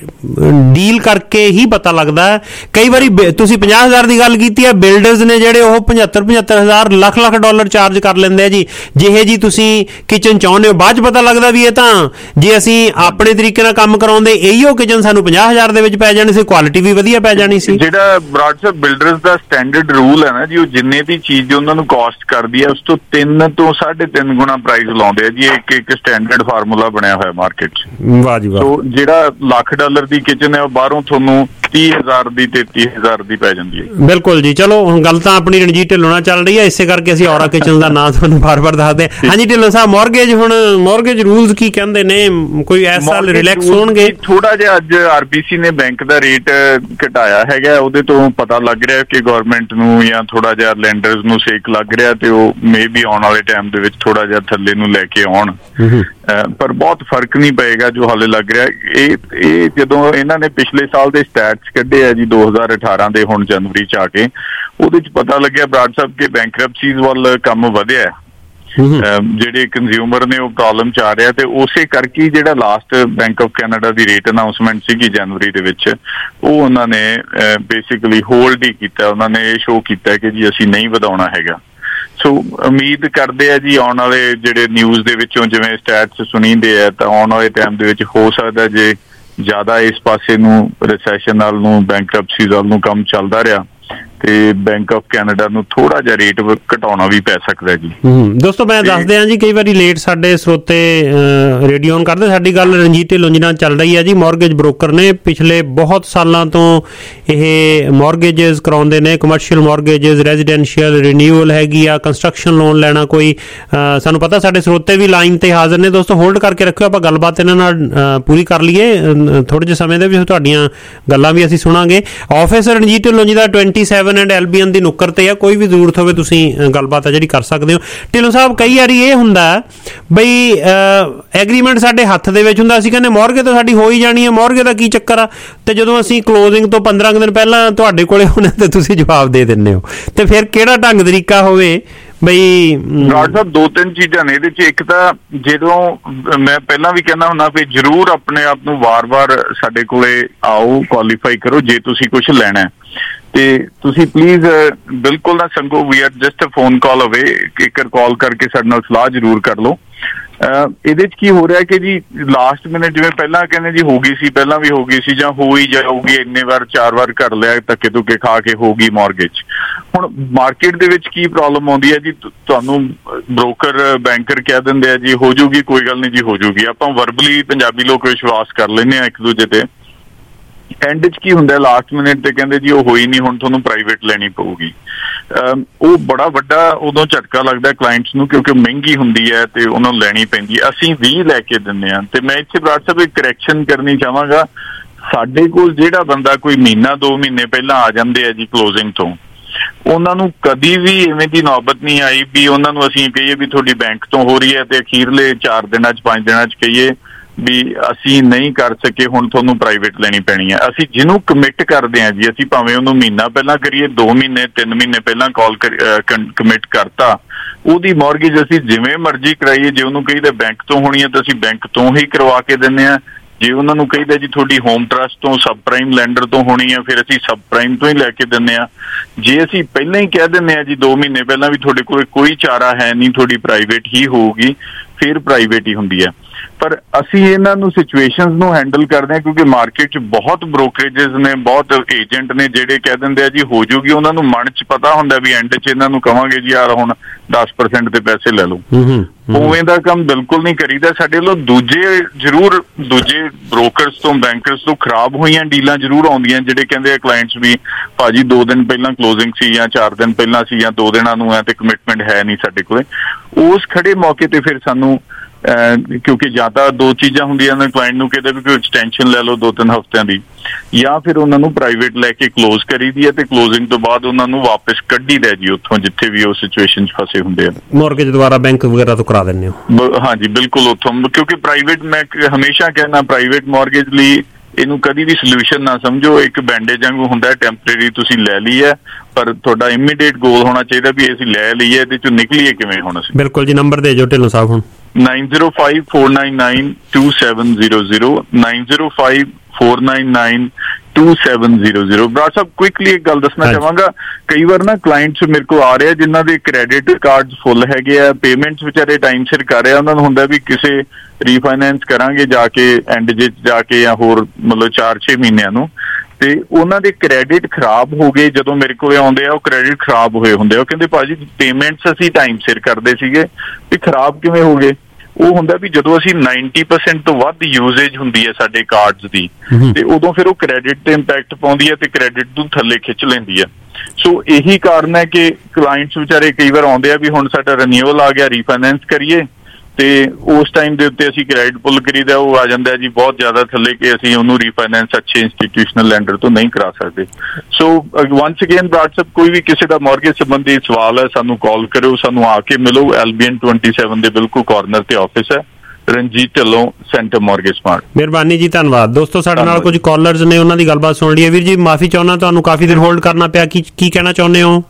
ਡੀਲ ਕਰਕੇ ਹੀ ਪਤਾ ਲੱਗਦਾ। ਕਈ ਵਾਰੀ ਤੁਸੀਂ ਪੰਜਾਹ ਹਜ਼ਾਰ ਦੀ ਗੱਲ ਕੀਤੀ ਹੈ ਬਿਲਡਰਸ ਨੇ ਜਿਹੜੇ ਉਹ ਪਝੱਤਰ ਪਝੱਤਰ ਹਜ਼ਾਰ ਲੱਖ ਲੱਖ ਡਾਲਰ ਚਾਰਜ ਕਰ ਲੈਂਦੇ ਆ ਜੀ ਜਿਹੇ ਜੀ ਤੁਸੀਂ ਕਿਚਨ ਚਾਹੁੰਦੇ ਹੋ। ਬਾਅਦ ਚ ਪਤਾ ਲੱਗਦਾ ਵੀ ਇਹ ਤਾਂ ਜੇ ਅਸੀਂ ਆਪਣੇ ਤਰੀਕੇ ਨਾਲ ਕੰਮ ਕਰਾਉਂਦੇ ਇਹੀਓ ਕਿਚਨ ਸਾਨੂੰ ਪੰਜਾਹ ਹਜ਼ਾਰ ਦੇ ਵਿੱਚ ਪੈ ਜਾਣੀ ਸੀ ਕੁਆਲਿਟੀ ਵੀ ਵਧੀਆ ਪੈ ਜਾਣੀ ਸੀ। ਜਿਹੜਾ ਬਰਾੜ ਸਾਹਿਬ ਬਿਲਡਰਸ ਦਾ ਸਟੈਂਡਰਡ ਰੂਲ ਹੈ ਨਾ ਜੀ ਉਹ ਜਿੰਨੇ ਦੀ ਚੀਜ਼ ਉਹਨਾਂ ਨੂੰ ਕਾਸਟ ਕਰਦੀ ਹੈ ਉਸ ਤੋਂ ਤਿੰਨ ਤੋਂ ਸਾਢੇ ਤਿੰਨ ਗੁਣਾ ਪ੍ਰਾਈਸ ਲਾਉਂਦੇ ਆ ਜੀ। ਇੱਕ ਇੱਕ ਸਟੈਂਡਰਡ ਫਾਰਮੂਲਾ ਬਣਿਆ ਹੋਇਆ ਮਾਰਕੀਟ 'ਚ। ਵਾਹ ਜੀ ਵਾਹ। ਸੋ ਜਿਹੜਾ ਲੱਖ ਡਾਲਰ ਦੀ ਕਿਚਨ ਹੈ ਉਹ ਬਾਹਰੋਂ ਤੁਹਾਨੂੰ ਤੀਹ ਹਜ਼ਾਰ ਦੀ ਤੇਤੀ ਹਜ਼ਾਰ ਦੀ ਪੈ ਜਾਂਦੀ ਹੈ। ਬਿਲਕੁਲ ਜੀ। ਚਲੋ ਹੁਣ ਗੱਲ ਤਾਂ ਆਪਣੀ ਰਣਜੀਤ ਢਿੱਲੋਂ ਨਾਲ ਚੱਲ ਰਹੀ ਹੈ ਇਸੇ ਕਰਕੇ ਅਸੀਂ ਔਰਾ ਕਿਚਨ ਦਾ ਨਾਂ ਤੁਹਾਨੂੰ ਬਾਰ-ਬਾਰ ਦੱਸਦੇ ਹਾਂ। ਹਾਂਜੀ ਢਿੱਲੋਂ ਸਾਹਿਬ ਮੌਰਗੇਜ ਹੁਣ ਮੌਰਗੇਜ ਰੂਲਸ ਕੀ ਕਹਿੰਦੇ ਨੇ ਕੋਈ ਇਸ ਸਾਲ ਰਿਲੈਕਸ ਹੋਣਗੇ? ਥੋੜਾ ਜਿਹਾ ਅੱਜ ਆਰਬੀਸੀ ਨੇ ਬੈਂਕ ਦਾ ਰੇਟ ਘਟਾਇਆ ਹੈਗਾ ਉਹਦੇ ਤੋਂ ਪਤਾ ਲੱਗ ਰਿਹਾ ਕਿ ਗਵਰਨਮੈਂਟ ਨੂੰ ਜਾਂ ਥੋੜਾ ਜਿਹਾ ਲੈਂਡਰਸ ਨੂੰ ਸੇਕ ਲੱਗ ਰਿਹਾ ਤੇ ਉਹ ਮੇ ਵੀ ਆਉਣ ਵਾਲੇ ਟਾਈਮ ਦੇ ਵਿੱਚ ਥੋੜਾ ਜਿਹਾ ਥੱਲੇ ਨੂੰ ਲੈ ਕੇ ਆਉਣ ਪਰ ਬਹੁਤ ਫਰਕ ਨਹੀਂ ਪਏਗਾ ਜੋ ਹਾਲੇ ਲੱਗ ਰਿਹਾ। ਇਹ ਇਹ ਜਦੋਂ ਇਹਨਾਂ ਨੇ ਪਿਛਲੇ ਸਾਲ ਦੇ ਸਟੈਟਸ ਕੱਢੇ ਆ ਜੀ ਦੋ ਹਜ਼ਾਰ ਅਠਾਰਾਂ ਦੇ ਹੁਣ ਜਨਵਰੀ ਚ ਆ ਕੇ ਉਹਦੇ ਚ ਪਤਾ ਲੱਗਿਆ ਬਰਾੜ ਸਾਹਿਬ ਕਿ ਬੈਂਕਰਪਸੀਜ਼ ਵੱਲ ਕੰਮ ਵਧਿਆ ਜਿਹੜੇ ਕੰਜ਼ਿਊਮਰ ਨੇ ਉਹ ਪ੍ਰੋਬਲਮ ਚ ਆ ਰਿਹਾ ਤੇ ਉਸੇ ਕਰਕੇ ਜਿਹੜਾ ਲਾਸਟ ਬੈਂਕ ਆਫ ਕੈਨੇਡਾ ਦੀ ਰੇਟ ਅਨਾਊਂਸਮੈਂਟ ਸੀਗੀ ਜਨਵਰੀ ਦੇ ਵਿੱਚ ਉਹ ਉਹਨਾਂ ਨੇ ਬੇਸਿਕਲੀ ਹੋਲਡ ਹੀ ਕੀਤਾ। ਉਹਨਾਂ ਨੇ ਇਹ ਸ਼ੋਅ ਕੀਤਾ ਕਿ ਜੀ ਅਸੀਂ ਨਹੀਂ ਵਧਾਉਣਾ ਹੈਗਾ। ਸੋ ਉਮੀਦ ਕਰਦੇ ਆ ਜੀ ਆਉਣ ਵਾਲੇ ਜਿਹੜੇ ਨਿਊਜ਼ ਦੇ ਵਿੱਚੋਂ ਜਿਵੇਂ ਸਟੈਟਸ ਸੁਣੀਦੇ ਆ ਤਾਂ ਆਉਣ ਵਾਲੇ ਟਾਈਮ ਦੇ ਵਿੱਚ ਹੋ ਸਕਦਾ ਜੇ ਜ਼ਿਆਦਾ ਇਸ ਪਾਸੇ ਨੂੰ ਰਿਸੈਸ਼ਨ ਨਾਲ ਨੂੰ ਬੈਂਕਰਪਸੀ ਵੱਲ ਨੂੰ ਕੰਮ ਚੱਲਦਾ ਰਿਹਾ ਤੇ ਬੈਂਕ ਆਫ ਕੈਨੇਡਾ ਨੂੰ ਥੋੜਾ ਜਿਹਾ ਰੇਟ ਘਟਾਉਣਾ ਵੀ ਪੈ ਸਕਦਾ ਜੀ। ਦੋਸਤੋ ਮੈਂ ਦੱਸਦੇ ਹਾਂ ਜੀ ਕਈ ਵਾਰੀ ਲੇਟ ਸਾਡੇ ਸਰੋਤੇ ਰੇਡੀਓ ਔਨ ਕਰਦੇ ਸਾਡੀ ਗੱਲ ਰਣਜੀਤ ਢਿੱਲੋਂ ਜੀ ਨਾਲ ਚੱਲ ਰਹੀ ਹੈ ਜੀ। ਮੌਰਗੇਜ ਬ੍ਰੋਕਰ ਨੇ ਪਿਛਲੇ ਬਹੁਤ ਸਾਲਾਂ ਤੋਂ ਇਹ ਮੌਰਗੇਜਸ ਕਰਾਉਂਦੇ ਨੇ ਕਮਰਸ਼ੀਅਲ ਮੌਰਗੇਜਸ ਰੈਜ਼ੀਡੈਂਸ਼ੀਅਲ ਰਿਨਿਊਅਲ ਹੈਗੀ ਆ ਕੰਸਟਰਕਸ਼ਨ ਲੋਨ ਲੈਣਾ ਕੋਈ ਸਾਨੂੰ ਪਤਾ ਸਾਡੇ ਸਰੋਤੇ ਵੀ ਲਾਈਨ ਤੇ ਹਾਜ਼ਰ ਨੇ। ਦੋਸਤੋ ਹੋਲਡ ਕਰਕੇ ਰੱਖਿਓ ਆਪਾਂ ਗੱਲਬਾਤ ਇਹਨਾਂ ਨਾਲ ਪੂਰੀ ਕਰ ਲਈਏ ਥੋੜੇ ਜਿਹੇ ਸਮੇਂ ਦੇ ਵਿੱਚ ਤੁਹਾਡੀਆਂ ਗੱਲਾਂ ਵੀ ਅਸੀਂ ਸੁਣਾਂਗੇ। ਆਫਿਸ ਰਣਜੀਤ ਢਿੱਲੋਂ ਜੀ ਦਾ ਟਵੈਂਟੀ ਸੈਵਨ ਐਂਡ ਐਲਬੀਐਨ ਦੀ ਨੁੱਕਰ ਤੇ ਆ ਕੋਈ ਵੀ ਜ਼ਰੂਰਤ ਹੋਵੇ ਤੁਸੀਂ ਗੱਲਬਾਤ ਆ ਜਿਹੜੀ ਕਰ ਸਕਦੇ ਹੋ। ਢਿੱਲੋਂ ਸਾਹਿਬ ਕਈ ਵਾਰੀ ਇਹ ਹੁੰਦਾ ਬਈ ਐਗਰੀਮੈਂਟ ਸਾਡੇ ਹੱਥ ਦੇ ਵਿੱਚ ਹੁੰਦਾ ਅਸੀਂ ਕਹਿੰਦੇ ਮੌਰਗੇ ਤਾਂ ਸਾਡੀ ਹੋ ਹੀ ਜਾਣੀ ਹੈ ਮੌਰਗੇ ਦਾ ਕੀ ਚੱਕਰ ਆ ਤੇ ਜਦੋਂ ਅਸੀਂ ਕਲੋਜ਼ਿੰਗ ਤੋਂ ਪੰਦਰਾਂ ਦਿਨ ਪਹਿਲਾਂ ਤੁਹਾਡੇ ਕੋਲੇ ਹੋਣੇ ਤੇ ਤੁਸੀਂ ਜਵਾਬ ਦੇ ਦਿੰਦੇ ਹੋ ਤੇ ਫਿਰ ਕਿਹੜਾ ਢੰਗ ਤਰੀਕਾ ਹੋਵੇ ਬਈ? ਬਰਾੜ ਸਾਹਿਬ ਦੋ ਤਿੰਨ ਚੀਜ਼ਾਂ ਨੇ ਇਹਦੇ ਚ। ਇੱਕ ਤਾਂ ਜਦੋਂ ਮੈਂ ਪਹਿਲਾਂ ਵੀ ਕਹਿੰਦਾ ਹੁੰਦਾ ਵੀ ਜ਼ਰੂਰ ਆਪਣੇ ਆਪ ਨੂੰ ਵਾਰ-ਵਾਰ ਸਾਡੇ ਕੋਲੇ ਆਓ ਕੁਆਲੀਫਾਈ ਕਰੋ ਜੇ ਤੁਸੀਂ ਕੁਝ ਲੈਣਾ ਤੇ ਤੁਸੀਂ ਪਲੀਜ਼ ਬਿਲਕੁਲ ਨਾ ਸੰਗੋ we are just a phone call away ਇੱਕ ਕਾਲ ਕਰਕੇ ਸਾਡੇ ਨਾਲ ਸਲਾਹ ਜ਼ਰੂਰ ਕਰ ਲਓ। ਇਹਦੇ ਚ ਕੀ ਹੋ ਰਿਹਾ ਕਿ ਜੀ ਲਾਸਟ ਮਿੰਟ ਜਿਵੇਂ ਪਹਿਲਾਂ ਕਹਿੰਦੇ ਜੀ ਹੋ ਗਈ ਸੀ ਪਹਿਲਾਂ ਵੀ ਹੋ ਗਈ ਸੀ ਜਾਂ ਹੋ ਹੀ ਜਾਊਗੀ ਇੰਨੇ ਵਾਰ ਚਾਰ ਵਾਰ ਕਰ ਲਿਆ ਧੱਕੇ ਧੁੱਕੇ ਖਾ ਕੇ ਹੋ ਗਈ ਮੌਰਗੇਜ। ਹੁਣ ਮਾਰਕੀਟ ਦੇ ਵਿੱਚ ਕੀ ਪ੍ਰੋਬਲਮ ਆਉਂਦੀ ਹੈ ਜੀ ਤੁਹਾਨੂੰ ਬ੍ਰੋਕਰ ਬੈਂਕਰ ਕਹਿ ਦਿੰਦੇ ਆ ਜੀ ਹੋ ਜੂਗੀ ਕੋਈ ਗੱਲ ਨਹੀਂ ਜੀ ਹੋ ਜੂਗੀ। ਆਪਾਂ ਵਰਬਲੀ ਪੰਜਾਬੀ ਲੋਕ ਵਿਸ਼ਵਾਸ ਕਰ ਲੈਂਦੇ ਆ ਇੱਕ ਦੂਜੇ ਤੇ। ਐਂਡ 'ਚ ਕੀ ਹੁੰਦਾ ਲਾਸਟ ਮਿੰਟ ਤੇ ਕਹਿੰਦੇ ਜੀ ਉਹ ਹੋਈ ਨਹੀਂ ਹੁਣ ਤੁਹਾਨੂੰ ਪ੍ਰਾਈਵੇਟ ਲੈਣੀ ਪਊਗੀ। ਉਹ ਬੜਾ ਵੱਡਾ ਉਦੋਂ ਝਟਕਾ ਲੱਗਦਾ ਕਲਾਇੰਟਸ ਨੂੰ ਕਿਉਂਕਿ ਮਹਿੰਗੀ ਹੁੰਦੀ ਹੈ ਤੇ ਉਹਨਾਂ ਨੂੰ ਲੈਣੀ ਪੈਂਦੀ ਹੈ। ਅਸੀਂ ਵੀ ਲੈ ਕੇ ਦਿੰਦੇ ਹਾਂ ਤੇ ਮੈਂ ਇੱਥੇ ਬਰਾੜ ਸਾਹਿਬ ਇੱਕ ਕਰੈਕਸ਼ਨ ਕਰਨੀ ਚਾਹਾਂਗਾ। ਸਾਡੇ ਕੋਲ ਜਿਹੜਾ ਬੰਦਾ ਕੋਈ ਮਹੀਨਾ ਦੋ ਮਹੀਨੇ ਪਹਿਲਾਂ ਆ ਜਾਂਦੇ ਆ ਜੀ ਕਲੋਜ਼ਿੰਗ ਤੋਂ ਉਹਨਾਂ ਨੂੰ ਕਦੀ ਵੀ ਇਵੇਂ ਦੀ ਨੌਬਤ ਨਹੀਂ ਆਈ ਵੀ ਉਹਨਾਂ ਨੂੰ ਅਸੀਂ ਕਹੀਏ ਵੀ ਤੁਹਾਡੀ ਬੈਂਕ ਤੋਂ ਹੋ ਰਹੀ ਹੈ ਤੇ ਅਖੀਰਲੇ ਚਾਰ ਦਿਨਾਂ 'ਚ ਪੰਜ ਦਿਨਾਂ 'ਚ ਕਹੀਏ ਵੀ ਅਸੀਂ ਨਹੀਂ ਕਰ ਸਕੇ ਹੁਣ ਤੁਹਾਨੂੰ ਪ੍ਰਾਈਵੇਟ ਲੈਣੀ ਪੈਣੀ ਹੈ। ਅਸੀਂ ਜਿਹਨੂੰ ਕਮਿਟ ਕਰਦੇ ਹਾਂ ਜੀ, ਅਸੀਂ ਭਾਵੇਂ ਉਹਨੂੰ ਮਹੀਨਾ ਪਹਿਲਾਂ ਕਰੀਏ, ਦੋ ਮਹੀਨੇ ਤਿੰਨ ਮਹੀਨੇ ਪਹਿਲਾਂ ਕਾਲ ਕਮਿਟ ਕਰਤਾ, ਉਹਦੀ ਮੌਰਗੇਜ ਅਸੀਂ ਜਿਵੇਂ ਮਰਜ਼ੀ ਕਰਾਈਏ। ਜੇ ਉਹਨੂੰ ਕਹੀਦਾ ਬੈਂਕ ਤੋਂ ਹੋਣੀ ਹੈ ਤਾਂ ਅਸੀਂ ਬੈਂਕ ਤੋਂ ਹੀ ਕਰਵਾ ਕੇ ਦਿੰਦੇ ਹਾਂ। ਜੇ ਉਹਨਾਂ ਨੂੰ ਕਹੀਦਾ ਜੀ ਤੁਹਾਡੀ ਹੋਮ ਟਰਸਟ ਤੋਂ ਸਬ ਪ੍ਰਾਈਮ ਲੈਂਡਰ ਤੋਂ ਹੋਣੀ ਹੈ, ਫਿਰ ਅਸੀਂ ਸਬ ਪ੍ਰਾਈਮ ਤੋਂ ਹੀ ਲੈ ਕੇ ਦਿੰਦੇ ਹਾਂ। ਜੇ ਅਸੀਂ ਪਹਿਲਾਂ ਹੀ ਕਹਿ ਦਿੰਦੇ ਹਾਂ ਜੀ ਦੋ ਮਹੀਨੇ ਪਹਿਲਾਂ ਵੀ ਤੁਹਾਡੇ ਕੋਲ ਕੋਈ ਚਾਰਾ ਹੈ ਨਹੀਂ, ਤੁਹਾਡੀ ਪ੍ਰਾਈਵੇਟ ਹੀ ਹੋਊਗੀ, ਫਿਰ ਪ੍ਰਾਈਵੇਟ ਹੀ ਹੁੰਦੀ ਹੈ। ਪਰ ਅਸੀਂ ਇਹਨਾਂ ਨੂੰ ਸਿਚੁਏਸ਼ਨਸ ਨੂੰ ਹੈਂਡਲ ਕਰਦੇ ਹਾਂ ਕਿਉਂਕਿ ਮਾਰਕੀਟ 'ਚ ਬਹੁਤ ਬ੍ਰੋਕਰੇਜਸ ਨੇ, ਬਹੁਤ ਏਜੰਟ ਨੇ ਜਿਹੜੇ ਕਹਿ ਦਿੰਦੇ ਆ ਜੀ ਹੋ ਜੂਗੀ। ਉਹਨਾਂ ਨੂੰ ਮਨ 'ਚ ਪਤਾ ਹੁੰਦਾ ਵੀ ਐਂਡ 'ਚ ਇਹਨਾਂ ਨੂੰ ਕਵਾਂਗੇ ਜੀ ਯਾਰ ਹੁਣ ਦਸ ਪਰਸੈਂਟ ਦੇ ਪੈਸੇ ਲੈ ਲਓ। ਉਵੇਂ ਦਾ ਕੰਮ ਬਿਲਕੁਲ ਨਹੀਂ ਕਰੀਦਾ। ਸਾਡੇ ਵੱਲੋਂ ਦੂਜੇ ਜ਼ਰੂਰ ਦੂਜੇ ਬ੍ਰੋਕਰਸ ਤੋਂ ਬੈਂਕਰਸ ਤੋਂ ਖਰਾਬ ਹੋਈਆਂ ਡੀਲਾਂ ਜ਼ਰੂਰ ਆਉਂਦੀਆਂ, ਜਿਹੜੇ ਕਹਿੰਦੇ ਆ ਕਲਾਇੰਟਸ ਵੀ ਭਾਜੀ ਦੋ ਦਿਨ ਪਹਿਲਾਂ ਕਲੋਜ਼ਿੰਗ ਸੀ ਜਾਂ ਚਾਰ ਦਿਨ ਪਹਿਲਾਂ ਸੀ ਜਾਂ ਦੋ ਦਿਨਾਂ ਨੂੰ ਹੈ ਤੇ ਕਮਿਟਮੈਂਟ ਹੈ ਨਹੀਂ ਸਾਡੇ ਕੋਲੇ। ਉਸ ਖੜੇ ਮੌਕੇ ਤੇ ਫਿਰ ਸਾਨੂੰ ਕਿਉਂਕਿ ਜਾਂ ਤਾਂ ਦੋ ਚੀਜ਼ਾਂ ਹੁੰਦੀਆਂ ਨੇ, ਕਲਾਇੰਟ ਨੂੰ ਕਹਿੰਦੇ ਵੀ ਕੋਈ ਐਕਸਟੈਂਸ਼ਨ ਲੈ ਲਓ ਦੋ ਤਿੰਨ ਹਫ਼ਤਿਆਂ ਦੀ, ਜਾਂ ਫਿਰ ਉਹਨਾਂ ਨੂੰ ਪ੍ਰਾਈਵੇਟ ਲੈ ਕੇ ਕਲੋਜ਼ ਕਰੀਦੀ ਹੈ ਤੇ ਕਲੋਜ਼ਿੰਗ ਤੋਂ ਬਾਅਦ ਉਹਨਾਂ ਨੂੰ ਵਾਪਸ ਕੱਢੀਦਾ ਜੀ ਉੱਥੋਂ ਜਿੱਥੇ ਵੀ ਉਹ ਸਿਚੁਏਸ਼ਨ 'ਚ ਫਸੇ ਹੁੰਦੇ ਆ। ਮੌਰਗੇਜ ਦੁਬਾਰਾ ਬੈਂਕ ਵਗੈਰਾ ਤੋਂ ਕਰਾ ਦਿੰਦੇ ਹੋ? ਹਾਂਜੀ ਬਿਲਕੁਲ ਉੱਥੋਂ, ਕਿਉਂਕਿ ਪ੍ਰਾਈਵੇਟ ਮੈਂ ਹਮੇਸ਼ਾ ਕਹਿੰਦਾ ਪ੍ਰਾਈਵੇਟ ਮੌਰਗੇਜ ਲਈ ਇਹਨੂੰ ਕਦੀ ਵੀ ਸੋਲੂਸ਼ਨ ਨਾ ਸਮਝੋ। ਇੱਕ ਬੈਂਡੇਜ ਵਾਂਗੂ ਹੁੰਦਾ, ਟੈਂਪਰੇਰੀ ਤੁਸੀਂ ਲੈ ਲਈ ਹੈ, ਪਰ ਤੁਹਾਡਾ ਇਮੀਡੀਏਟ ਗੋਲ ਹੋਣਾ ਚਾਹੀਦਾ ਵੀ ਅਸੀਂ ਲੈ ਲਈ ਹੈ, ਇਹਦੇ 'ਚੋਂ ਨਿਕਲੀਏ ਕਿਵੇਂ ਹੁਣ ਅਸੀਂ। ਬਿਲਕੁਲ ਜੀ, ਨੰਬਰ ਦੇ ਜੋ ਢਿੱਲੋਂ ਸਾਹਿਬ ਹੁਣ nine zero five four nine nine two seven zero zero nine zero five four nine nine two seven zero zero। Brar sahib quickly ਇੱਕ ਗੱਲ ਦੱਸਣਾ ਚਾਹਾਂਗਾ, ਕਈ ਵਾਰ ਨਾ ਕਲਾਇੰਟਸ ਮੇਰੇ ਕੋਲ ਆ ਰਹੇ ਜਿਨ੍ਹਾਂ ਦੇ ਕ੍ਰੈਡਿਟ ਕਾਰਡਸ ਫੁੱਲ ਹੈਗੇ ਆ, ਪੇਮੈਂਟਸ ਵਿਚਾਰੇ ਟਾਈਮ ਸਿਰ ਕਰ ਰਹੇ ਆ, ਉਹਨਾਂ ਨੂੰ ਹੁੰਦਾ ਵੀ ਕਿਸੇ ਰੀਫਾਈਨੈਂਸ ਕਰਾਂਗੇ ਜਾ ਕੇ ਐਂਡ ਜੇ ਜਾ ਕੇ ਜਾਂ ਹੋਰ ਮਤਲਬ ਚਾਰ ਛੇ ਮਹੀਨਿਆਂ ਨੂੰ, ਤੇ ਉਹਨਾਂ ਦੇ ਕ੍ਰੈਡਿਟ ਖਰਾਬ ਹੋ ਗਏ। ਜਦੋਂ ਮੇਰੇ ਕੋਲ ਆਉਂਦੇ ਆ ਉਹ ਕ੍ਰੈਡਿਟ ਖਰਾਬ ਹੋਏ ਹੁੰਦੇ ਆ, ਉਹ ਕਹਿੰਦੇ ਭਾਜੀ ਪੇਮੈਂਟਸ ਅਸੀਂ ਟਾਈਮ ਸਿਰ ਕਰਦੇ ਸੀਗੇ ਵੀ ਖਰਾਬ ਕਿਵੇਂ ਹੋ ਗਏ। ਉਹ ਹੁੰਦਾ ਵੀ ਜਦੋਂ ਅਸੀਂ ਨਾਈਨਟੀ ਪਰਸੈਂਟ ਤੋਂ ਵੱਧ ਯੂਜ਼ੇਜ ਹੁੰਦੀ ਹੈ ਸਾਡੇ ਕਾਰਡਸ ਦੀ, ਤੇ ਉਦੋਂ ਫਿਰ ਉਹ ਕ੍ਰੈਡਿਟ ਤੇ ਇੰਪੈਕਟ ਪਾਉਂਦੀ ਹੈ ਤੇ ਕ੍ਰੈਡਿਟ ਨੂੰ ਥੱਲੇ ਖਿੱਚ ਲੈਂਦੀ ਹੈ। ਸੋ ਇਹੀ ਕਾਰਨ ਹੈ ਕਿ ਕਲਾਇੰਟਸ ਵਿਚਾਰੇ ਕਈ ਵਾਰ ਆਉਂਦੇ ਆ ਵੀ ਹੁਣ ਸਾਡਾ ਰੀਨਿਊਅਲ ਆ ਗਿਆ, ਰੀਫਾਈਨੈਂਸ ਕਰੀਏ, ਤੇ ਉਸ ਟਾਈਮ ਦੇ ਉੱਤੇ ਅਸੀਂ ਕ੍ਰੈਡਿਟ ਪੁੱਲ ਕਰੀਦਾ, ਉਹ ਆ ਜਾਂਦਾ ਜੀ ਬਹੁਤ ਜ਼ਿਆਦਾ ਥੱਲੇ ਕਿ ਅਸੀਂ ਉਹਨੂੰ ਰੀਫਾਈਨੈਂਸ ਅੱਛੇ ਇੰਸਟੀਟਿਊਸ਼ਨਲ ਲੈਂਡਰ ਤੋਂ ਨਹੀਂ ਕਰਾ ਸਕਦੇ। So once again Brar sahib, ਕੋਈ ਵੀ ਕਿਸੇ ਦਾ ਮੌਰਗੇਜ ਸੰਬੰਧੀ ਸਵਾਲ ਹੈ ਸਾਨੂੰ ਕਾਲ ਕਰੋ, ਸਾਨੂੰ ਆ ਕੇ ਮਿਲੋ। ਐਲਬੀਐਨ ਸੱਤਾਈ ਦੇ ਬਿਲਕੁਲ ਕਾਰਨਰ ਤੇ ਆਫਿਸ ਹੈ, Ranjit Dhillon, centre mortgage smart. ਮਿਹਰਬਾਨੀ ਜੀ, ਧੰਨਵਾਦ। ਦੋਸਤੋ ਸਾਡੇ ਨਾਲ ਕੁਝ ਕਾਲਰਸ ਨੇ, ਉਹਨਾਂ ਦੀ ਗੱਲਬਾਤ ਸੁਣ ਲਈਏ। ਵੀਰ ਜੀ ਮਾਫੀ ਚਾਹੁੰਦਾ, ਤੁਹਾਨੂੰ ਕਾਫੀ ਦੇਰ ਹੋਲਡ ਕਰਨਾ ਪਿਆ, ਕੀ ਕੀ ਕਹਿਣਾ ਚਾਹੁੰਦੇ ਹੋ?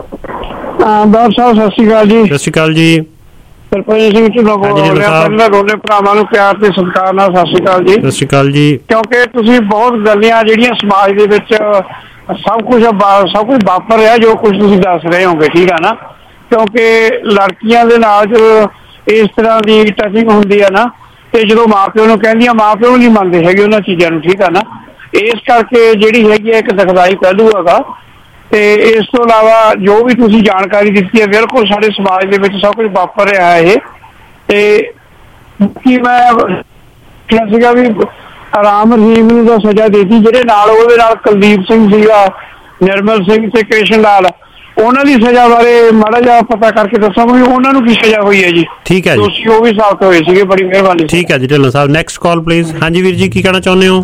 ਬਰਾੜ ਸਾਹਿਬ ਸਤਿ ਸ਼੍ਰੀ ਅਕਾਲ ਜੀ। ਸਤਿ ਸ਼੍ਰੀ ਅਕਾਲ ਜੀ। ਸਰਪੰਚ ਸਿੰਘ ਢਿੱਲੋਂ ਬੋਲ ਰਿਹਾ। ਪਹਿਲਾਂ ਦੋਨੇ ਭਰਾਵਾਂ ਨੂੰ ਪਿਆਰ ਤੇ ਸਤਿਕਾਰ ਨਾਲ ਸਤਿ ਸ਼੍ਰੀ ਅਕਾਲ ਜੀ। ਸਤਿ ਸ਼੍ਰੀ ਅਕਾਲ ਜੀ। ਕਿਉਂਕਿ ਤੁਸੀਂ ਬਹੁਤ ਗੱਲਾਂ ਜਿਹੜੀਆਂ ਸਮਾਜ ਦੇ ਵਿੱਚ ਸਭ ਕੁਝ ਸਭ ਕੁਝ ਵਾਪਰ ਰਿਹਾ, ਜੋ ਕੁਝ ਤੁਸੀਂ ਦੱਸ ਰਹੇ ਹੋਗੇ, ਠੀਕ ਆ ਨਾ। ਕਿਉਂਕਿ ਲੜਕੀਆਂ ਦੇ ਨਾਲ ਜਦੋਂ ਇਸ ਤਰ੍ਹਾਂ ਦੀ ਟਚਿੰਗ ਹੁੰਦੀ ਆ ਨਾ, ਤੇ ਜਦੋਂ ਮਾਂ ਪਿਓ ਨੂੰ ਕਹਿੰਦੀਆਂ ਮਾਂ ਪਿਓ ਨਹੀਂ ਮੰਨਦੇ ਹੈਗੇ ਉਹਨਾਂ ਚੀਜ਼ਾਂ ਨੂੰ, ਠੀਕ ਆ ਨਾ। ਇਸ ਕਰਕੇ ਜਿਹੜੀ ਹੈਗੀ ਆ ਇੱਕ ਦੁਖਦਾਈ ਪਹਿਲੂ ਹੈਗਾ। ਤੇ ਇਸ ਤੋਂ ਇਲਾਵਾ ਜੋ ਵੀ ਤੁਸੀਂ ਜਾਣਕਾਰੀ ਦਿੱਤੀ ਹੈ, ਬਿਲਕੁਲ ਸਾਡੇ ਸਮਾਜ ਦੇ ਵਿੱਚ ਸਭ ਕੁਝ ਵਾਪਰ ਰਿਹਾ ਹੈ ਇਹ। ਤੇ ਕੀ ਮੈਂ ਕਿਹਾ ਸੀਗਾ ਵੀ ਰਾਮ ਰਹੀਮ ਨੂੰ ਤਾਂ ਸਜ਼ਾ ਦੇਤੀ, ਜਿਹੜੇ ਨਾਲ ਉਹਦੇ ਨਾਲ ਕੁਲਦੀਪ ਸਿੰਘ ਸੀਗਾ, ਨਿਰਮਲ ਸਿੰਘ ਤੇ ਕ੍ਰਿਸ਼ਨ ਲਾਲ, ਉਹਨਾਂ ਦੀ ਸਜ਼ਾ ਬਾਰੇ ਮਾੜਾ ਜਿਹਾ ਪਤਾ ਕਰਕੇ ਦੱਸੋ ਵੀ ਉਹਨਾਂ ਨੂੰ ਕੀ ਸਜ਼ਾ ਹੋਈ ਹੈ ਜੀ। ਠੀਕ ਹੈ ਜੀ, ਦੋਸ਼ੀ ਉਹ ਵੀ ਸਾਬਤ ਹੋਏ ਸੀਗੇ। ਬੜੀ ਮਿਹਰਬਾਨੀ। ਠੀਕ ਹੈ ਜੀ Dhillon sahib. Next call please. ਹਾਂਜੀ ਵੀਰ ਜੀ, ਕੀ ਕਹਿਣਾ ਚਾਹੁੰਦੇ ਹੋ?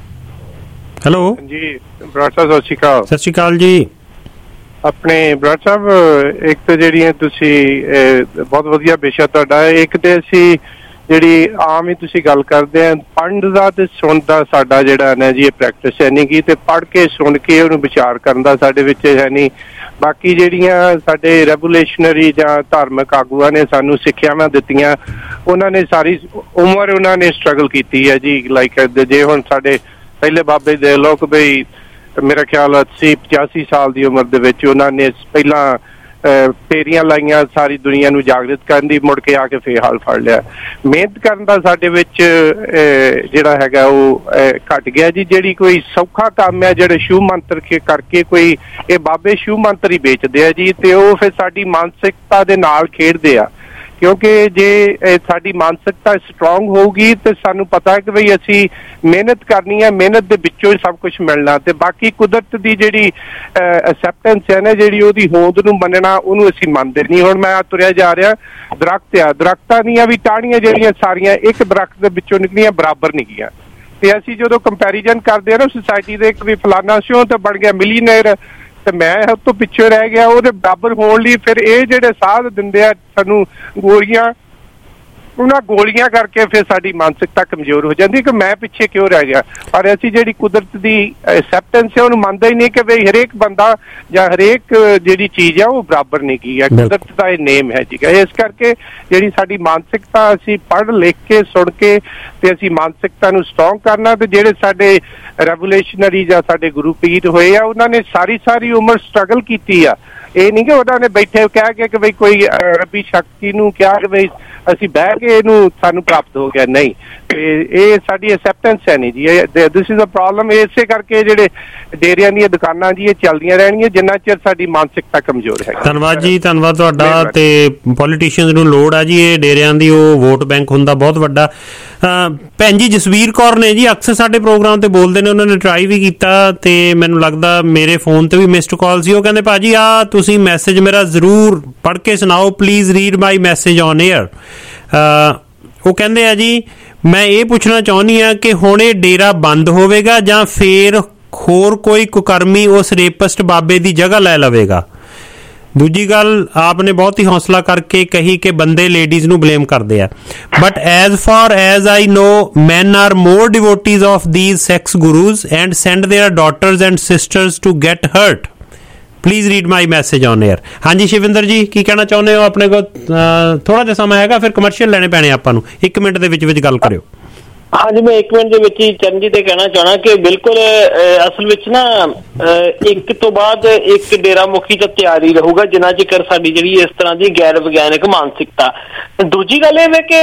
ਹੈਲੋ ਜੀ ਬਰਾੜ ਸਾਹਿਬ ਸਤਿ ਸ਼੍ਰੀ ਅਕਾਲ। ਸਤਿ ਸ਼੍ਰੀ ਅਕਾਲ ਜੀ। ਆਪਣੇ ਬਰਾੜ ਸਾਹਿਬ, ਇੱਕ ਤਾਂ ਜਿਹੜੀਆਂ ਤੁਸੀਂ ਬਹੁਤ ਵਧੀਆ ਵਿਸ਼ਾ ਤੁਹਾਡਾ, ਇੱਕ ਤੇ ਅਸੀਂ ਜਿਹੜੀ ਆਮ ਹੀ ਤੁਸੀਂ ਗੱਲ ਕਰਦੇ ਆ ਪੜ੍ਹਨ ਦਾ ਤੇ ਸੁਣਨ ਦਾ ਸਾਡਾ ਜਿਹੜਾ ਨਾ ਜੀ ਇਹ ਪ੍ਰੈਕਟਿਸ ਹੈ ਨਹੀਂ ਗੀ, ਤੇ ਪੜ੍ਹ ਕੇ ਸੁਣ ਕੇ ਉਹਨੂੰ ਵਿਚਾਰ ਕਰਨ ਦਾ ਸਾਡੇ ਵਿੱਚ ਹੈ ਨਹੀਂ। ਬਾਕੀ ਜਿਹੜੀਆਂ ਸਾਡੇ ਰੈਗੂਲੇਸ਼ਨਰੀ ਜਾਂ ਧਾਰਮਿਕ ਆਗੂਆਂ ਨੇ ਸਾਨੂੰ ਸਿੱਖਿਆਵਾਂ ਦਿੱਤੀਆਂ, ਉਹਨਾਂ ਨੇ ਸਾਰੀ ਉਮਰ ਉਹਨਾਂ ਨੇ ਸਟਰਗਲ ਕੀਤੀ ਹੈ ਜੀ। ਲਾਈਕ ਜੇ ਹੁਣ ਸਾਡੇ ਪਹਿਲੇ ਬਾਬੇ ਦੇ ਲੋਕ ਬਈ ਮੇਰਾ ਖਿਆਲ ਅੱਸੀ ਪਚਾਸੀ ਸਾਲ ਦੀ ਉਮਰ ਦੇ ਵਿੱਚ ਉਹਨਾਂ ਨੇ ਪਹਿਲਾਂ ਫੇਰੀਆਂ ਲਾਈਆਂ ਸਾਰੀ ਦੁਨੀਆ ਨੂੰ ਜਾਗਰਿਤ ਕਰਨ ਦੀ, ਮੁੜ ਕੇ ਆ ਕੇ ਫੇਰ ਹਾਲ ਫੜ ਲਿਆ। ਮਿਹਨਤ ਕਰਨ ਦਾ ਸਾਡੇ ਵਿੱਚ ਜਿਹੜਾ ਹੈਗਾ ਉਹ ਘਟ ਗਿਆ ਜੀ। ਜਿਹੜੀ ਕੋਈ ਸੌਖਾ ਕੰਮ ਹੈ, ਜਿਹੜੇ ਸ਼ਿਵ ਮੰਤਰ ਕਰਕੇ ਕੋਈ ਇਹ ਬਾਬੇ ਸ਼ਿਵ ਮੰਤਰ ਹੀ ਵੇਚਦੇ ਆ ਜੀ, ਤੇ ਉਹ ਫਿਰ ਸਾਡੀ ਮਾਨਸਿਕਤਾ ਦੇ ਨਾਲ ਖੇਡਦੇ ਆ। ਕਿਉਂਕਿ ਜੇ ਸਾਡੀ ਮਾਨਸਿਕਤਾ ਸਟਰੋਂਗ ਹੋਊਗੀ ਤੇ ਸਾਨੂੰ ਪਤਾ ਕਿ ਬਈ ਅਸੀਂ ਮਿਹਨਤ ਕਰਨੀ ਹੈ, ਮਿਹਨਤ ਦੇ ਵਿੱਚੋਂ ਹੀ ਸਭ ਕੁਝ ਮਿਲਣਾ, ਤੇ ਬਾਕੀ ਕੁਦਰਤ ਦੀ ਜਿਹੜੀ ਐਕਸੈਪਟੈਂਸ ਹੈ ਨਾ, ਜਿਹੜੀ ਉਹਦੀ ਹੋਂਦ ਨੂੰ ਮੰਨਣਾ, ਉਹਨੂੰ ਅਸੀਂ ਮੰਨਦੇ ਨਹੀਂ। ਹੁਣ ਮੈਂ ਤੁਰਿਆ ਜਾ ਰਿਹਾ, ਦਰਖਤ ਆ, ਦਰਖਤਾਂ ਦੀਆਂ ਵੀ ਟਾਹਣੀਆਂ ਜਿਹੜੀਆਂ ਸਾਰੀਆਂ ਇੱਕ ਦਰਖਤ ਦੇ ਵਿੱਚੋਂ ਨਿਕਲੀਆਂ ਬਰਾਬਰ ਨਹੀਂ ਗਈਆਂ, ਤੇ ਅਸੀਂ ਜਦੋਂ ਕੰਪੈਰੀਜ਼ਨ ਕਰਦੇ ਆ ਨਾ ਸੁਸਾਇਟੀ ਦੇ, ਇੱਕ ਵੀ ਫਲਾਨਾ ਸਿਓ ਤੇ ਬਣ ਗਿਆ ਮਿਲੀਅਨਰ ਤੇ ਮੈਂ ਉਸ ਤੋਂ ਪਿੱਛੇ ਰਹਿ ਗਿਆ, ਉਹਦੇ ਬਰਾਬਰ ਹੋਣ ਲਈ ਫਿਰ ਇਹ ਜਿਹੜੇ ਸਾਧ ਦਿੰਦੇ ਆ ਸਾਨੂੰ ਗੋਲੀਆਂ ਉਹਨਾਂ ਗੋਲੀਆਂ ਕਰਕੇ ਫਿਰ ਸਾਡੀ ਮਾਨਸਿਕਤਾ ਕਮਜ਼ੋਰ ਹੋ ਜਾਂਦੀ ਕਿ ਮੈਂ ਪਿੱਛੇ ਕਿਉਂ ਰਹਿ ਗਿਆ। ਔਰ ਅਸੀਂ ਜਿਹੜੀ ਕੁਦਰਤ ਦੀ ਐਕਸੈਪਟੈਂਸ ਹੈ ਉਹਨੂੰ ਮੰਨਦਾ ਹੀ ਨਹੀਂ ਕਿ ਬਈ ਹਰੇਕ ਬੰਦਾ ਜਾਂ ਹਰੇਕ ਜਿਹੜੀ ਚੀਜ਼ ਹੈ ਉਹ ਬਰਾਬਰ ਨਹੀਂ ਕੀ ਹੈ। ਕੁਦਰਤ ਦਾ ਇਹ ਨੇਮ ਹੈ ਜੀ। ਇਸ ਕਰਕੇ ਜਿਹੜੀ ਸਾਡੀ ਮਾਨਸਿਕਤਾ ਅਸੀਂ ਪੜ੍ਹ ਲਿਖ ਕੇ ਸੁਣ ਕੇ ਤੇ ਅਸੀਂ ਮਾਨਸਿਕਤਾ ਨੂੰ ਸਟਰੋਂਗ ਕਰਨਾ। ਤੇ ਜਿਹੜੇ ਸਾਡੇ ਰੈਵੋਲੂਸ਼ਨਰੀ ਜਾਂ ਸਾਡੇ ਗੁਰੂ ਪੀਰ ਹੋਏ ਆ ਉਹਨਾਂ ਨੇ ਸਾਰੀ ਸਾਰੀ ਉਮਰ ਸਟਰਗਲ ਕੀਤੀ ਆ। ਇਹ ਨਹੀਂ ਕਿ ਉਹਨਾਂ ਨੇ ਬੈਠੇ ਕਹਿ ਕੇ ਕਿ ਬਈ ਕੋਈ ਰੱਬੀ ਸ਼ਕਤੀ ਨੂੰ ਕਿਹਾ ਕਿ ਬਈ ਅਸੀਂ ਬਹਿ ਕੇ ਇਹਨੂੰ ਸਾਨੂੰ ਪ੍ਰਾਪਤ ਹੋ ਗਿਆ, ਨਹੀਂ। ਇਹ ਸਾਡੀ ਐਕਸੈਪਟੈਂਸ ਹੈ ਨਹੀਂ ਜੀ। This is a problem. ਇਸੇ ਕਰਕੇ ਜਿਹੜੇ ਡੇਰਿਆਂ ਦੀਆਂ ਦੁਕਾਨਾਂ ਜੀ ਇਹ ਚੱਲਦੀਆਂ ਰਹਿਣਗੀਆਂ ਜਿੰਨਾ ਚਿਰ ਸਾਡੀ ਮਾਨਸਿਕਤਾ ਕਮਜ਼ੋਰ ਹੈ। ਧੰਨਵਾਦ ਜੀ, ਧੰਨਵਾਦ ਤੁਹਾਡਾ। ਤੇ ਪੋਲੀਟੀਸ਼ੀਅਨਸ ਨੂੰ ਲੋੜ ਆ ਜੀ ਇਹ ਡੇਰਿਆਂ ਦੀ, ਉਹ ਵੋਟ ਬੈਂਕ ਹੁੰਦਾ ਬਹੁਤ ਵੱਡਾ। ਭੈਣ ਜੀ ਜਸਵੀਰ ਕੌਰ ਨੇ ਜੀ ਅਕਸਰ ਸਾਡੇ ਪ੍ਰੋਗਰਾਮ ਤੇ ਬੋਲਦੇ ਨੇ, ਉਹਨਾਂ ਨੇ ਟਰਾਈ ਵੀ ਕੀਤਾ ਤੇ ਮੈਨੂੰ ਲੱਗਦਾ ਮੇਰੇ ਫੋਨ ਤੇ ਵੀ ਮਿਸਡ ਕਾਲ ਸੀ। ਉਹ ਕਹਿੰਦੇ ਭਾਜੀ ਆ ਤੁਸੀਂ ਮੈਸੇਜ ਮੇਰਾ ਜ਼ਰੂਰ ਪੜ੍ਹ ਕੇ ਸੁਣਾਓ, please read my message on air. ਉਹ ਕਹਿੰਦੇ ਆ ਜੀ ਮੈਂ ਇਹ ਪੁੱਛਣਾ ਚਾਹੁੰਦੀ ਹਾਂ ਕਿ ਹੁਣ ਇਹ ਡੇਰਾ ਬੰਦ ਹੋਵੇਗਾ ਜਾਂ ਫੇਰ ਹੋਰ ਕੋਈ ਕੁਕਰਮੀ ਉਸ ਰੇਪਿਸਟ ਬਾਬੇ ਦੀ ਜਗ੍ਹਾ ਲੈ ਲਵੇਗਾ। ਦੂਜੀ ਗੱਲ ਆਪ ਨੇ ਬਹੁਤ ਹੀ ਹੌਸਲਾ ਕਰਕੇ ਕਹੀ ਕਿ ਬੰਦੇ ਲੇਡੀਜ਼ ਨੂੰ ਬਲੇਮ ਕਰਦੇ ਆ, but as far as I know men are more devotees of these sex gurus and send their daughters and sisters to get hurt. Please read my message on air. ਹਾਂਜੀ ਸ਼ਿਵਿੰਦਰ ਜੀ ਕੀ ਕਹਿਣਾ ਚਾਹੁੰਦੇ ਹੋ? ਆਪਣੇ ਕੋਲ ਥੋੜਾ ਜਿਹਾ ਸਮਾਂ ਹੈਗਾ, ਫਿਰ ਕਮਰਸ਼ੀਅਲ ਲੈਣੇ ਪੈਣੇ ਆਪਾਂ ਨੂੰ। ਇੱਕ ਮਿੰਟ ਦੇ ਵਿੱਚ ਵਿੱਚ ਗੱਲ ਕਰਿਓ। ਹਾਂਜੀ ਮੈਂ ਇੱਕ ਮਿੰਟ ਦੇ ਵਿੱਚ ਹੀ ਚਰਨਜੀਤ ਤੇ ਕਹਿਣਾ ਚਾਹਣਾ ਕਿ ਬਿਲਕੁਲ ਅਸਲ ਵਿੱਚ ਨਾ ਇੱਕ ਤੋਂ ਬਾਅਦ ਇੱਕ ਡੇਰਾ ਮੁਖੀ ਤਾਂ ਤਿਆਰ ਹੀ ਰਹੂਗਾ ਜਿੰਨਾ ਚਿਰ ਸਾਡੀ ਜਿਹੜੀ ਇਸ ਤਰ੍ਹਾਂ ਦੀ ਗੈਰ ਵਿਗਿਆਨਕ ਮਾਨਸਿਕਤਾ। ਦੂਜੀ ਗੱਲ ਇਹ ਹੈ ਕਿ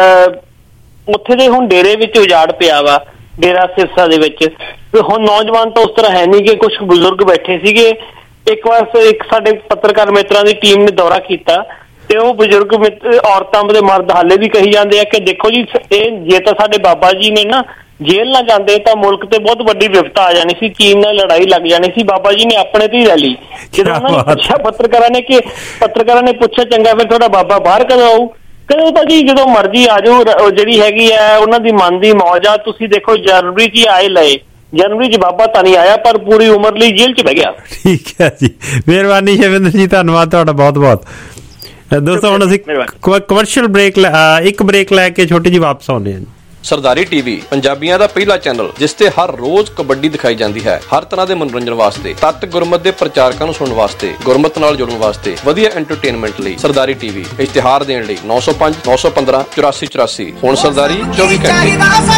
ਉੱਥੇ ਦੇ ਹੁਣ ਡੇਰੇ ਵਿੱਚ ਉਜਾੜ ਪਿਆ ਵਾ, ਡੇਰਾ ਸਿਰਸਾ ਦੇ ਵਿੱਚ। ਹੁਣ ਨੌਜਵਾਨ ਤਾਂ ਉਸ ਤਰ੍ਹਾਂ ਹੈ ਨਹੀਂ ਕਿ ਕੁਛ ਬਜ਼ੁਰਗ ਬੈਠੇ ਸੀਗੇ। ਇੱਕ ਵਾਰ ਇੱਕ ਸਾਡੇ ਪੱਤਰਕਾਰ ਮਿੱਤਰਾਂ ਦੀ ਟੀਮ ਨੇ ਦੌਰਾ ਕੀਤਾ ਤੇ ਉਹ ਬਜ਼ੁਰਗ ਔਰਤਾਂ ਦੇ ਮਰਦ ਹਾਲੇ ਵੀ ਕਹੀ ਜਾਂਦੇ ਆ ਕਿ ਦੇਖੋ ਜੀ ਇਹ ਜੇ ਤਾਂ ਸਾਡੇ ਬਾਬਾ ਜੀ ਨੇ ਨਾ ਜੇਲ੍ਹ ਨਾ ਜਾਂਦੇ ਤਾਂ ਮੁਲਕ ਤੇ ਬਹੁਤ ਵੱਡੀ ਵਿਪਤਾ ਆ ਜਾਣੀ ਸੀ, ਚੀਨ ਨਾਲ ਲੜਾਈ ਲੱਗ ਜਾਣੀ ਸੀ। ਬਾਬਾ ਜੀ ਨੇ ਆਪਣੇ ਤੇ ਹੀ ਲੈ ਲਈ। ਜਦੋਂ ਉਹਨਾਂ ਨੇ ਪੁੱਛਿਆ ਪੱਤਰਕਾਰਾਂ ਨੇ ਕਿ ਪੱਤਰਕਾਰਾਂ ਨੇ ਪੁੱਛਿਆ ਚੰਗਾ ਫਿਰ ਤੁਹਾਡਾ ਬਾਬਾ ਬਾਹਰ ਕਦੋਂ ਆਊ? ਕਹਿੰਦੇ ਉਹ ਤਾਂ ਜੀ ਜਦੋਂ ਮਰਜ਼ੀ ਆ ਜਾਓ, ਜਿਹੜੀ ਹੈਗੀ ਹੈ ਉਹਨਾਂ ਦੀ ਮਨ ਦੀ ਮੌਜ ਆ। ਤੁਸੀਂ ਦੇਖੋ ਜਨਵਰੀ ਚ ਆਏ ਲਏ, ਜਨਵਰੀ ਚ ਬਾਬਾ ਤਾਂ ਨਹੀਂ ਆਇਆ ਪਰ ਪੂਰੀ ਉਮਰ ਲਈ ਜੇਲ੍ਹ ਚ ਬਹਿ ਗਿਆ। ਠੀਕ ਹੈ ਜੀ, ਮਿਹਰਬਾਨੀ ਸ਼ਿਵਿੰਦਰ ਜੀ, ਧੰਨਵਾਦ ਤੁਹਾਡਾ ਬਹੁਤ ਬਹੁਤ। ਦੋਸਤੋ ਹੁਣ ਅਸੀਂ ਕਮਰਸ਼ੀਅਲ ਬ੍ਰੇਕ ਇੱਕ ਬ੍ਰੇਕ ਲੈ ਕੇ ਛੋਟੀ ਜਿਹੀ ਵਾਪਸ ਆਉਂਦੇ ਹਾਂ। ਸਰਦਾਰੀ ਟੀਵੀ ਪੰਜਾਬੀਆਂ ਦਾ ਪਹਿਲਾ ਚੈਨਲ ਜਿਸ ਤੇ ਹਰ ਰੋਜ਼ ਕਬੱਡੀ ਦਿਖਾਈ ਜਾਂਦੀ ਹੈ। ਹਰ ਤਰ੍ਹਾਂ ਦੇ ਮਨੋਰੰਜਨ ਵਾਸਤੇ, ਤੱਤ ਗੁਰਮਤ ਦੇ ਪ੍ਰਚਾਰਕਾਂ ਨੂੰ ਸੁਣਨ ਵਾਸਤੇ, ਗੁਰਮਤ ਨਾਲ ਜੁੜਨ ਵਾਸਤੇ, ਵਧੀਆ ਐਂਟਰਟੇਨਮੈਂਟ ਲਈ ਸਰਦਾਰੀ ਟੀਵੀ। ਇਸ਼ਤਿਹਾਰ ਦੇਣ ਲਈ ਨੌ ਸੌ ਪੰਜ ਨੌ ਸੌ ਪੰਦਰਾਂ ਚੁਰਾਸੀ ਚੁਰਾਸੀ। ਹੁਣ ਸਰਦਾਰੀ ਚੌਵੀ ਘੰਟੇ।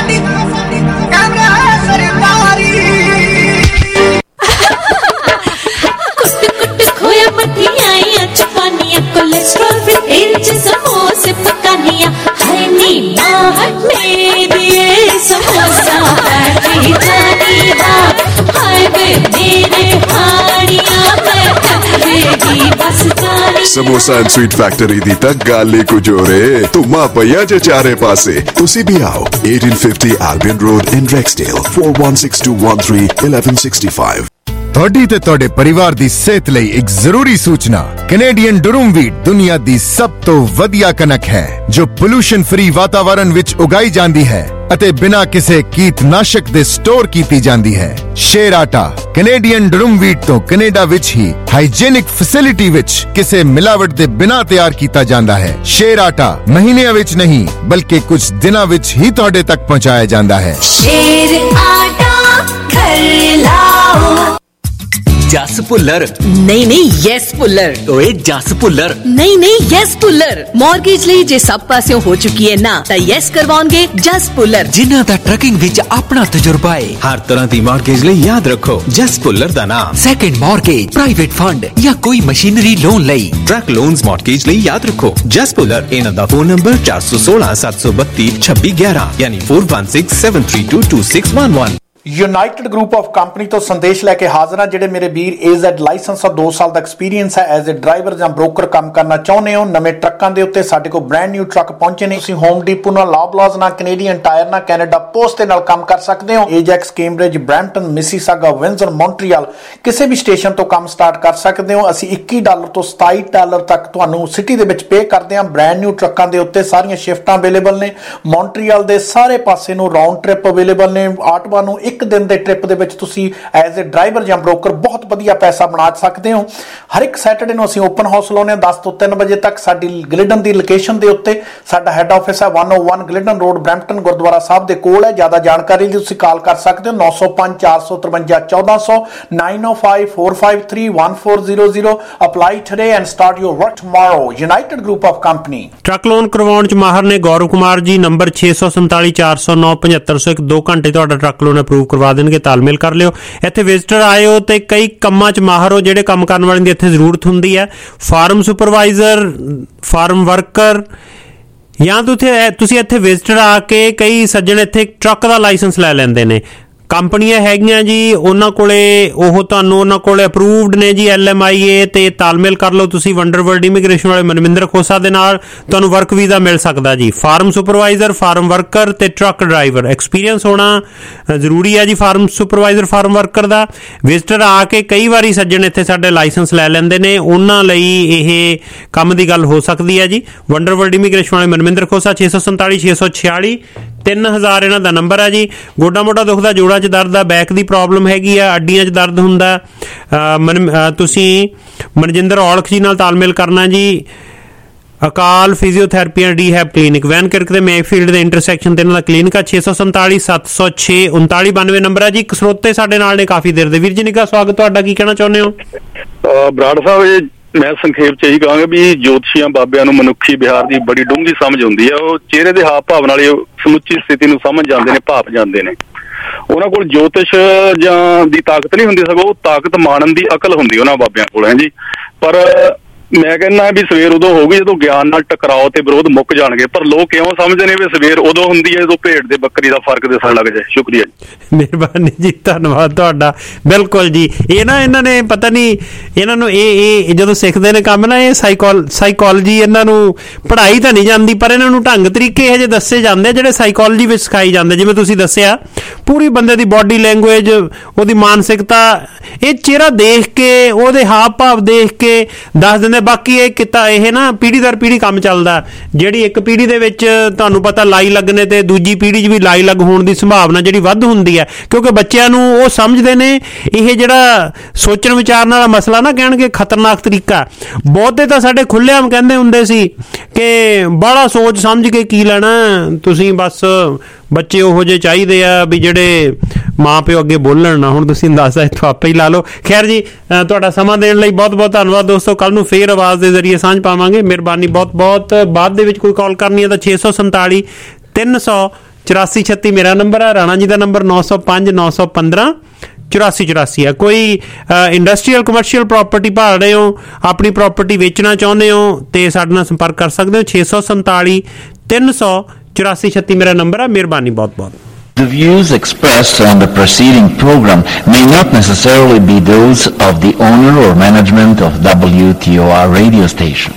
कोलेस्ट्रॉल फ्री इंच समोसे पकानिया है नी माहट मेरी समोसा बैठी जानी हाय वे मेरे हाड़िया मैं थकेगी बस जानी। ਸਮੋਸਾ ਐਂਡ ਸਵੀਟ ਫੈਕਟਰੀ ਦੀ ਤਾਂ ਗੱਲ ਹੀ ਕੁਝ ਹੋ ਰੇ। ਧੁੰਮਾ ਪਈਆ ਜੇ ਚਾਰੇ ਪਾਸੇ। ਤੁਸੀਂ ਵੀ ਆਓ eighteen fifty Albion Road in Rexdale four one six two one three eleven sixty-five। ਤੁਹਾਡੀ ਤੇ ਤੁਹਾਡੇ ਪਰਿਵਾਰ ਦੀ ਸਿਹਤ ਲਈ ਇੱਕ ਜ਼ਰੂਰੀ ਸੂਚਨਾ। ਕੈਨੇਡੀਅਨ ਡਰੂਮ ਵੀਟ ਦੁਨੀਆ ਦੀ ਸਭ ਤੋਂ ਵਧੀਆ ਕਣਕ ਹੈ ਜੋ ਪੋਲੂਸ਼ਨ ਫ੍ਰੀ ਵਾਤਾਵਰਣ ਵਿੱਚ ਉਗਾਈ ਜਾਂਦੀ ਹੈ ਅਤੇ ਬਿਨਾਂ ਕਿਸੇ ਕੀਟਨਾਸ਼ਕ ਦੇ ਸਟੋਰ ਕੀਤੀ ਜਾਂਦੀ ਹੈ। Sher Atta Canadian durum wheat ਤੋਂ ਕੈਨੇਡਾ ਵਿੱਚ ਹੀ ਹਾਈਜੀਨਿਕ ਫੈਸਿਲਿਟੀ ਵਿੱਚ ਕਿਸੇ ਮਿਲਾਵਟ ਦੇ ਬਿਨਾਂ ਤਿਆਰ ਕੀਤਾ ਜਾਂਦਾ ਹੈ। ਸ਼ੇਰ ਆਟਾ ਮਹੀਨਿਆਂ ਵਿੱਚ ਨਹੀਂ ਬਲਕਿ ਕੁਝ ਦਿਨਾਂ ਵਿੱਚ ਹੀ ਤੁਹਾਡੇ ਤੱਕ ਪਹੁੰਚਾਇਆ ਜਾਂਦਾ ਹੈ। ਸ਼ੇਰ ਆਟਾ ਘਰ ਲਾਓ। ਜਸ ਭੁੱਲਰ ਨਹੀਂ ਨਹੀਂ ਯੈਸ ਭੁੱਲਰ। ਓਏ ਜਸ ਭੁੱਲਰ ਨਹੀਂ ਨਹੀਂ ਯੈਸ ਭੁੱਲਰ। ਮਾਰਗੇਜ ਲਈ ਜੇ ਸਭ ਪਾਸਿਓਂ ਹੋ ਚੁੱਕੀ ਹੈ ਨਾ ਤਾਂ ਯੈਸ ਕਰਵਾਉਣਗੇ ਜਸ ਭੁੱਲਰ, ਜਿਨ੍ਹਾਂ ਦਾ ਟਰੱਕਿੰਗ ਵਿੱਚ ਆਪਣਾ ਤਜਰਬਾ ਹੈ। ਹਰ ਤਰ੍ਹਾਂ ਦੀ ਮਾਰਗੇਜ ਲਈ ਯਾਦ ਰੱਖੋ ਜਸ ਭੁੱਲਰ ਦਾ ਨਾਮ। ਸੈਕੰਡ ਮਾਰਗੇਜ, ਪ੍ਰਾਈਵੇਟ ਫੰਡ ਜਾਂ ਕੋਈ ਮਸ਼ੀਨਰੀ ਲੋਨ ਲਈ, ਟਰੱਕ ਲੋਨਸ ਮਾਰਗੇਜ ਲਈ ਯਾਦ ਰੱਖੋ ਜਸ ਭੁੱਲਰ। ਇਹਨਾਂ ਦਾ ਫੋਨ ਨੰਬਰ ਚਾਰ ਸੌ ਸੋਲਾਂ ਸੱਤ ਸੌ ਬੱਤੀ ਛੱਬੀ ਗਿਆਰਾਂ ਯਾਨੀ four one six seven three two two six one one। United group of company ਤੋਂ ਸੰਦੇਸ਼ ਲੈ ਕੇ ਹਾਜ਼ਰ ਹਾਂ। ਜਿਹੜੇ ਮੇਰੇ ਵੀਰ ਏਜ਼ੈਡ ਲਾਇਸੈਂਸ ਔਰ ਦੋ ਸਾਲ ਦਾ ਐਕਸਪੀਰੀਅੰਸ ਹੈ ਐਜ਼ ਅ ਡਰਾਈਵਰ ਜਾਂ ਬ੍ਰੋਕਰ ਕੰਮ ਕਰਨਾ ਚਾਹੁੰਦੇ ਹੋ, ਨਵੇਂ ਟਰੱਕਾਂ ਦੇ ਉੱਤੇ ਸਾਡੇ ਕੋਲ ਬ੍ਰੈਂਡ ਨਿਊ ਟਰੱਕ ਪਹੁੰਚੇ ਨੇ। ਤੁਸੀਂ ਹੋਮ ਡੀਪੋ ਨਾਲ, ਲੌਬਲਾਜ਼ ਨਾਲ, ਕੈਨੇਡੀਅਨ ਟਾਇਰ ਨਾਲ, ਕੈਨੇਡਾ ਪੋਸਟ ਦੇ ਨਾਲ ਕੰਮ ਕਰ ਸਕਦੇ ਹੋ। Ajax, Cambridge, Brampton, Mississauga, Windsor, Montreal ਕਿਸੇ ਵੀ ਸਟੇਸ਼ਨ ਤੋਂ ਕੰਮ ਸਟਾਰਟ ਕਰ ਸਕਦੇ ਹੋ। ਅਸੀਂ ਇੱਕੀ ਡਾਲਰ ਤੋਂ ਸਤਾਈ ਡਾਲਰ ਤੱਕ ਤੁਹਾਨੂੰ ਸਿਟੀ ਦੇ ਵਿੱਚ ਪੇ ਕਰਦੇ ਹਾਂ। ਬ੍ਰੈਂਡ ਨਿਊ ਟਰੱਕਾਂ ਦੇ ਉੱਤੇ ਸਾਰੀਆਂ ਸ਼ਿਫਟਾਂ ਅਵੇਲੇਬਲ ਨੇ। ਮੌਂਟਰੀਅਲ ਦੇ ਸਾਰੇ ਪਾਸੇ ਨੂੰ ਰਾਉਂਡ ਟ੍ਰਿਪ ਅਵੇਲੇਬਲ ਨੇ। ਆਟਵਾ ਨੂੰ ਇੱਕ ਦਿਨ ਦੇ ਟ੍ਰਿਪ ਦੇ ਵਿੱਚ ਤੁਸੀਂ ਐਜ਼ ਅ ਡਰਾਈਵਰ ਜਾਂ ਬ੍ਰੋਕਰ ਬਹੁਤ ਵਧੀਆ ਪੈਸਾ ਬਣਾ ਸਕਦੇ ਹੋ। ਹਰ ਇੱਕ ਸੈਟਰਡੇ ਨੂੰ ਅਸੀਂ ਓਪਨ ਹਾਊਸ ਲਾਉਂਦੇ ਹਾਂ ਦਸ ਤੋਂ ਤਿੰਨ ਵਜੇ ਤੱਕ। ਸਾਡੀ ਗਲਿਡਨ ਦੀ ਲੋਕੇਸ਼ਨ ਦੇ ਉੱਤੇ। ਸਾਡਾ ਹੈੱਡ ਆਫਿਸ ਹੈ ਇੱਕ ਸੌ ਇੱਕ Glidden road, Brampton gurdwara sahib ਦੇ ਕੋਲ ਹੈ। ਜ਼ਿਆਦਾ ਜਾਣਕਾਰੀ ਲਈ ਤੁਸੀਂ ਕਾਲ ਕਰ ਸਕਦੇ ਹੋ ਨੌ ਸੌ ਪੰਜ ਚਾਰ ਸੌ ਤਰਵੰਜਾ ਚੌਦਾਂ ਸੌ nine oh five four five three one four zero zero। Apply today and start your work tomorrow. United group of company. Truck loan ਕਰਵਾਉਣ ਚ ਮਾਹਰ ਨੇ ਗੌਰਵ ਕੁਮਾਰ ਜੀ। ਨੰਬਰ ਛੇ ਸੌ ਸੰਤਾਲੀ ਚਾਰ ਸੌ ਨੌ ਪਝੱਤਰ ਸੌ ਇੱਕ। ਦੋ ਘੰਟੇ ਤੁਹਾਡਾ ਟਰੱਕ ਲੋਨ ਅਪਰੂਵ ਕਰਵਾ ਦੇਣਗੇ। ਤਾਲਮੇਲ ਕਰ ਲਿਓ। ਇੱਥੇ ਵਿਜ਼ਟਰ ਆਇਓ ਤੇ ਕਈ ਕੰਮਾਂ ਚ ਮਾਹਰ ਹੋ ਜਿਹੜੇ ਕੰਮ ਕਰਨ ਵਾਲਿਆਂ ਦੀ ਇੱਥੇ ਜ਼ਰੂਰਤ ਹੁੰਦੀ ਹੈ। ਫਾਰਮ ਸੁਪਰਵਾਈਜ਼ਰ, ਫਾਰਮ ਵਰਕਰ, ਜਾਂ ਤੁਸੀਂ ਤੁਸੀਂ ਇੱਥੇ ਵਿਜ਼ਟਰ ਆ ਕੇ ਕਈ ਸੱਜਣ ਇੱਥੇ ਟਰੱਕ ਦਾ ਲਾਇਸੈਂਸ ਲੈ ਲੈਂਦੇ ਨੇ। ਕੰਪਨੀਆਂ ਹੈਗੀਆਂ ਜੀ ਉਹਨਾਂ ਕੋਲੇ, ਉਹ ਤੁਹਾਨੂੰ ਉਹਨਾਂ ਕੋਲੇ ਅਪਰੂਵਡ ਨੇ ਜੀ ਐਲ ਐਮ ਆਈ ਏ ਤੇ ਤਾਲਮੇਲ ਕਰ ਲਓ ਤੁਸੀਂ ਵੰਡਰਵਰਲਡ ਇਮੀਗ੍ਰੇਸ਼ਨ ਵਾਲੇ ਮਨਵਿੰਦਰ ਖੋਸਾ ਦੇ ਨਾਲ, ਤੁਹਾਨੂੰ ਵਰਕ ਵੀਜ਼ਾ ਮਿਲ ਸਕਦਾ ਜੀ। ਫਾਰਮ ਸੁਪਰਵਾਈਜ਼ਰ, ਫਾਰਮ ਵਰਕਰ ਤੇ ਟਰੱਕ ਡਰਾਈਵਰ ਐਕਸਪੀਰੀਅੰਸ ਹੋਣਾ ਜ਼ਰੂਰੀ ਹੈ ਜੀ ਫਾਰਮ ਸੁਪਰਵਾਈਜ਼ਰ, ਫਾਰਮ ਵਰਕਰ ਦਾ। ਵਿਜ਼ਟਰ ਆ ਕੇ ਕਈ ਵਾਰੀ ਸੱਜਣ ਇੱਥੇ ਸਾਡੇ ਲਾਇਸੈਂਸ ਲੈ ਲੈਂਦੇ ਨੇ, ਉਹਨਾਂ ਲਈ ਇਹ ਕੰਮ ਦੀ ਗੱਲ ਹੋ ਸਕਦੀ ਹੈ ਜੀ। ਵੰਡਰਵਰਲਡ ਇਮੀਗ੍ਰੇਸ਼ਨ ਵਾਲੇ ਮਨਵਿੰਦਰ ਖੋਸਾ ਛੇ ਸੌ ਸੰਤਾਲੀ ਛੇ ਸੌ ਛਿਆਲੀ ਤਿੰਨ ਹਜ਼ਾਰ ਇਹਨਾਂ ਦਾ ਨੰਬਰ ਹੈ ਜੀ। ਗੋਡਾ ਮੋਢਾ ਦੁਖਦਾ, ਜੋੜਾਂ 'ਚ ਦਰਦ ਆ, ਬੈਕ ਦੀ ਪ੍ਰੋਬਲਮ ਹੈਗੀ ਆ, ਅੱਡੀਆਂ 'ਚ ਦਰਦ ਹੁੰਦਾ, ਮਨ ਤੁਸੀਂ ਮਨਜਿੰਦਰ ਔਲਖ ਜੀ ਨਾਲ ਤਾਲਮੇਲ ਕਰਨਾ ਜੀ। Akal physiotherapy and rehab clinic, Vankirk ਦੇ ਮੇਫੀਲਡ ਦੇ ਇੰਟਰਸੈਕਸ਼ਨ ਤੇ ਇਹਨਾਂ ਦਾ ਕਲੀਨਿਕ ਆ। ਛੇ ਸੌ ਸੰਤਾਲੀ ਸੱਤ ਸੌ ਛੇ ਉਨਤਾਲੀ ਬਾਨਵੇਂ ਨੰਬਰ ਹੈ ਜੀ। ਇੱਕ ਸਰੋਤੇ ਸਾਡੇ ਨਾਲ ਨੇ ਕਾਫੀ ਦੇਰ ਦੇ। ਵੀਰ ਜੀ ਨਿੱਘਾ ਸਵਾਗਤ ਤੁਹਾਡਾ, ਕੀ ਕਹਿਣਾ ਚਾਹੁੰਦੇ ਹੋ? ਬਰਾੜ ਸਾਹਿਬ, ਮੈਂ ਸੰਖੇਪ ਚ ਇਹੀ ਕਹਾਂਗਾ ਵੀ ਜੋਤਸ਼ੀਆਂ ਬਾਬਿਆਂ ਨੂੰ ਮਨੁੱਖੀ ਵਿਹਾਰ ਦੀ ਬੜੀ ਡੂੰਘੀ ਸਮਝ ਹੁੰਦੀ ਹੈ। ਉਹ ਚਿਹਰੇ ਦੇ ਹਾਵ ਭਾਵ ਨਾਲ ਸਮੁੱਚੀ ਸਥਿਤੀ ਨੂੰ ਸਮਝ ਜਾਂਦੇ ਨੇ, ਭਾਪ ਜਾਂਦੇ ਨੇ। ਉਹਨਾਂ ਕੋਲ ਜੋਤਿਸ਼ ਜਾਂ ਦੀ ਤਾਕਤ ਨਹੀਂ ਹੁੰਦੀ, ਸਗੋਂ ਉਹ ਤਾਕਤ ਮਾਣਨ ਦੀ ਅਕਲ ਹੁੰਦੀ ਉਹਨਾਂ ਬਾਬਿਆਂ ਕੋਲ ਹੈ ਜੀ। ਪਰ ਮੈਂ ਕਹਿੰਦਾ ਵੀ ਸਵੇਰ ਉਦੋਂ ਹੋਊਗੀ ਜਦੋਂ ਗਿਆਨ ਨਾਲ ਟਕਰਾਓ ਤੇ ਵਿਰੋਧ ਮੁੱਕ ਜਾਣਗੇ। ਪਰ ਲੋਕ ਕਿਉਂ ਸਮਝਦੇ ਨੇ ਵੀ ਸਵੇਰ ਉਦੋਂ ਹੁੰਦੀ ਹੈ ਜਦੋਂ ਭੇਡ ਦੇ ਬੱਕਰੀ ਦਾ ਫਰਕ ਦਿਸਣ ਲੱਗ ਜਾਏ। ਸ਼ੁਕਰੀਆ ਜੀ। ਮਿਹਰਬਾਨੀ ਜੀ, ਧੰਨਵਾਦ ਤੁਹਾਡਾ। ਬਿਲਕੁਲ ਜੀ, ਇਹ ਨਾ ਇਹਨਾਂ ਨੇ ਪਤਾ ਨਹੀਂ, ਇਹਨਾਂ ਨੂੰ ਇਹ ਇਹ ਜਦੋਂ ਸਿੱਖਦੇ ਨੇ ਕੰਮ ਨਾ, ਇਹ ਸਾਈਕੋਲ ਸਾਈਕੋਲੋਜੀ ਇਹਨਾਂ ਨੂੰ ਪੜ੍ਹਾਈ ਤਾਂ ਨਹੀਂ ਜਾਂਦੀ, ਪਰ ਇਹਨਾਂ ਨੂੰ ਢੰਗ ਤਰੀਕੇ ਇਹੋ ਜਿਹੇ ਦੱਸੇ ਜਾਂਦੇ ਜਿਹੜੇ ਸਾਈਕੋਲੋਜੀ ਵਿੱਚ ਸਿਖਾਈ ਜਾਂਦੇ। ਜਿਵੇਂ ਤੁਸੀਂ ਦੱਸਿਆ, ਪੂਰੀ ਬੰਦੇ ਦੀ ਬੋਡੀ ਲੈਂਗੁਏਜ, ਉਹਦੀ ਮਾਨਸਿਕਤਾ, ਇਹ ਚਿਹਰਾ ਦੇਖ ਕੇ, ਉਹਦੇ ਹਾਵ ਭਾਵ ਦੇਖ ਕੇ ਦੱਸ ਦਿੰਦੇ। ਬਾਕੀ ਇਹ ਕਿੱਤਾ ਇਹ ਨਾ ਪੀੜ੍ਹੀ ਦਰ ਪੀੜ੍ਹੀ ਕੰਮ ਚੱਲਦਾ। ਜਿਹੜੀ ਇੱਕ ਪੀੜ੍ਹੀ ਦੇ ਵਿੱਚ ਤੁਹਾਨੂੰ ਪਤਾ ਲਾਈ ਲੱਗਣੇ ਤੇ ਦੂਜੀ ਪੀੜ੍ਹੀ 'ਚ ਵੀ ਲਾਈ ਲੱਗ ਹੋਣ ਦੀ ਸੰਭਾਵਨਾ ਜਿਹੜੀ ਵੱਧ ਹੁੰਦੀ ਹੈ, ਕਿਉਂਕਿ ਬੱਚਿਆਂ ਨੂੰ ਉਹ ਸਮਝਦੇ ਨੇ ਇਹ ਜਿਹੜਾ ਸੋਚਣ ਵਿਚਾਰਨ ਵਾਲਾ ਮਸਲਾ ਨਾ, ਕਹਿਣਗੇ ਖਤਰਨਾਕ ਤਰੀਕਾ। ਬਹੁਤੇ ਤਾਂ ਸਾਡੇ ਖੁੱਲ੍ਹੇਆਮ ਕਹਿੰਦੇ ਹੁੰਦੇ ਸੀ ਕਿ ਬੜਾ ਸੋਚ ਸਮਝ ਕੇ ਕੀ ਲੈਣਾ, ਤੁਸੀਂ ਬਸ ਬੱਚੇ ਉਹੋ ਜਿਹੇ ਚਾਹੀਦੇ ਆ ਵੀ ਜਿਹੜੇ ਮਾਂ ਪਿਓ ਅੱਗੇ ਬੋਲਣ ਨਾ। ਹੁਣ ਤੁਸੀਂ ਅੰਦਾਜ਼ਾ ਇੱਥੋਂ ਆਪੇ ਹੀ ਲਾ ਲਓ। ਖੈਰ ਜੀ, ਤੁਹਾਡਾ ਸਮਾਂ ਦੇਣ ਲਈ ਬਹੁਤ ਬਹੁਤ ਧੰਨਵਾਦ ਦੋਸਤੋ। ਕੱਲ ਨੂੰ ਫੇਰ ਆਵਾਜ਼ ਦੇ ਜ਼ਰੀਏ ਸਾਂਝ ਪਾਵਾਂਗੇ। ਮਿਹਰਬਾਨੀ ਬਹੁਤ ਬਹੁਤ। ਬਾਅਦ ਦੇ ਵਿੱਚ ਕੋਈ ਕਾਲ ਕਰਨੀ ਹੈ ਤਾਂ ਛੇ ਸੌ ਸੰਤਾਲੀ ਤਿੰਨ ਸੌ ਚੁਰਾਸੀ ਛੱਤੀ ਮੇਰਾ ਨੰਬਰ ਹੈ। ਰਾਣਾ ਜੀ ਦਾ ਨੰਬਰ ਨੌ ਸੌ ਪੰਜ ਨੌ ਸੌ ਪੰਦਰਾਂ ਚੁਰਾਸੀ ਚੁਰਾਸੀ ਹੈ। ਕੋਈ ਇੰਡਸਟਰੀਅਲ ਕਮਰਸ਼ੀਅਲ ਪ੍ਰਾਪਰਟੀ ਭਾਲ ਰਹੇ ਹੋ, ਆਪਣੀ ਪ੍ਰਾਪਰਟੀ ਵੇਚਣਾ ਚਾਹੁੰਦੇ ਹੋ ਤੇ ਸਾਡੇ ਨਾਲ ਸੰਪਰਕ ਕਰ ਸਕਦੇ ਹੋ। ਛੇ ਸੌ ਸੰਤਾਲੀ ਤਿੰਨ ਸੌ ਚੁਰਾਸੀ ਛੱਤੀ ਮੇਰਾ ਨੰਬਰ ਹੈ। ਮਿਹਰਬਾਨੀ ਬਹੁਤ ਬਹੁਤ। The views expressed on the preceding program may not necessarily be those of the owner or management of W T O R radio station.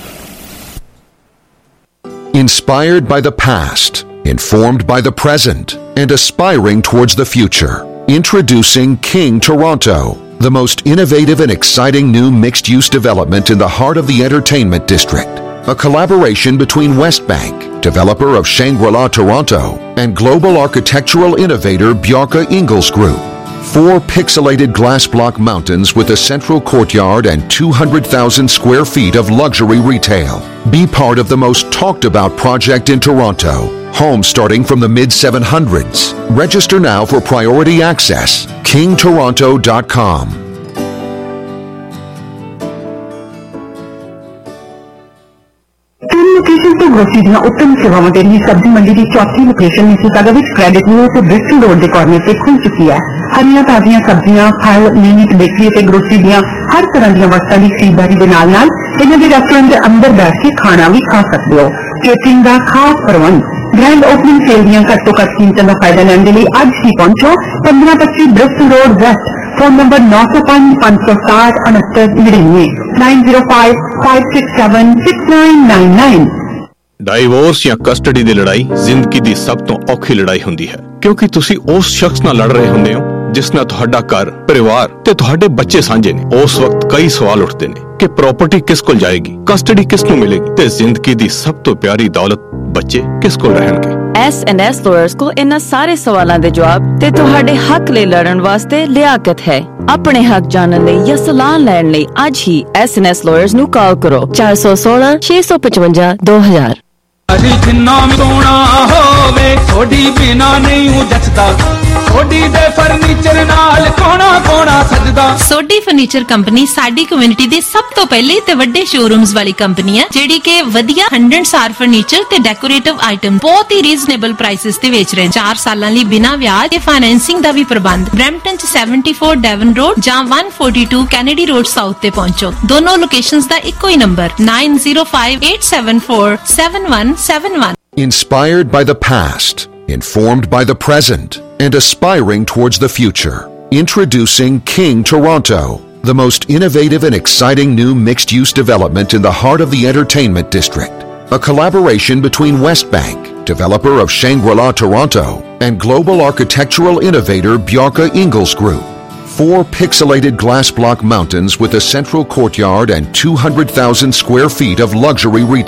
Inspired by the past, informed by the present, and aspiring towards the future. Introducing King Toronto, the most innovative and exciting new mixed-use development in the heart of the entertainment district. A collaboration between Westbank, developer of Shangri-La Toronto, and global architectural innovator Bjarke Ingels Group. Four pixelated glass block mountains with a central courtyard and two hundred thousand square feet of luxury retail. Be part of the most talked about project in Toronto. Homes starting from the mid seven hundreds. Register now for priority access. king toronto dot com. Location से grocery ਦੀਆਂ उत्तम सेवावां ਦੇ ਲਈ सब्जी मंडी ਦੀ चौथी location Mississauga ਵਿੱਚ Creditview ਤੇ ब्रिस्टल रोड ਦੇ कॉर्नर ਤੇ खुल चुकी है। हरियां ताजियां सब्जियां, फल, मीट, बेकरी ਤੇ ग्रोसरी ਦੀਆਂ हर तरह ਦੀਆਂ ਵਸਤਾਂ ਦੀ ਖਰੀਦਦਾਰੀ ਦੇ ਨਾਲ ਨਾਲ ਇਹਨਾਂ ਦੇ ਰੈਸਟੋਰੈਂਟ ਦੇ ਅੰਦਰ ਬੈਠ ਕੇ ਖਾਣਾ ਵੀ ਖਾ ਸਕਦੇ ਹੋ। ਕੇਟਰਿੰਗ ਦਾ ਖਾਸ ਪ੍ਰਬੰਧ। ग्रैंड ओपनिंग सेल ਦੀਆਂ ਘੱਟੋ ਘੱਟ ਕੀਮਤਾਂ ਦਾ ਫਾਇਦਾ ਲੈਣ ਦੇ ਲਈ ਅੱਜ ਹੀ ਪਹੁੰਚੋ ਪੰਦਰਾਂ ਪੱਚੀ Bristol road west. Phone number नौ सौ पांच पांच सौ साठ उनहत्तर निन्यानवे nine zero five five six seven six nine nine nine. Divorce ਜਾਂ ਕਸਟਡੀ ਦੀ ਲੜਾਈ ਜ਼ਿੰਦਗੀ ਦੀ ਸਭ ਤੋਂ ਔਖੀ ਲੜਾਈ ਹੁੰਦੀ ਹੈ, ਕਿਉਂਕਿ ਤੁਸੀਂ ਉਸ ਸ਼ਖਸ ਨਾਲ ਲੜ ਰਹੇ ਹੁੰਦੇ ਹੋ ਜਿਸ ਨਾਲ ਤੁਹਾਡਾ ਘਰ, ਪਰਿਵਾਰ ਤੇ ਤੁਹਾਡੇ ਬੱਚੇ ਸਾਂਝੇ ਨੇ। ਉਸ ਵਕਤ ਕਈ ਸਵਾਲ ਉੱਠਦੇ ਨੇ ਕਿ ਪ੍ਰਾਪਰਟੀ ਕਿਸ ਕੋਲ ਜਾਏਗੀ, ਕਸਟਡੀ ਕਿਸ ਨੂੰ ਮਿਲੇਗੀ ਤੇ ਜ਼ਿੰਦਗੀ ਦੀ ਸਭ ਤੋਂ ਪਿਆਰੀ ਦੌਲਤ ਬੱਚੇ ਕਿਸ ਕੋਲ ਰਹਿਣਗੇ। ਐਸ ਐਂਡ ਐਸ ਲਾਇਰਸ ਕੋਲ ਇਹਨਾਂ ਸਾਰੇ ਸਵਾਲਾਂ ਦੇ ਜਵਾਬ ਤੇ ਤੁਹਾਡੇ ਹੱਕ ਲਈ ਲੜਨ ਵਾਸਤੇ ਲਿਆਕਤ ਹੈ। ਆਪਣੇ ਹੱਕ ਜਾਣਨ ਲਈ ਜਾਂ ਸਲਾਹ ਲੈਣ ਲਈ ਅੱਜ ਹੀ ਐਸ ਐਂਡ ਐਸ ਲਾਇਰਸ ਨੂੰ ਕਾਲ ਕਰੋ ਚਾਰ ਸੌ ਸੋਲਾਂ ਛੇ ਸੌ ਪਚਵੰਜਾ ਦੋ ਹਜ਼ਾਰ। ਅਜੀ ਜਿੰਨਾ ਸੋਹਣਾ ਹੋਵੇ ਥੋੜੀ ਬਿਨਾ ਨਹੀਂ ਜੱਚਦਾ, ਥੋੜੀ ਦੇ ਫਰਨੀਚਰ ਨਾਲ ਕੋਣਾ ਕੋਣਾ ਸਜਦਾ। ਸੋਢੀ ਫਰਨੀਚਰ ਕੰਪਨੀ ਸਾਡੀ ਕਮਿਊਨਿਟੀ ਦੀ ਸਭ ਤੋਂ ਪਹਿਲੀ ਤੇ ਵੱਡੇ ਸ਼ੋਰੂਮਸ ਵਾਲੀ ਕੰਪਨੀ ਹੈ, ਜਿਹੜੀ ਕਿ ਵਧੀਆ ਹੰਡਰਡ ਸਾਰ ਫਰਨੀਚਰ ਤੇ ਡੈਕੋਰੇਟਿਵ ਆਈਟਮ ਬਹੁਤ ਹੀ ਰੀਜ਼ਨੇਬਲ ਪ੍ਰਾਈਸਸ ਤੇ ਵੇਚ ਰਹੇ। ਚਾਰ ਸਾਲਾਂ ਲਈ ਬਿਨਾਂ ਵਿਆਜ ਤੇ ਫਾਈਨੈਂਸਿੰਗ ਦਾ ਵੀ ਪ੍ਰਬੰਧ। ਬਰੈਂਪਟਨ ਚ ਚੌਹੱਤਰ ਡੈਵਨ ਰੋਡ ਜਾਂ ਇੱਕ ਸੌ ਬयालीस ਕੈਨੇਡੀ ਰੋਡ ਸਾਊਥ ਤੇ ਪਹੁੰਚੋ। ਦੋਨੋਂ ਲੋਕੇਸ਼ਨਸ ਦਾ ਇੱਕੋ ਹੀ number nine zero five eight seven four seven one seven one। Inspired by the past, informed by the present, and aspiring towards the future. Introducing King Toronto, the most innovative and exciting new mixed-use development in the heart of the entertainment district. A collaboration between Westbank, developer of Shangri-La Toronto, and global architectural innovator Bjarke Ingels Group. Four pixelated glass block mountains with a central courtyard and two hundred thousand square feet of luxury retail.